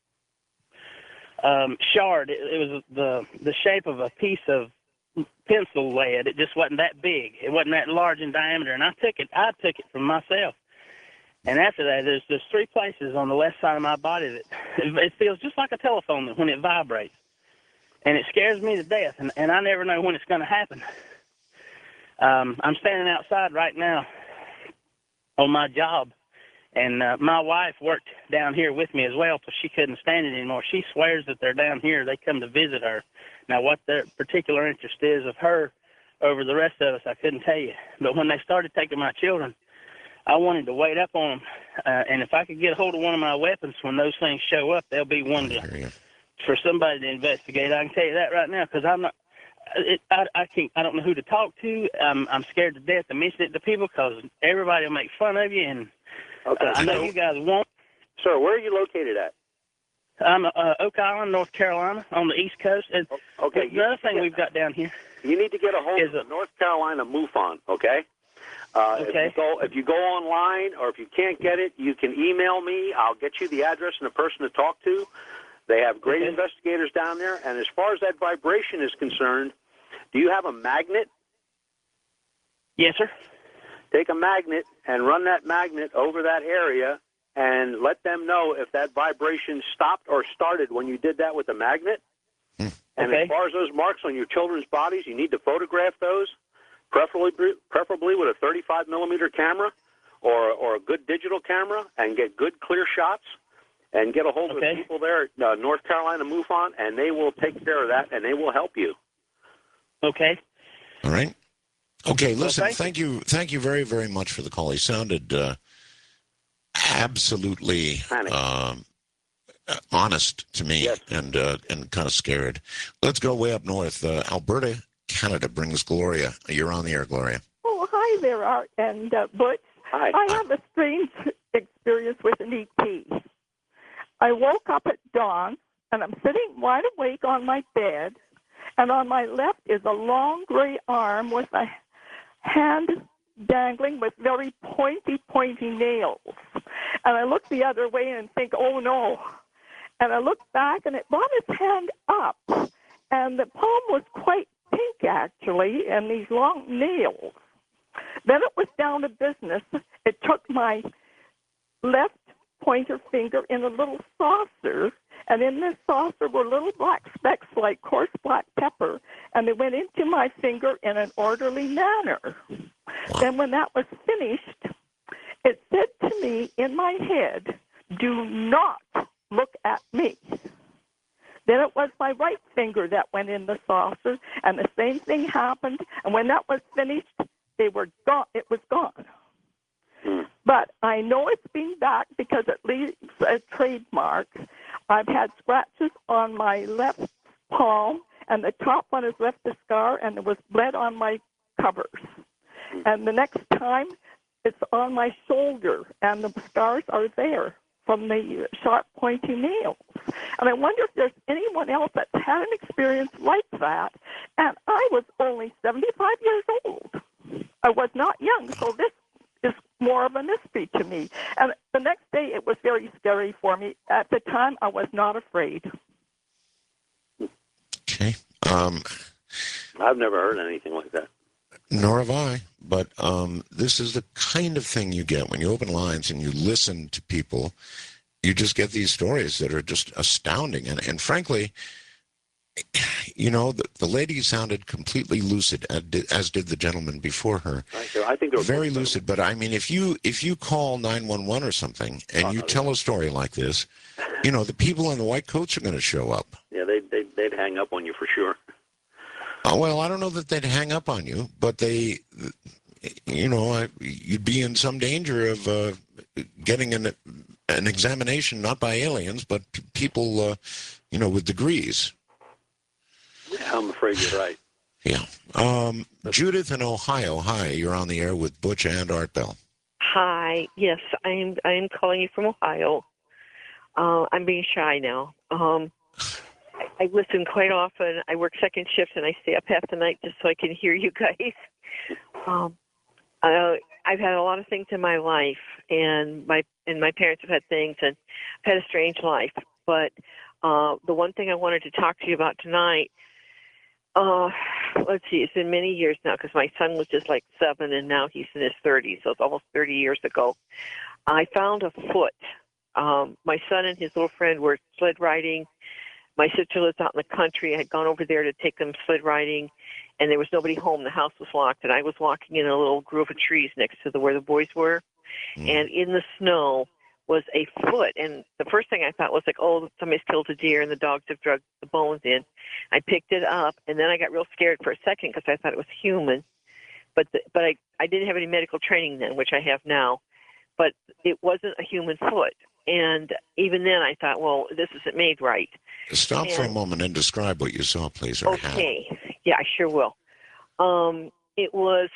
shard. It was the shape of a piece of pencil lead. It just wasn't that big. It wasn't that large in diameter, and I took it from myself. And after that, there's 3 places on the left side of my body that it feels just like a telephone when it vibrates, and it scares me to death. And I never know when it's going to happen. I'm standing outside right now on my job, and my wife worked down here with me as well, because she couldn't stand it anymore. She swears that they're down here. They come to visit her. Now, what their particular interest is of her over the rest of us, I couldn't tell you. But when they started taking my children, I wanted to wait up on them. And if I could get a hold of one of my weapons when those things show up, there'll be one for somebody to investigate. I can tell you that right now, because I'm not. I don't know who to talk to. I'm scared to death to mention it to people, because everybody will make fun of you. And I know you guys won't. Sir, where are you located at? I'm Oak Island, North Carolina, on the East Coast. And okay. The other thing we've got down here. You need to get a hold of the North Carolina MUFON, okay? Okay. If you go online, or if you can't get it, you can email me. I'll get you the address and the person to talk to. They have great investigators down there. And as far as that vibration is concerned, do you have a magnet? Yes, sir. Take a magnet and run that magnet over that area, and let them know if that vibration stopped or started when you did that with the magnet. And Okay. as far as those marks on your children's bodies, you need to photograph those, preferably with a 35 millimeter camera or a good digital camera, and get good clear shots. And get a hold of the people there at North Carolina MUFON, and they will take care of that, and they will help you. Okay. All right. Okay, listen, Well, thank you very, very much for the call. He sounded absolutely honest to me, Yes. and kind of scared. Let's go way up north. Alberta, Canada brings Gloria. You're on the air, Gloria. Oh, hi there, Art and Butch. Hi. I have a strange experience with an ET. I woke up at dawn, and I'm sitting wide awake on my bed, and on my left is a long gray arm with a hand dangling with very pointy nails. And I look the other way and think, oh, no. And I look back, and it brought its hand up, and the palm was quite pink, actually, and these long nails. Then it was down to business. It took my left pointer finger in a little saucer, and in this saucer were little black specks like coarse black pepper, and they went into my finger in an orderly manner. Then when that was finished, it said to me in my head, "Do not look at me." Then it was my right finger that went in the saucer, and the same thing happened, and when that was finished, they were gone. It was gone. But I know it's been back because it leaves a trademark. I've had scratches on my left palm, and the top one has left a scar, and there was blood on my covers. And the next time, it's on my shoulder, and the scars are there from the sharp, pointy nails. And I wonder if there's anyone else that's had an experience like that. And I was only 75 years old. I was not young, so this is more of a mystery to me. And the next day, it was very scary for me. At the time, I was not afraid. Okay. I've never heard anything like that. Nor have I. But this is the kind of thing you get when you open lines and you listen to people. You just get these stories that are just astounding. And frankly, you know, the lady sounded completely lucid, as did the gentleman before her. I think they were Very lucid. But I mean, if you call 911 or something and you tell a story like this, you know, the people in the white coats are going to show up. Yeah, they'd hang up on you for sure. Well, I don't know that they'd hang up on you, but they, you know, you'd be in some danger of getting an examination, not by aliens, but people, you know, with degrees. I'm afraid you're right. Yeah. Judith in Ohio. Hi, you're on the air with Butch and Art Bell. Hi. Yes, I'm calling you from Ohio. I'm being shy now. I listen quite often. I work second shift, and I stay up half the night just so I can hear you guys. I've had a lot of things in my life, and my parents have had things, and I've had a strange life. But the one thing I wanted to talk to you about tonight, let's see, it's been many years now because my son was just like 7, and now he's in his 30s, so it's almost 30 years ago. I found a foot. My son and his little friend were sled riding. My sister lives out in the country. I had gone over there to take them sled riding, and there was nobody home. The house was locked, and I was walking in a little grove of trees next to where the boys were. And in the snow was a foot. And the first thing I thought was like, oh, somebody's killed a deer, and the dogs have dragged the bones in. I picked it up, and then I got real scared for a second because I thought it was human. But I didn't have any medical training then, which I have now. But it wasn't a human foot. And even then I thought, well, this isn't made right. Stop for a moment and describe what you saw, please, or how. Okay. Yeah, I sure will. It was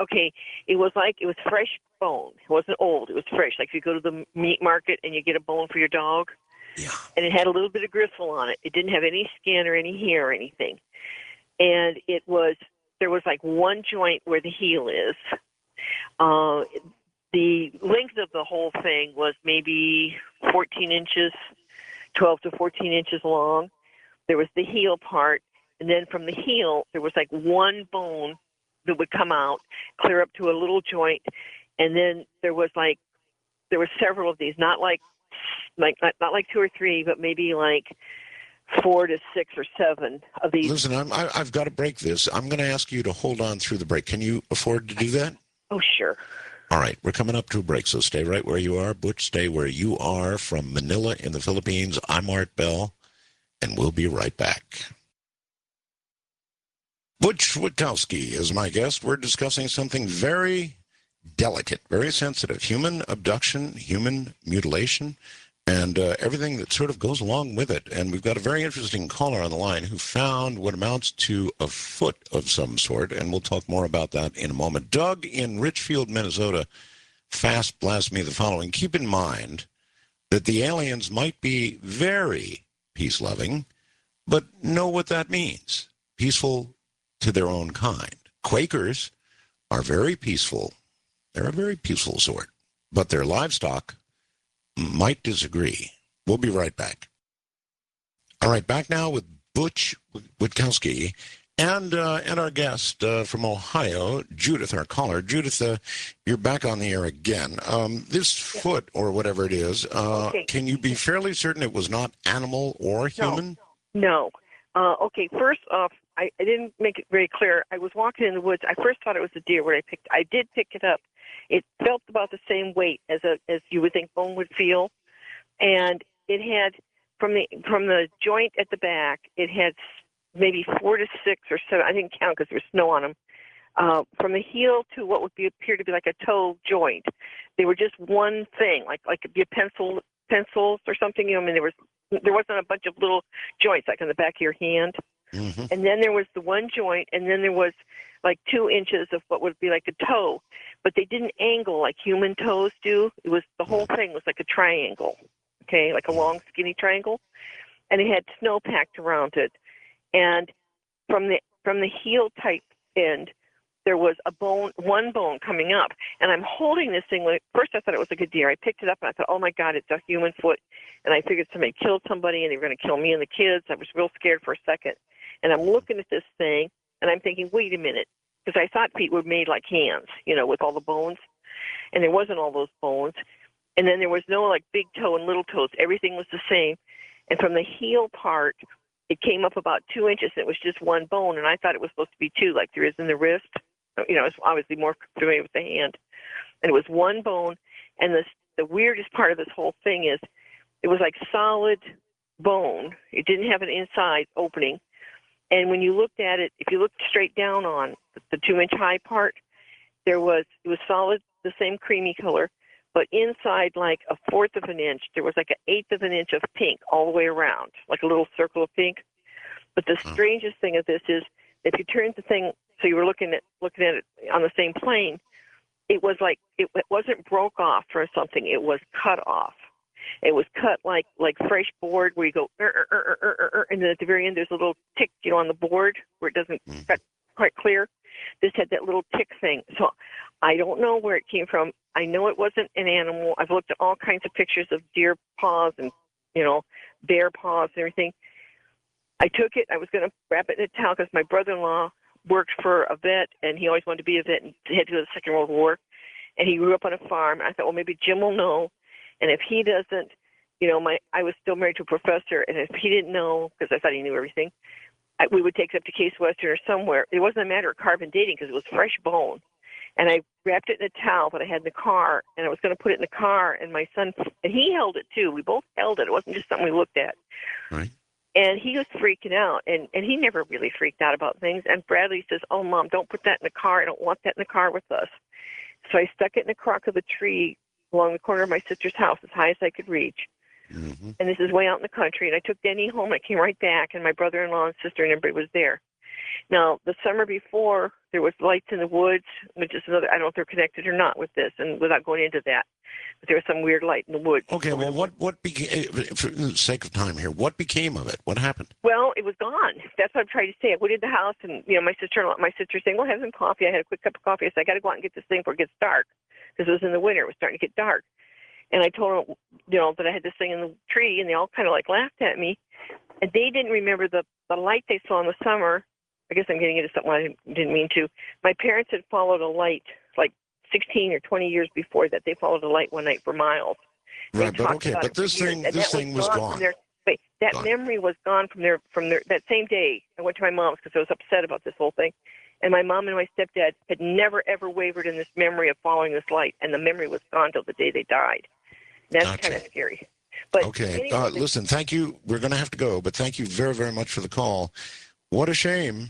fresh bone. It wasn't old. It was fresh. Like if you go to the meat market and you get a bone for your dog, Yeah. and it had a little bit of gristle on it. It didn't have any skin or any hair or anything. And there was like one joint where the heel is. The length of the whole thing was maybe 14 inches, 12 to 14 inches long. There was the heel part, and then from the heel, there was like one bone that would come out, clear up to a little joint, and then there was like there were several of these, not like 2 or 3, but maybe like 4 to 6 or 7 of these. Listen, I've got to break this. I'm going to ask you to hold on through the break. Can you afford to do that? Oh, sure. All right, we're coming up to a break, so stay right where you are. Butch, stay where you are. From Manila in the Philippines, I'm Art Bell, and we'll be right back. Butch Witkowski is my guest. We're discussing something very delicate, very sensitive, human abduction, human mutilation, and everything that sort of goes along with it. And we've got a very interesting caller on the line who found what amounts to a foot of some sort, and we'll talk more about that in a moment. Doug in Richfield, Minnesota, fast blasts me the following. Keep in mind that the aliens might be very peace-loving, but know what that means. Peaceful to their own kind. Quakers are very peaceful. They're a very peaceful sort, but their livestock might disagree. We'll be right back. All right, back now with Butch Witkowski and our guest from Ohio, Judith, our caller. Judith, you're back on the air again. This foot, or whatever it is, Okay. Can you be fairly certain it was not animal or human? No. Okay, first off, I didn't make it very clear. I was walking in the woods. I first thought it was a deer. I did pick it up. It felt about the same weight as you would think bone would feel, and it had from the joint at the back. It had maybe 4 to 6 or 7. I didn't count because there was snow on them. From the heel to what would appear to be like a toe joint, they were just one thing, like it'd be a pencils or something. I mean, there wasn't a bunch of little joints like on the back of your hand. Mm-hmm. And then there was the one joint, and then there was like 2 inches of what would be like a toe, but they didn't angle like human toes do. It was the whole thing was like a triangle, okay, like a long skinny triangle, and it had snow packed around it. And from the heel type end, there was one bone coming up, and I'm holding this thing. First, I thought it was like a deer. I picked it up, and I thought, oh my God, it's a human foot. And I figured somebody killed somebody, and they were going to kill me and the kids. I was real scared for a second. And I'm looking at this thing, and I'm thinking, wait a minute, because I thought feet were made like hands, with all the bones, and there wasn't all those bones. And then there was no like big toe and little toes. Everything was the same. And from the heel part, it came up about 2 inches, and it was just one bone. And I thought it was supposed to be 2, like there is in the wrist. It's obviously more familiar with the hand. And it was one bone. And the weirdest part of this whole thing is it was like solid bone. It didn't have an inside opening. And when you looked at it, if you looked straight down on the 2-inch high part, it was solid, the same creamy color, but inside like a 1/4 of an inch, there was like an 1/8 of an inch of pink all the way around, like a little circle of pink. But the strangest thing of this is, if you turned the thing so you were looking at it on the same plane, it was like it wasn't broke off or something. It was cut off. It was cut like fresh board where you go, and then at the very end there's a little tick, on the board where it doesn't cut quite clear. This had that little tick thing. So I don't know where it came from. I know it wasn't an animal. I've looked at all kinds of pictures of deer paws and, bear paws and everything. I took it. I was going to wrap it in a towel because my brother-in-law worked for a vet, and he always wanted to be a vet and had to go to the Second World War. And he grew up on a farm. I thought, well, maybe Jim will know. And if he doesn't, I was still married to a professor, and if he didn't know, because I thought he knew everything, we would take it up to Case Western or somewhere. It wasn't a matter of carbon dating because it was fresh bone. And I wrapped it in a towel that I had in the car, and I was going to put it in the car, and my son, and he held it too. We both held it. It wasn't just something we looked at. Right. And he was freaking out, and he never really freaked out about things. And Bradley says, oh, Mom, don't put that in the car. I don't want that in the car with us. So I stuck it in the crock of a tree along the corner of my sister's house as high as I could reach. Mm-hmm. And this is way out in the country. And I took Denny home. I came right back, and my brother-in-law and sister and everybody was there. Now, the summer before, there was lights in the woods, which is another, I don't know if they're connected or not with this, and without going into that. But there was some weird light in the woods. Okay, well, what became, for the sake of time here, what became of it? What happened? Well, it was gone. That's what I'm trying to say. I went into the house, and, my sister's saying, well, have some coffee. I had a quick cup of coffee. I said, I got to go out and get this thing before it gets dark, because it was in the winter. It was starting to get dark. And I told them, that I had this thing in the tree, and they all kind of laughed at me. And they didn't remember the light they saw in the summer. I guess I'm getting into something I didn't mean to. My parents had followed a light, 16 or 20 years before that, they followed a light one night for miles. Right, but this thing was gone. That memory was gone from their that same day. I went to my mom's because I was upset about this whole thing. And my mom and my stepdad had never, ever wavered in this memory of following this light. And the memory was gone till the day they died. That's kind of scary. But okay. Anyway, listen, thank you. We're going to have to go, but thank you very, very much for the call. What a shame.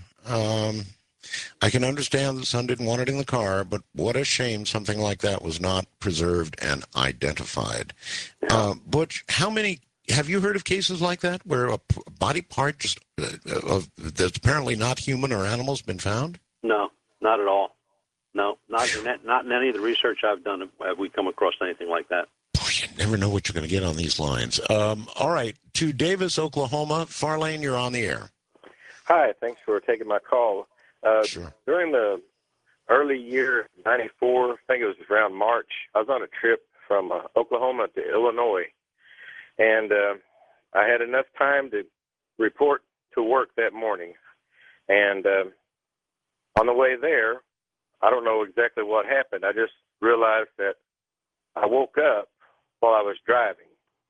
I can understand the son didn't want it in the car, but what a shame something like that was not preserved and identified. Butch, have you heard of cases like that where a body part just that's apparently not human or animal has been found? No, not at all. No, not in any of the research I've done have we come across anything like that. Boy, you never know what you're going to get on these lines. All right, to Davis, Oklahoma. Farlane, you're on the air. Hi, thanks for taking my call. Sure. During the early year, 94, I think it was around March, I was on a trip from Oklahoma to Illinois. And I had enough time to report to work that morning. And on the way there, I don't know exactly what happened. I just realized that I woke up while I was driving.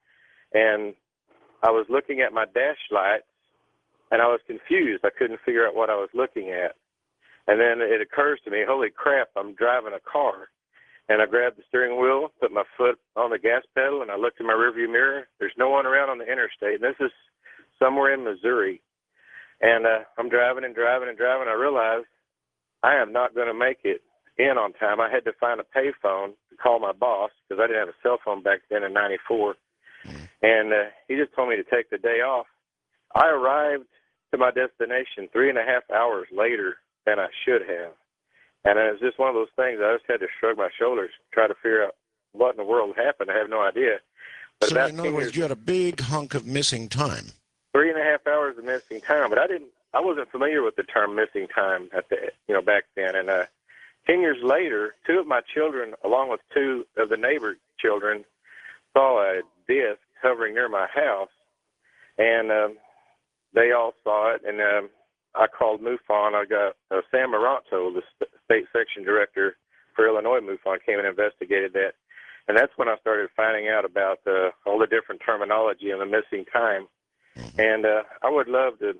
And I was looking at my dash lights, and I was confused. I couldn't figure out what I was looking at. And then it occurs to me, holy crap, I'm driving a car. And I grabbed the steering wheel, put my foot on the gas pedal, and I looked in my rearview mirror. There's no one around on the interstate. And this is somewhere in Missouri. And I'm driving and driving and driving. I realized I am not going to make it in on time. I had to find a payphone to call my boss because I didn't have a cell phone back then in 94. And he just told me to take the day off. I arrived to my destination 3.5 hours later than I should have. And it was just one of those things. I just had to shrug my shoulders, try to figure out what in the world happened. I have no idea. But so in other words, you had a big hunk of missing time. 3.5 hours of missing time. But I wasn't familiar with the term missing time back then. And 10 years later, 2 of my children, along with 2 of the neighbor children, saw a disc hovering near my house, and they all saw it. And I called MUFON. I got Sam Maranto, the state section director for Illinois MUFON, came and investigated that. And that's when I started finding out about all the different terminology and the missing time. And I would love to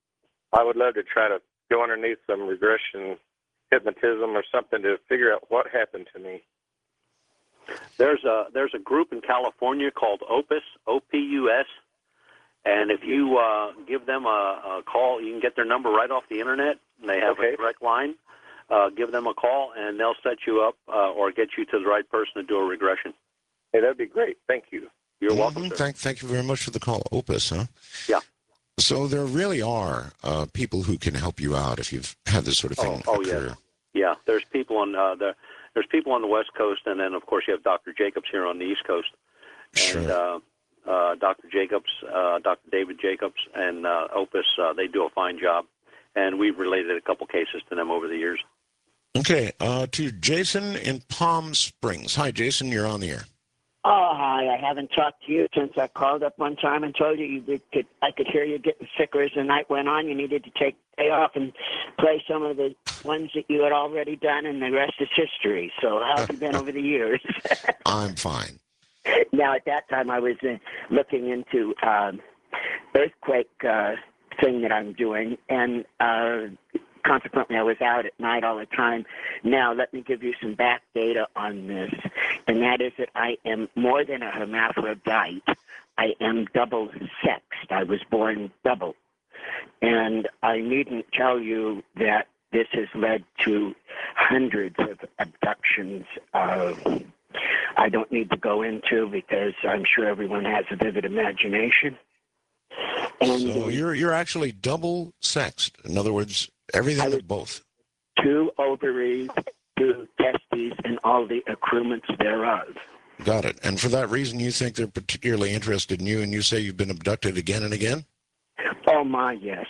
try to go underneath some regression hypnotism or something to figure out what happened to me. There's a group in California called Opus, O-P-U-S. And if you give them a call, you can get their number right off the internet. They have a direct line. Give them a call, and they'll set you up or get you to the right person to do a regression. Hey, that'd be great. Thank you. You're welcome, sir. Thank you very much for the call. Opus, huh? Yeah. So there really are people who can help you out if you've had this sort of thing occur. Yeah. There's people on there's people on the West Coast, and then of course you have Dr. Jacobs here on the East Coast. Sure. And Dr. Jacobs, Dr. David Jacobs, and Opus, they do a fine job, and we've related a couple cases to them over the years. Okay, to Jason in Palm Springs. Hi, Jason, you're on the air. Oh, hi. I haven't talked to you since I called up one time and told you I could hear you getting sicker as the night went on. You needed to take the day off and play some of the ones that you had already done, and the rest is history. So how have you been over the years? I'm fine. Now, at that time, I was looking into earthquake thing that I'm doing, and consequently, I was out at night all the time. Now, let me give you some back data on this, and that is that I am more than a hermaphrodite. I am double-sexed. I was born double. And I needn't tell you that this has led to hundreds of abductions. I don't need to go into because I'm sure everyone has a vivid imagination. And so you're actually double-sexed. In other words, everything of both. 2 ovaries, 2 testes, and all the accoutrements thereof. Got it. And for that reason, you think they're particularly interested in you, and you say you've been abducted again and again? Oh, my, yes.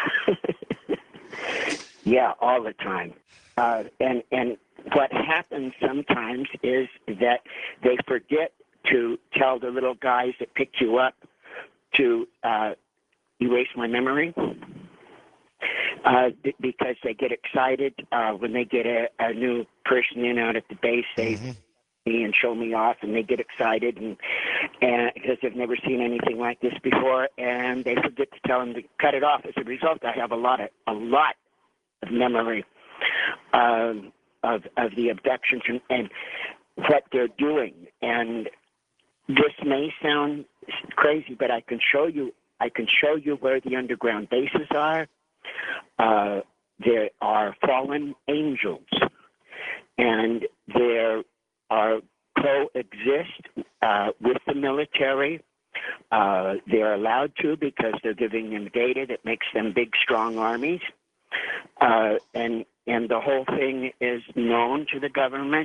Yeah, all the time. And what happens sometimes is that they forget to tell the little guys that picked you up to erase my memory. because they get excited when they get a new person in out at the base. They me and show me off, and they get excited, and because they've never seen anything like this before, and they forget to tell them to cut it off. As a result, I have a lot of memory of the abductions and what they're doing. And this may sound crazy, but I can show you where the underground bases are. There are fallen angels, and there are coexist with the military. They're allowed to because they're giving them data that makes them big, strong armies. And the whole thing is known to the government.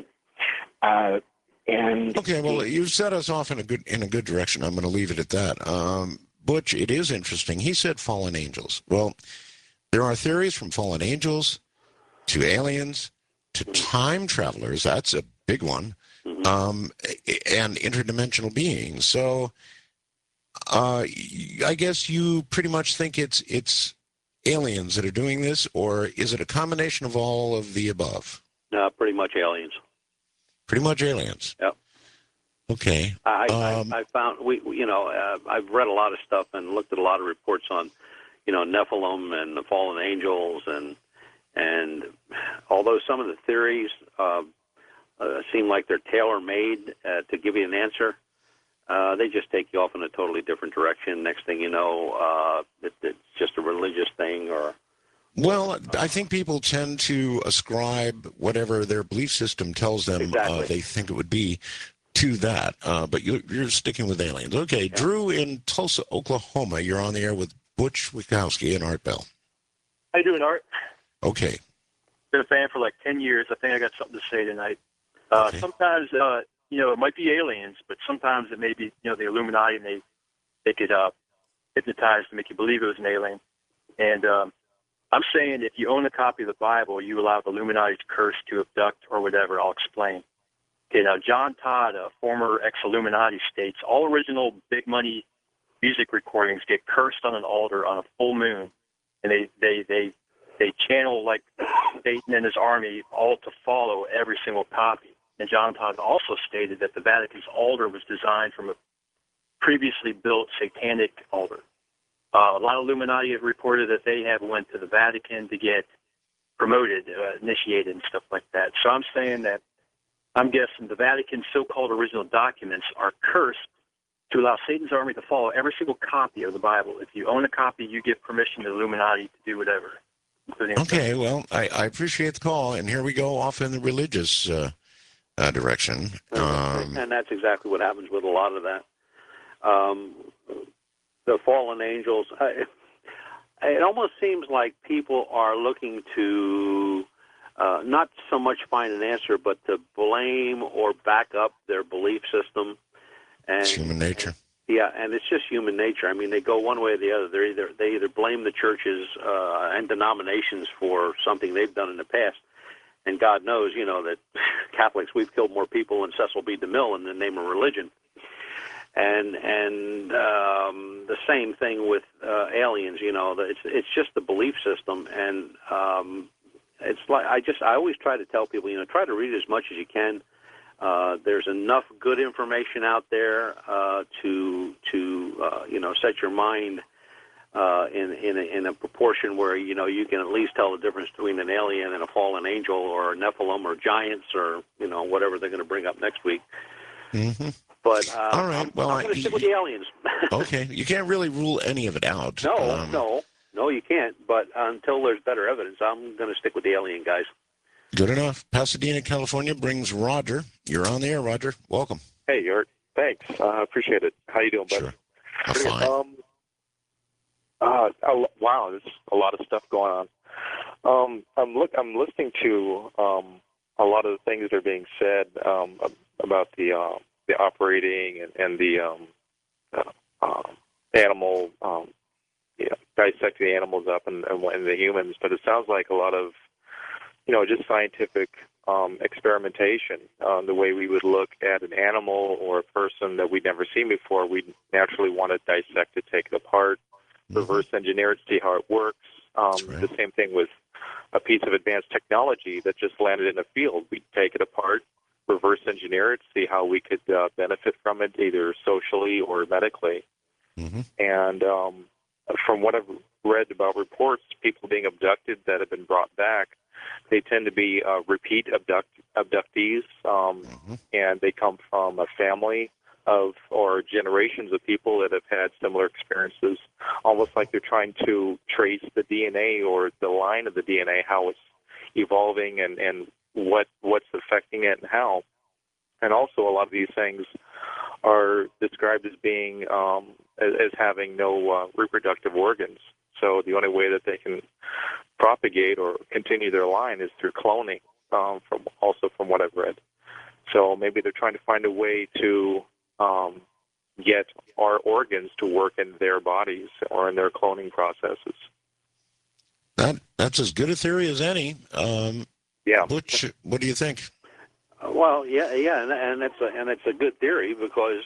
Okay, well, you've set us off in a good direction. I'm going to leave it at that. Butch, it is interesting. He said fallen angels. Well, there are theories from fallen angels to aliens to time travelers. That's a big one. And interdimensional beings. So I guess you pretty much think it's aliens that are doing this, or is it a combination of all of the above? No, pretty much aliens. Pretty much aliens. Yep. Okay. I found I've read a lot of stuff and looked at a lot of reports on, Nephilim and the fallen angels, and although some of the theories seem like they're tailor-made to give you an answer, they just take you off in a totally different direction. Next thing you know, it's just a religious thing or. Well, I think people tend to ascribe whatever their belief system tells them they think it would be to that. But you're sticking with aliens. Okay, yeah. Drew in Tulsa, Oklahoma. You're on the air with Butch Witkowski and Art Bell. How you doing, Art? Okay. Been a fan for like 10 years. I think I got something to say tonight. Okay. Sometimes, it might be aliens, but sometimes it may be, the Illuminati, and they could hypnotize to make you believe it was an alien. And I'm saying if you own a copy of the Bible, you allow the Illuminati's curse to abduct or whatever. I'll explain. Okay, now John Todd, a former ex-Illuminati, states all original big money music recordings get cursed on an altar on a full moon, and they channel like Satan and his army all to follow every single copy. And John Todd also stated that the Vatican's altar was designed from a previously built satanic altar. A lot of Illuminati have reported that they have went to the Vatican to get promoted, initiated, and stuff like that. So I'm saying that I'm guessing the Vatican's so-called original documents are cursed to allow Satan's army to follow every single copy of the Bible. If you own a copy, you give permission to the Illuminati to do whatever. Okay, well, I appreciate the call, and here we go off in the religious direction. And that's exactly what happens with a lot of that. The fallen angels, it almost seems like people are looking to not so much find an answer, but to blame or back up their belief system. And, it's human nature. Yeah, and it's just human nature. I mean, they go one way or the other. They either blame the churches and denominations for something they've done in the past, and God knows, that Catholics, we've killed more people than Cecil B. DeMille in the name of religion. And the same thing with aliens. It's just the belief system, and it's like I always try to tell people, try to read as much as you can. There's enough good information out there to set your mind in a proportion where you can at least tell the difference between an alien and a fallen angel or a Nephilim or giants or whatever they're going to bring up next week. Mm-hmm. But all right, well, I'm going to stick with the aliens. Okay, you can't really rule any of it out. No, you can't. But until there's better evidence, I'm going to stick with the alien guys. Good enough. Pasadena, California brings Roger. You're on the air, Roger. Welcome. Hey, Yurt. Thanks. I appreciate it. How you doing, bud? Sure. I'm fine. Wow, there's a lot of stuff going on. I'm listening to a lot of the things that are being said about the operating and the animal, dissecting the animals up and the humans. But it sounds like a lot of just scientific experimentation. The way we would look at an animal or a person that we'd never seen before, we'd naturally want to dissect it, take it apart, reverse engineer it, see how it works. The same thing with a piece of advanced technology that just landed in a field. We take it apart, reverse engineer it, see how we could benefit from it, either socially or medically. Mm-hmm. And from what I've read about reports, people being abducted that have been brought back, they tend to be repeat abductees, and they come from a family of or generations of people that have had similar experiences, almost like they're trying to trace the DNA or the line of the DNA, how it's evolving and what's affecting it and how. And also a lot of these things are described as being as having no reproductive organs. So the only way that they can propagate or continue their line is through cloning, from what I've read. So maybe they're trying to find a way to get our organs to work in their bodies or in their cloning processes. That's as good a theory as any. Yeah. Butch, what do you think? Well, yeah, and it's a good theory because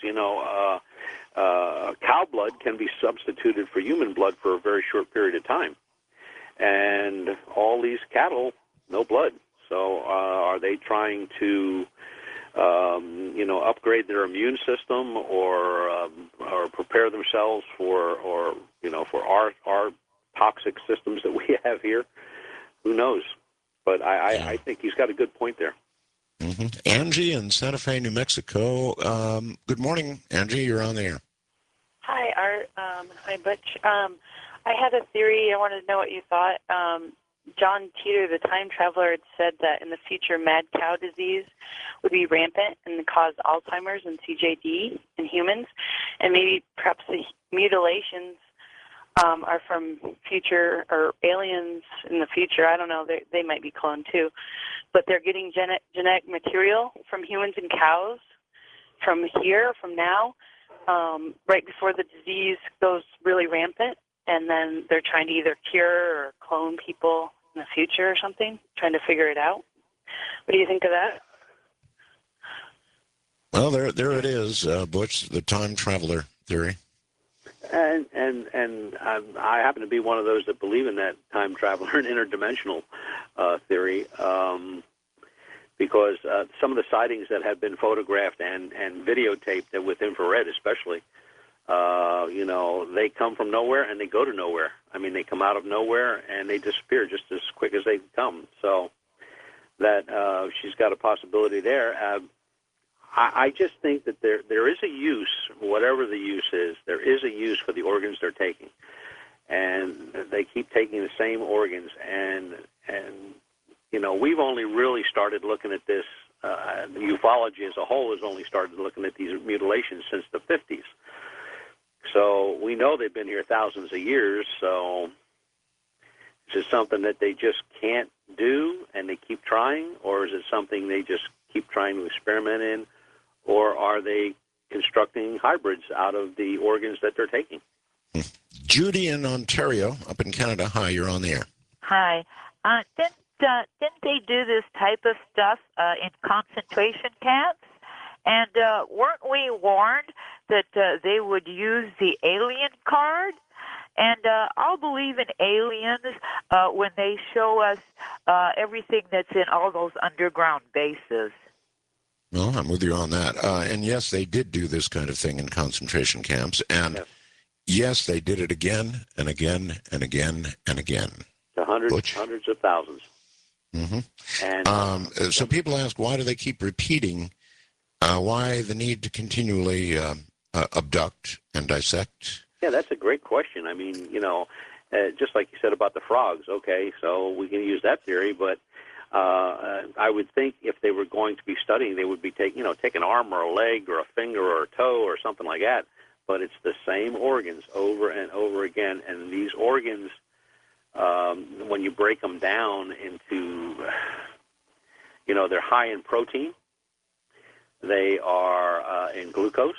cow blood can be substituted for human blood for a very short period of time, and all these cattle, no blood. So are they trying to, upgrade their immune system or prepare themselves for our toxic systems that we have here? Who knows? But I think he's got a good point there. Mm-hmm. Angie in Santa Fe, New Mexico. Good morning, Angie. You're on the air. Hi, Art. Hi, Butch. I had a theory. I wanted to know what you thought. John Teeter, the time traveler, had said that in the future mad cow disease would be rampant and cause Alzheimer's and CJD in humans, and maybe perhaps the mutilations are from future or aliens in the future. I don't know. They might be cloned too. But they're getting genetic material from humans and cows from here, from now, right before the disease goes really rampant. And then they're trying to either cure or clone people in the future or something, trying to figure it out. What do you think of that? Well, there it is, Butch, the time traveler theory. And I happen to be one of those that believe in that time traveler and interdimensional theory, because some of the sightings that have been photographed and videotaped with infrared, especially, they come from nowhere and they go to nowhere. I mean, they come out of nowhere and they disappear just as quick as they come. So that she's got a possibility there. I just think that there is a use, whatever the use is, there is a use for the organs they're taking. And they keep taking the same organs. And we've only really started looking at this, ufology as a whole has only started looking at these mutilations since the 50s. So we know they've been here thousands of years, so is it something that they just can't do and they keep trying, or is it something they just keep trying to experiment in, or are they constructing hybrids out of the organs that they're taking? Judy in Ontario, up in Canada. Hi, you're on the air. Hi. Didn't they do this type of stuff in concentration camps? And weren't we warned that they would use the alien card? And I'll believe in aliens when they show us everything that's in all those underground bases. Well, I'm with you on that. And yes, they did do this kind of thing in concentration camps. And yes, they did it again and again and again and again. To hundreds of thousands. Mm-hmm. And so people ask, why do they keep repeating? Why the need to continually abduct and dissect? Yeah, that's a great question. I mean, just like you said about the frogs, okay, so we can use that theory, but I would think if they were going to be studying, they would be take an arm or a leg or a finger or a toe or something like that, but it's the same organs over and over again, and these organs, when you break them down into, they're high in protein, they are in glucose.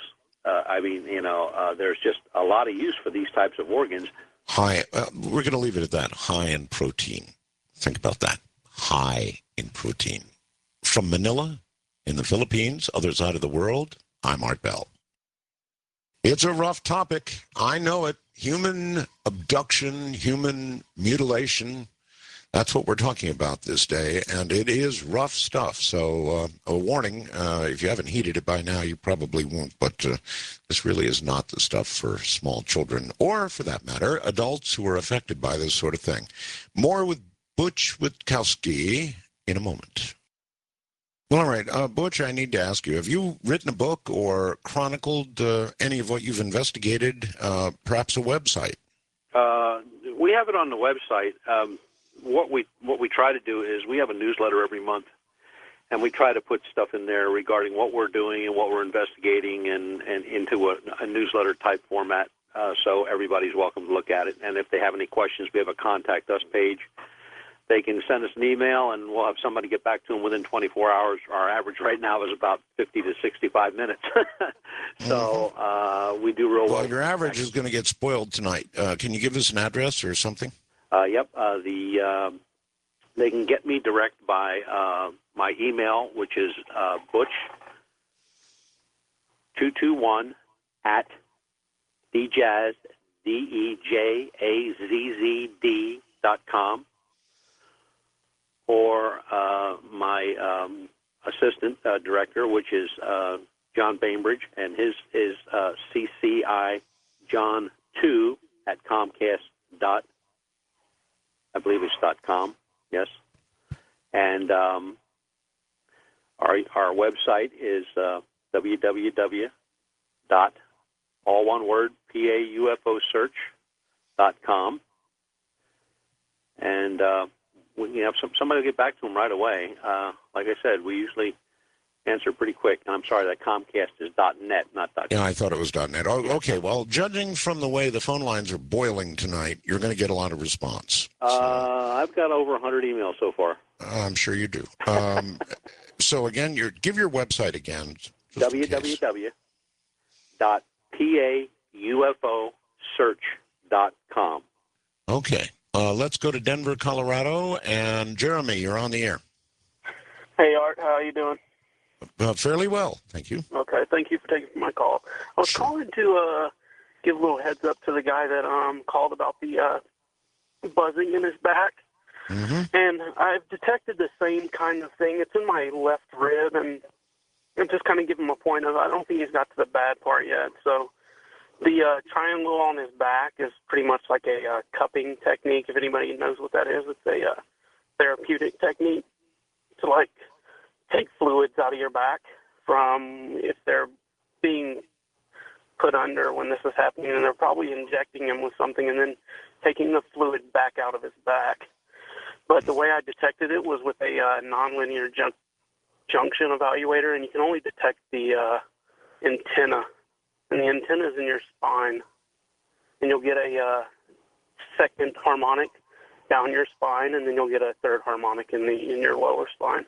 There's just a lot of use for these types of organs. High. We're going to leave it at that. High in protein. Think about that. High in protein. From Manila, in the Philippines, other side of the world, I'm Art Bell. It's a rough topic. I know it. Human abduction, human mutilation. That's what we're talking about this day, and it is rough stuff. So a warning, if you haven't heeded it by now, you probably won't, but this really is not the stuff for small children, or for that matter, adults who are affected by this sort of thing. More with Butch Witkowski in a moment. Well, all right, Butch, I need to ask you, have you written a book or chronicled any of what you've investigated, perhaps a website? We have it on the website. What we try to do is we have a newsletter every month, and we try to put stuff in there regarding what we're doing and what we're investigating and into a newsletter type format, so everybody's welcome to look at it. And if they have any questions, we have a contact us page. They can send us an email, and we'll have somebody get back to them within 24 hours. Our average right now is about 50 to 65 minutes. So we do real well. Well, your average is going to get spoiled tonight. Can you give us an address or something? Yep. They can get me direct by my email, which is Butch221 at dejazz, DEJAZZD.com, or my assistant director, which is John Bainbridge, and his is CCIJohn2 at Comcast. I believe it's .com, yes. And our website is www.paUFOsearch.com. And we have somebody will get back to them right away. Like I said, we usually answer pretty quick. And I'm sorry, that Comcast is .net, not .com. Yeah, I thought it was .net. Oh, okay, well, judging from the way the phone lines are boiling tonight, you're going to get a lot of response. I've got over 100 emails so far. I'm sure you do. So, again, give your website again. www.paufosearch.com. Okay. Let's go to Denver, Colorado. And Jeremy, you're on the air. Hey, Art. How are you doing? Fairly well, thank you. Okay, thank you for taking my call. I was calling to give a little heads up to the guy that called about the buzzing in his back. Mm-hmm. And I've detected the same kind of thing. It's in my left rib, and I'm just kind of giving him a point of I don't think he's got to the bad part yet. So the triangle on his back is pretty much like a cupping technique. If anybody knows what that is, it's a therapeutic technique to, like, take fluids out of your back from if they're being put under when this is happening, and they're probably injecting him with something and then taking the fluid back out of his back. But the way I detected it was with a nonlinear junction evaluator, and you can only detect the antenna. And the antenna is in your spine, and you'll get a second harmonic down your spine, and then you'll get a third harmonic in your lower spine.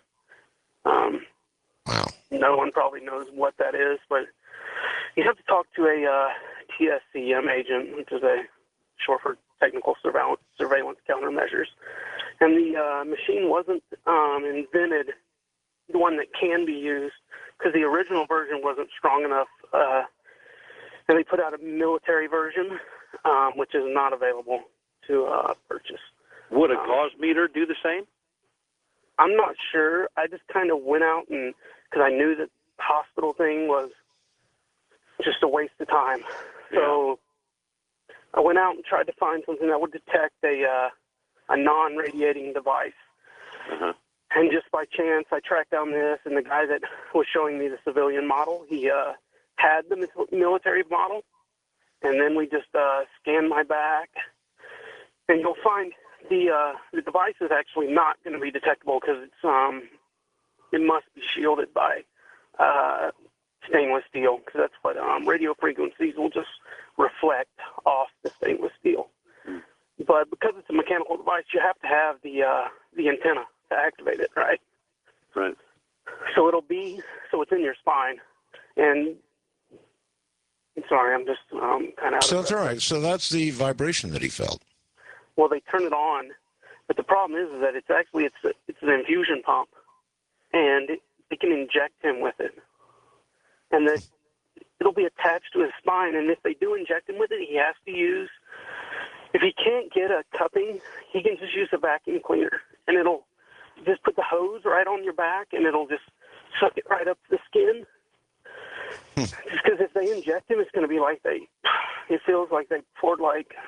Wow. No one probably knows what that is, but you have to talk to a TSCM agent, which is a short for technical surveillance countermeasures. And the machine wasn't invented, the one that can be used, because the original version wasn't strong enough. And they put out a military version, which is not available to purchase. Would a gauge meter do the same? I'm not sure. I just kind of went out and because I knew that the hospital thing was just a waste of time. Yeah. So I went out and tried to find something that would detect a non-radiating device. Uh-huh. And just by chance, I tracked down this, and the guy that was showing me the civilian model, he had the military model, and then we just scanned my back, and you'll find the device is actually not going to be detectable because it must be shielded by stainless steel, because that's what radio frequencies will just reflect off the stainless steel. But because it's a mechanical device, you have to have the antenna to activate it, right? Right. So it's in your spine, and sorry, I'm just kind of. So that's all right. So that's the vibration that he felt. Well, they turn it on, but the problem is that it's an infusion pump, and they can inject him with it. And it'll be attached to his spine, and if they do inject him with it, he has to use. If he can't get a cupping, he can just use a vacuum cleaner, and it'll just put the hose right on your back, and it'll just suck it right up to the skin. Just because if they inject him, it's going to be like it feels like they poured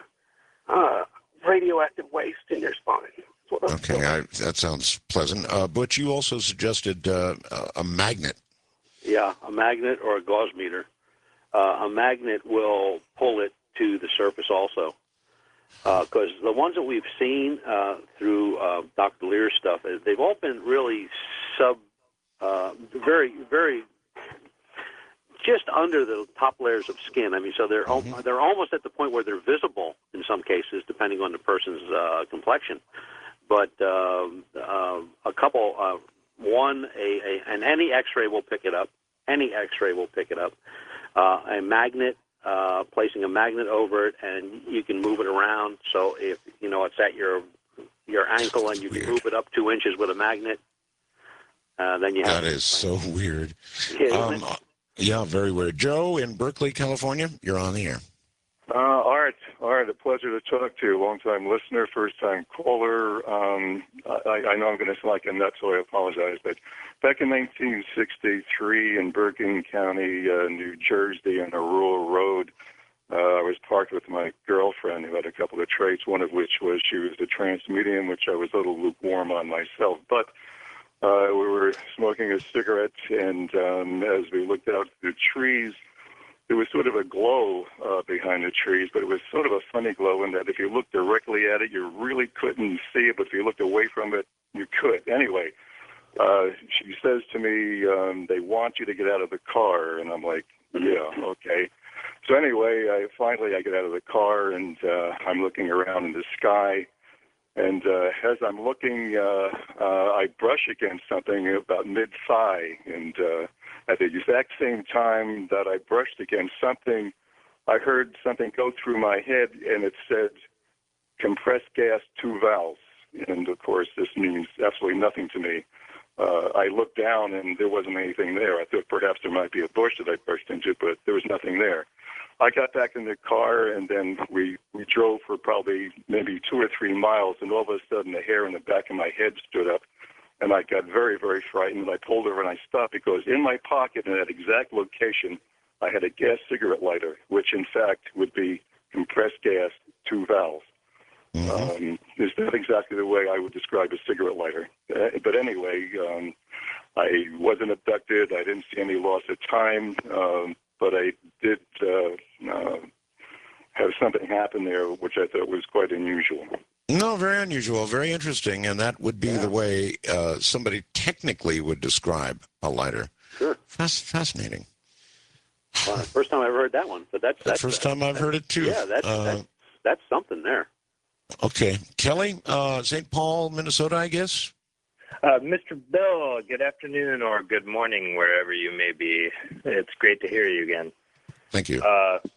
radioactive waste in your spine. Okay, that sounds pleasant. Butch, you also suggested a magnet. Yeah, a magnet or a gauze meter. A magnet will pull it to the surface also. Because the ones that we've seen through Dr. Lear's stuff, they've all been really very, very just under the top layers of skin. I mean, so they're almost at the point where they're visible in some cases, depending on the person's complexion. But a couple, and any X-ray will pick it up. Any X-ray will pick it up. A magnet. Placing a magnet over it, and you can move it around. So if it's at your ankle, and you can move it up 2 inches with a magnet, then you have. That is so weird. Yeah, very weird. Joe in Berkeley, California, you're on the air. Art, a pleasure to talk to you. Long-time listener, first-time caller. I know I'm going to sound like a nut, so I apologize. But back in 1963 in Bergen County, New Jersey, on a rural road, I was parked with my girlfriend who had a couple of traits, one of which was she was a trance medium, which I was a little lukewarm on myself. But we were smoking a cigarette, and as we looked out the trees, there was sort of a glow behind the trees, but it was sort of a funny glow in that if you looked directly at it, you really couldn't see it, but if you looked away from it, you could. Anyway, she says to me, they want you to get out of the car, and I'm like, yeah, okay. So anyway, I get out of the car, and I'm looking around in the sky, and as I'm looking, I brush against something about mid-thigh, and at the exact same time that I brushed against something, I heard something go through my head, and it said, compressed gas 2 valves. And, of course, this means absolutely nothing to me. I looked down, and there wasn't anything there. I thought perhaps there might be a bush that I brushed into, but there was nothing there. I got back in the car, and then we drove for probably maybe 2 or 3 miles, and all of a sudden the hair in the back of my head stood up. And I got very, very frightened, and I pulled over and I stopped because in my pocket in that exact location, I had a gas cigarette lighter, which in fact would be compressed gas 2 valves. It's not exactly the way I would describe a cigarette lighter. But anyway, I wasn't abducted. I didn't see any loss of time, but I did have something happen there, which I thought was quite unusual. No, very unusual, very interesting, and that would be the way somebody technically would describe a lighter. Sure. Fascinating. Well, first time I ever heard that one, but that's the first time I've heard it too. Yeah, that's something there. Okay, Kelly, St. Paul, Minnesota, I guess. Mr. Bill, good afternoon or good morning, wherever you may be. It's great to hear you again. Thank you.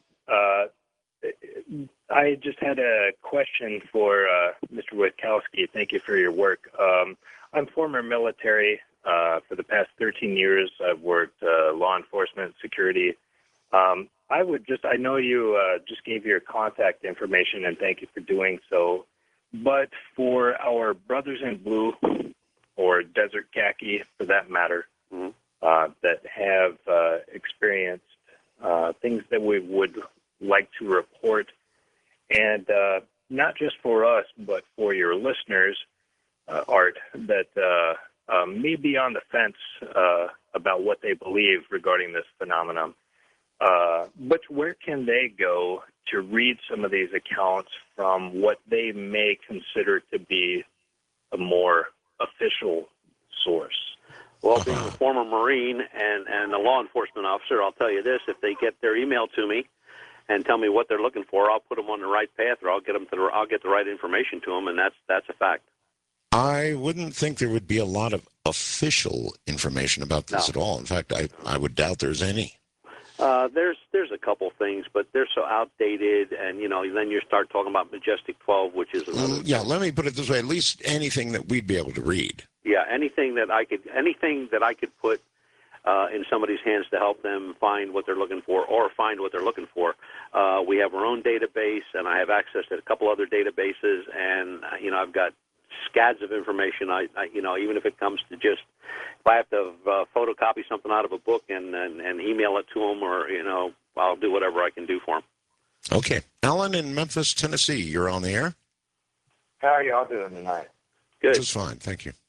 I just had a question for Mr. Witkowski. Thank you for your work. I'm former military. For the past 13 years, I've worked law enforcement, security. I know you just gave your contact information, and thank you for doing so. But for our brothers in blue, or desert khaki for that matter, that have experienced things that we would like to report, and not just for us, but for your listeners, Art, that may be on the fence about what they believe regarding this phenomenon. But where can they go to read some of these accounts from what they may consider to be a more official source? Well, being a former Marine and a law enforcement officer, I'll tell you this: if they get their email to me and tell me what they're looking for, I'll put them on the right path, or I'll get the right information to them, and that's a fact. I wouldn't think there would be a lot of official information about this at all. In fact, I would doubt there's any. There's a couple things, but they're so outdated, and then you start talking about Majestic 12, which is another. Yeah, let me put it this way: at least anything that we'd be able to read. Yeah, anything that I could put in somebody's hands to help them find what they're looking for or find what they're looking for. We have our own database, and I have access to a couple other databases, and I've got scads of information. I even if it comes to just if I have to photocopy something out of a book and email it to them, or I'll do whatever I can do for them. Okay, Alan in Memphis, Tennessee, you're on the air. How are y'all doing tonight? Good. Just fine, thank you.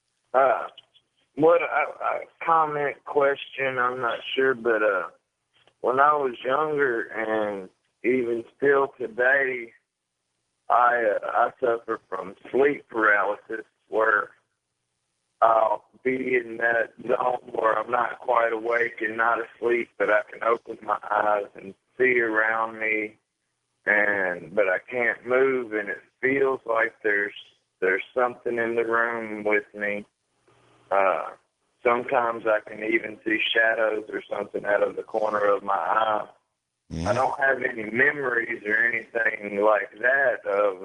What a comment, question, I'm not sure, but when I was younger and even still today, I suffer from sleep paralysis where I'll be in that zone where I'm not quite awake and not asleep, but I can open my eyes and see around me, but I can't move, and it feels like there's something in the room with me. Sometimes I can even see shadows or something out of the corner of my eye. I don't have any memories or anything like that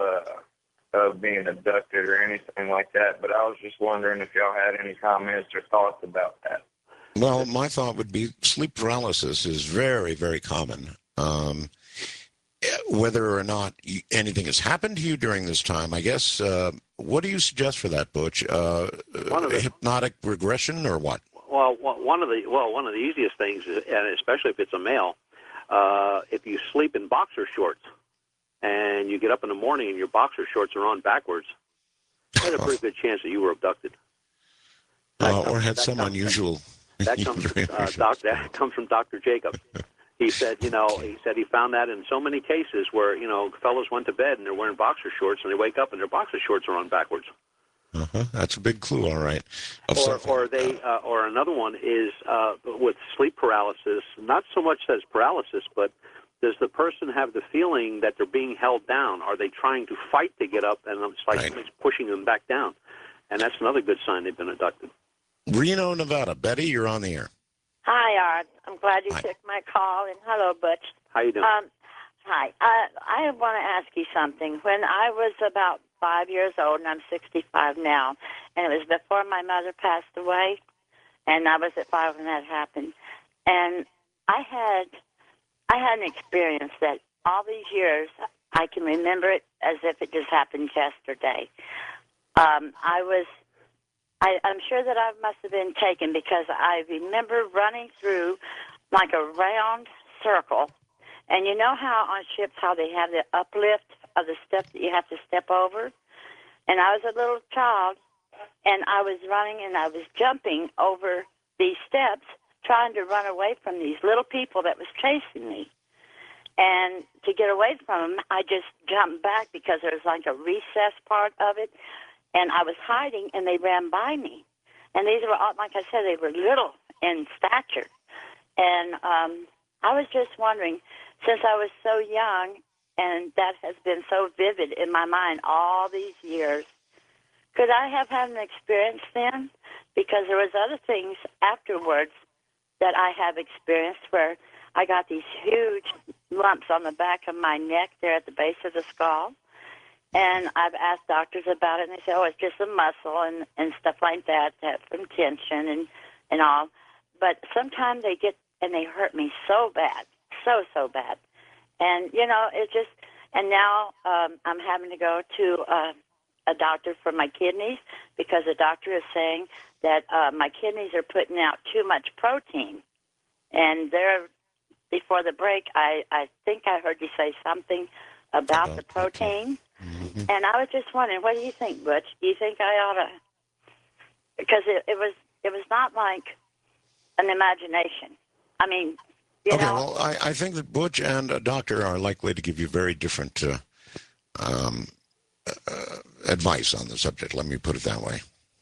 of being abducted or anything like that, but I was just wondering if y'all had any comments or thoughts about that. Well, my thought would be sleep paralysis is very, very common. Whether or not anything has happened to you during this time, I guess, what do you suggest for that, Butch? Hypnotic regression or what? Well, one of the easiest things, and especially if it's a male, if you sleep in boxer shorts and you get up in the morning and your boxer shorts are on backwards, there's a pretty good chance that you were abducted. Or had some unusual. That comes from Dr. Jacob. He said, he found that in so many cases where, fellows went to bed and they're wearing boxer shorts and they wake up and their boxer shorts are on backwards. That's a big clue, all right. Or another one is with sleep paralysis, not so much as paralysis, but does the person have the feeling that they're being held down? Are they trying to fight to get up and it's like somebody's pushing them back down? And that's another good sign they've been abducted. Reno, Nevada. Betty, you're on the air. Hi, Art. I'm glad you took my call, and hello, Butch. How you doing? Hi. I want to ask you something. When I was about 5 years old, and I'm 65 now, and it was before my mother passed away, and I was at 5 when that happened, and I had an experience that all these years I can remember it as if it just happened yesterday. I'm sure that I must have been taken because I remember running through like a round circle. And you know how on ships how they have the uplift of the stuff that you have to step over? And I was a little child, and I was running and I was jumping over these steps trying to run away from these little people that was chasing me. And to get away from them, I just jumped back because there was like a recess part of it. And I was hiding, and they ran by me. And these were, like I said, they were little in stature. And I was just wondering, since I was so young, and that has been so vivid in my mind all these years, could I have had an experience then? Because there was other things afterwards that I have experienced where I got these huge lumps on the back of my neck there at the base of the skull. And I've asked doctors about it, and they say, it's just a muscle and stuff like that from tension and all. But sometimes they get, and they hurt me so bad, so bad. And, it just, and now I'm having to go to a doctor for my kidneys because the doctor is saying that my kidneys are putting out too much protein. And before the break, I think I heard you say something about the protein. Mm-hmm. And I was just wondering, what do you think, Butch? Do you think I ought to? Because it was not like an imagination. I mean, you know. Well, I think that Butch and a doctor are likely to give you very different advice on the subject. Let me put it that way.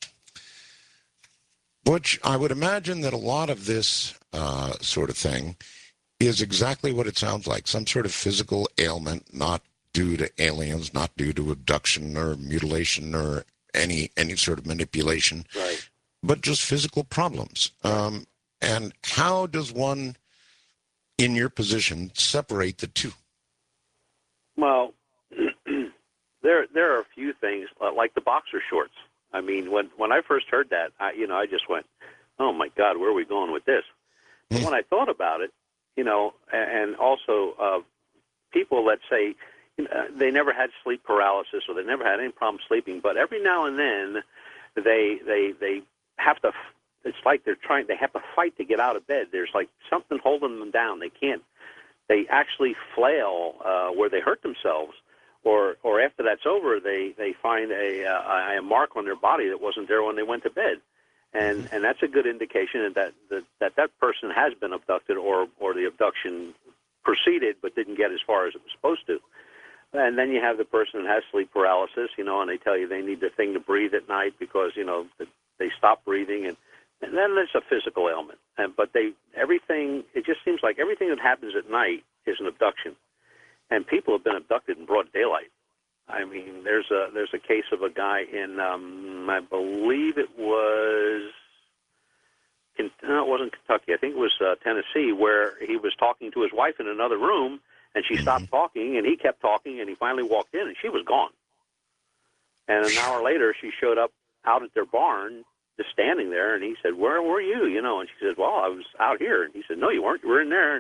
Butch, I would imagine that a lot of this sort of thing is exactly what it sounds like, some sort of physical ailment, not due to aliens, not due to abduction or mutilation or any sort of manipulation, right, but just physical problems. And how does one, in your position, separate the two? Well, there are a few things, like the boxer shorts. I mean, when I first heard that, I just went, oh my God, where are we going with this? But when I thought about it, and also people that say they never had sleep paralysis or they never had any problem sleeping, but every now and then they have to. It's like they have to fight to get out of bed. There's like something holding them down. They can't. They actually flail where they hurt themselves, or after that's over, they find a mark on their body that wasn't there when they went to bed, and that's a good indication that person has been abducted, or the abduction proceeded but didn't get as far as it was supposed to. And then you have the person that has sleep paralysis, and they tell you they need the thing to breathe at night because they stop breathing, and then there's a physical ailment. But everything, it just seems like everything that happens at night is an abduction. And people have been abducted in broad daylight. I mean, there's a case of a guy in, I believe it was, no, it wasn't Kentucky. I think it was Tennessee, where he was talking to his wife in another room, and she stopped talking, and he kept talking, and he finally walked in, and she was gone. And an hour later, she showed up out at their barn, just standing there, and he said, "Where were you?" And she said, "Well, I was out here." And he said, "No, you weren't. You were in there."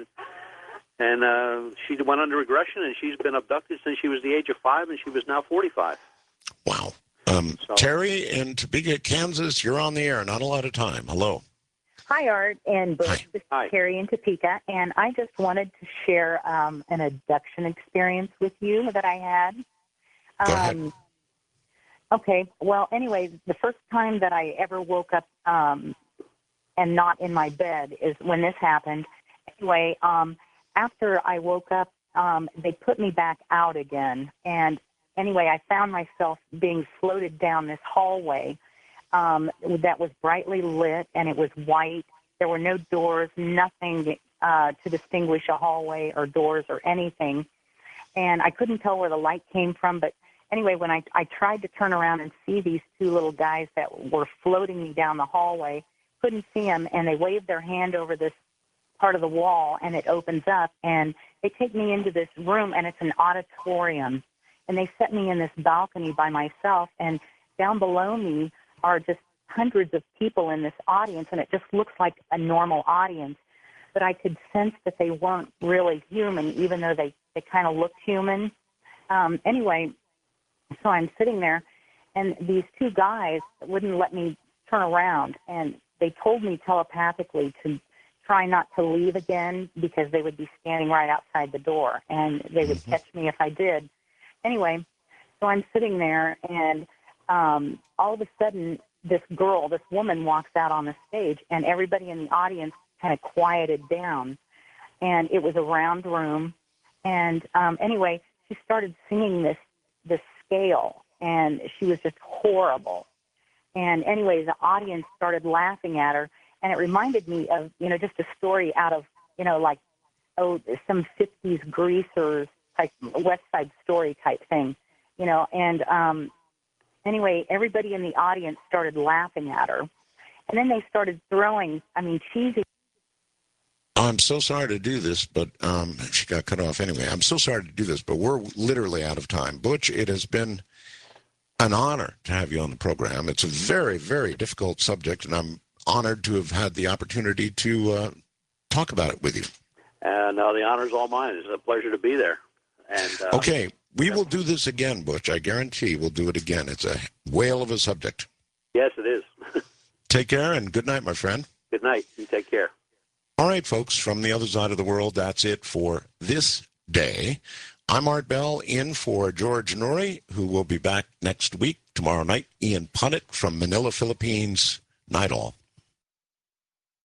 And she went under regression, and she's been abducted since she was the age of 5, and she was now 45. Wow. Terry in Topeka, Kansas, you're on the air. Not a lot of time. Hello. Hi, Art and Bush. This is Terry in Topeka, and I just wanted to share an abduction experience with you that I had. Go ahead. Okay. Well, anyway, the first time that I ever woke up and not in my bed is when this happened. Anyway, after I woke up, they put me back out again. And anyway, I found myself being floated down this hallway that was brightly lit, and it was white. There were no doors, nothing to distinguish a hallway or doors or anything. And I couldn't tell where the light came from, but anyway, when I tried to turn around and see these two little guys that were floating me down the hallway, couldn't see them, and they waved their hand over this part of the wall, and it opens up, and they take me into this room, and it's an auditorium. And they set me in this balcony by myself, and down below me are just hundreds of people in this audience, and it just looks like a normal audience. But I could sense that they weren't really human, even though they kind of looked human. Anyway, so I'm sitting there, and these two guys wouldn't let me turn around, and they told me telepathically to try not to leave again because they would be standing right outside the door, and they would catch me if I did. Anyway, so I'm sitting there, and all of a sudden, this woman walks out on the stage, and everybody in the audience kind of quieted down, and it was a round room. And anyway, she started singing this scale, and she was just horrible. And anyway, the audience started laughing at her, and it reminded me of, just a story out of, some 50s greasers type, West Side Story type thing, and anyway, everybody in the audience started laughing at her, and then they started throwing, cheesy. I'm so sorry to do this, but she got cut off anyway. I'm so sorry to do this, but we're literally out of time. Butch, it has been an honor to have you on the program. It's a very, very difficult subject, and I'm honored to have had the opportunity to talk about it with you. No, the honor's all mine. It's a pleasure to be there. And okay, we will do this again, Butch. I guarantee we'll do it again. It's a whale of a subject. Yes, it is. Take care, and good night, my friend. Good night, and take care. All right, folks, from the other side of the world, that's it for this day. I'm Art Bell, in for George Noory, who will be back next week, tomorrow night. Ian Punnett from Manila, Philippines. Night all.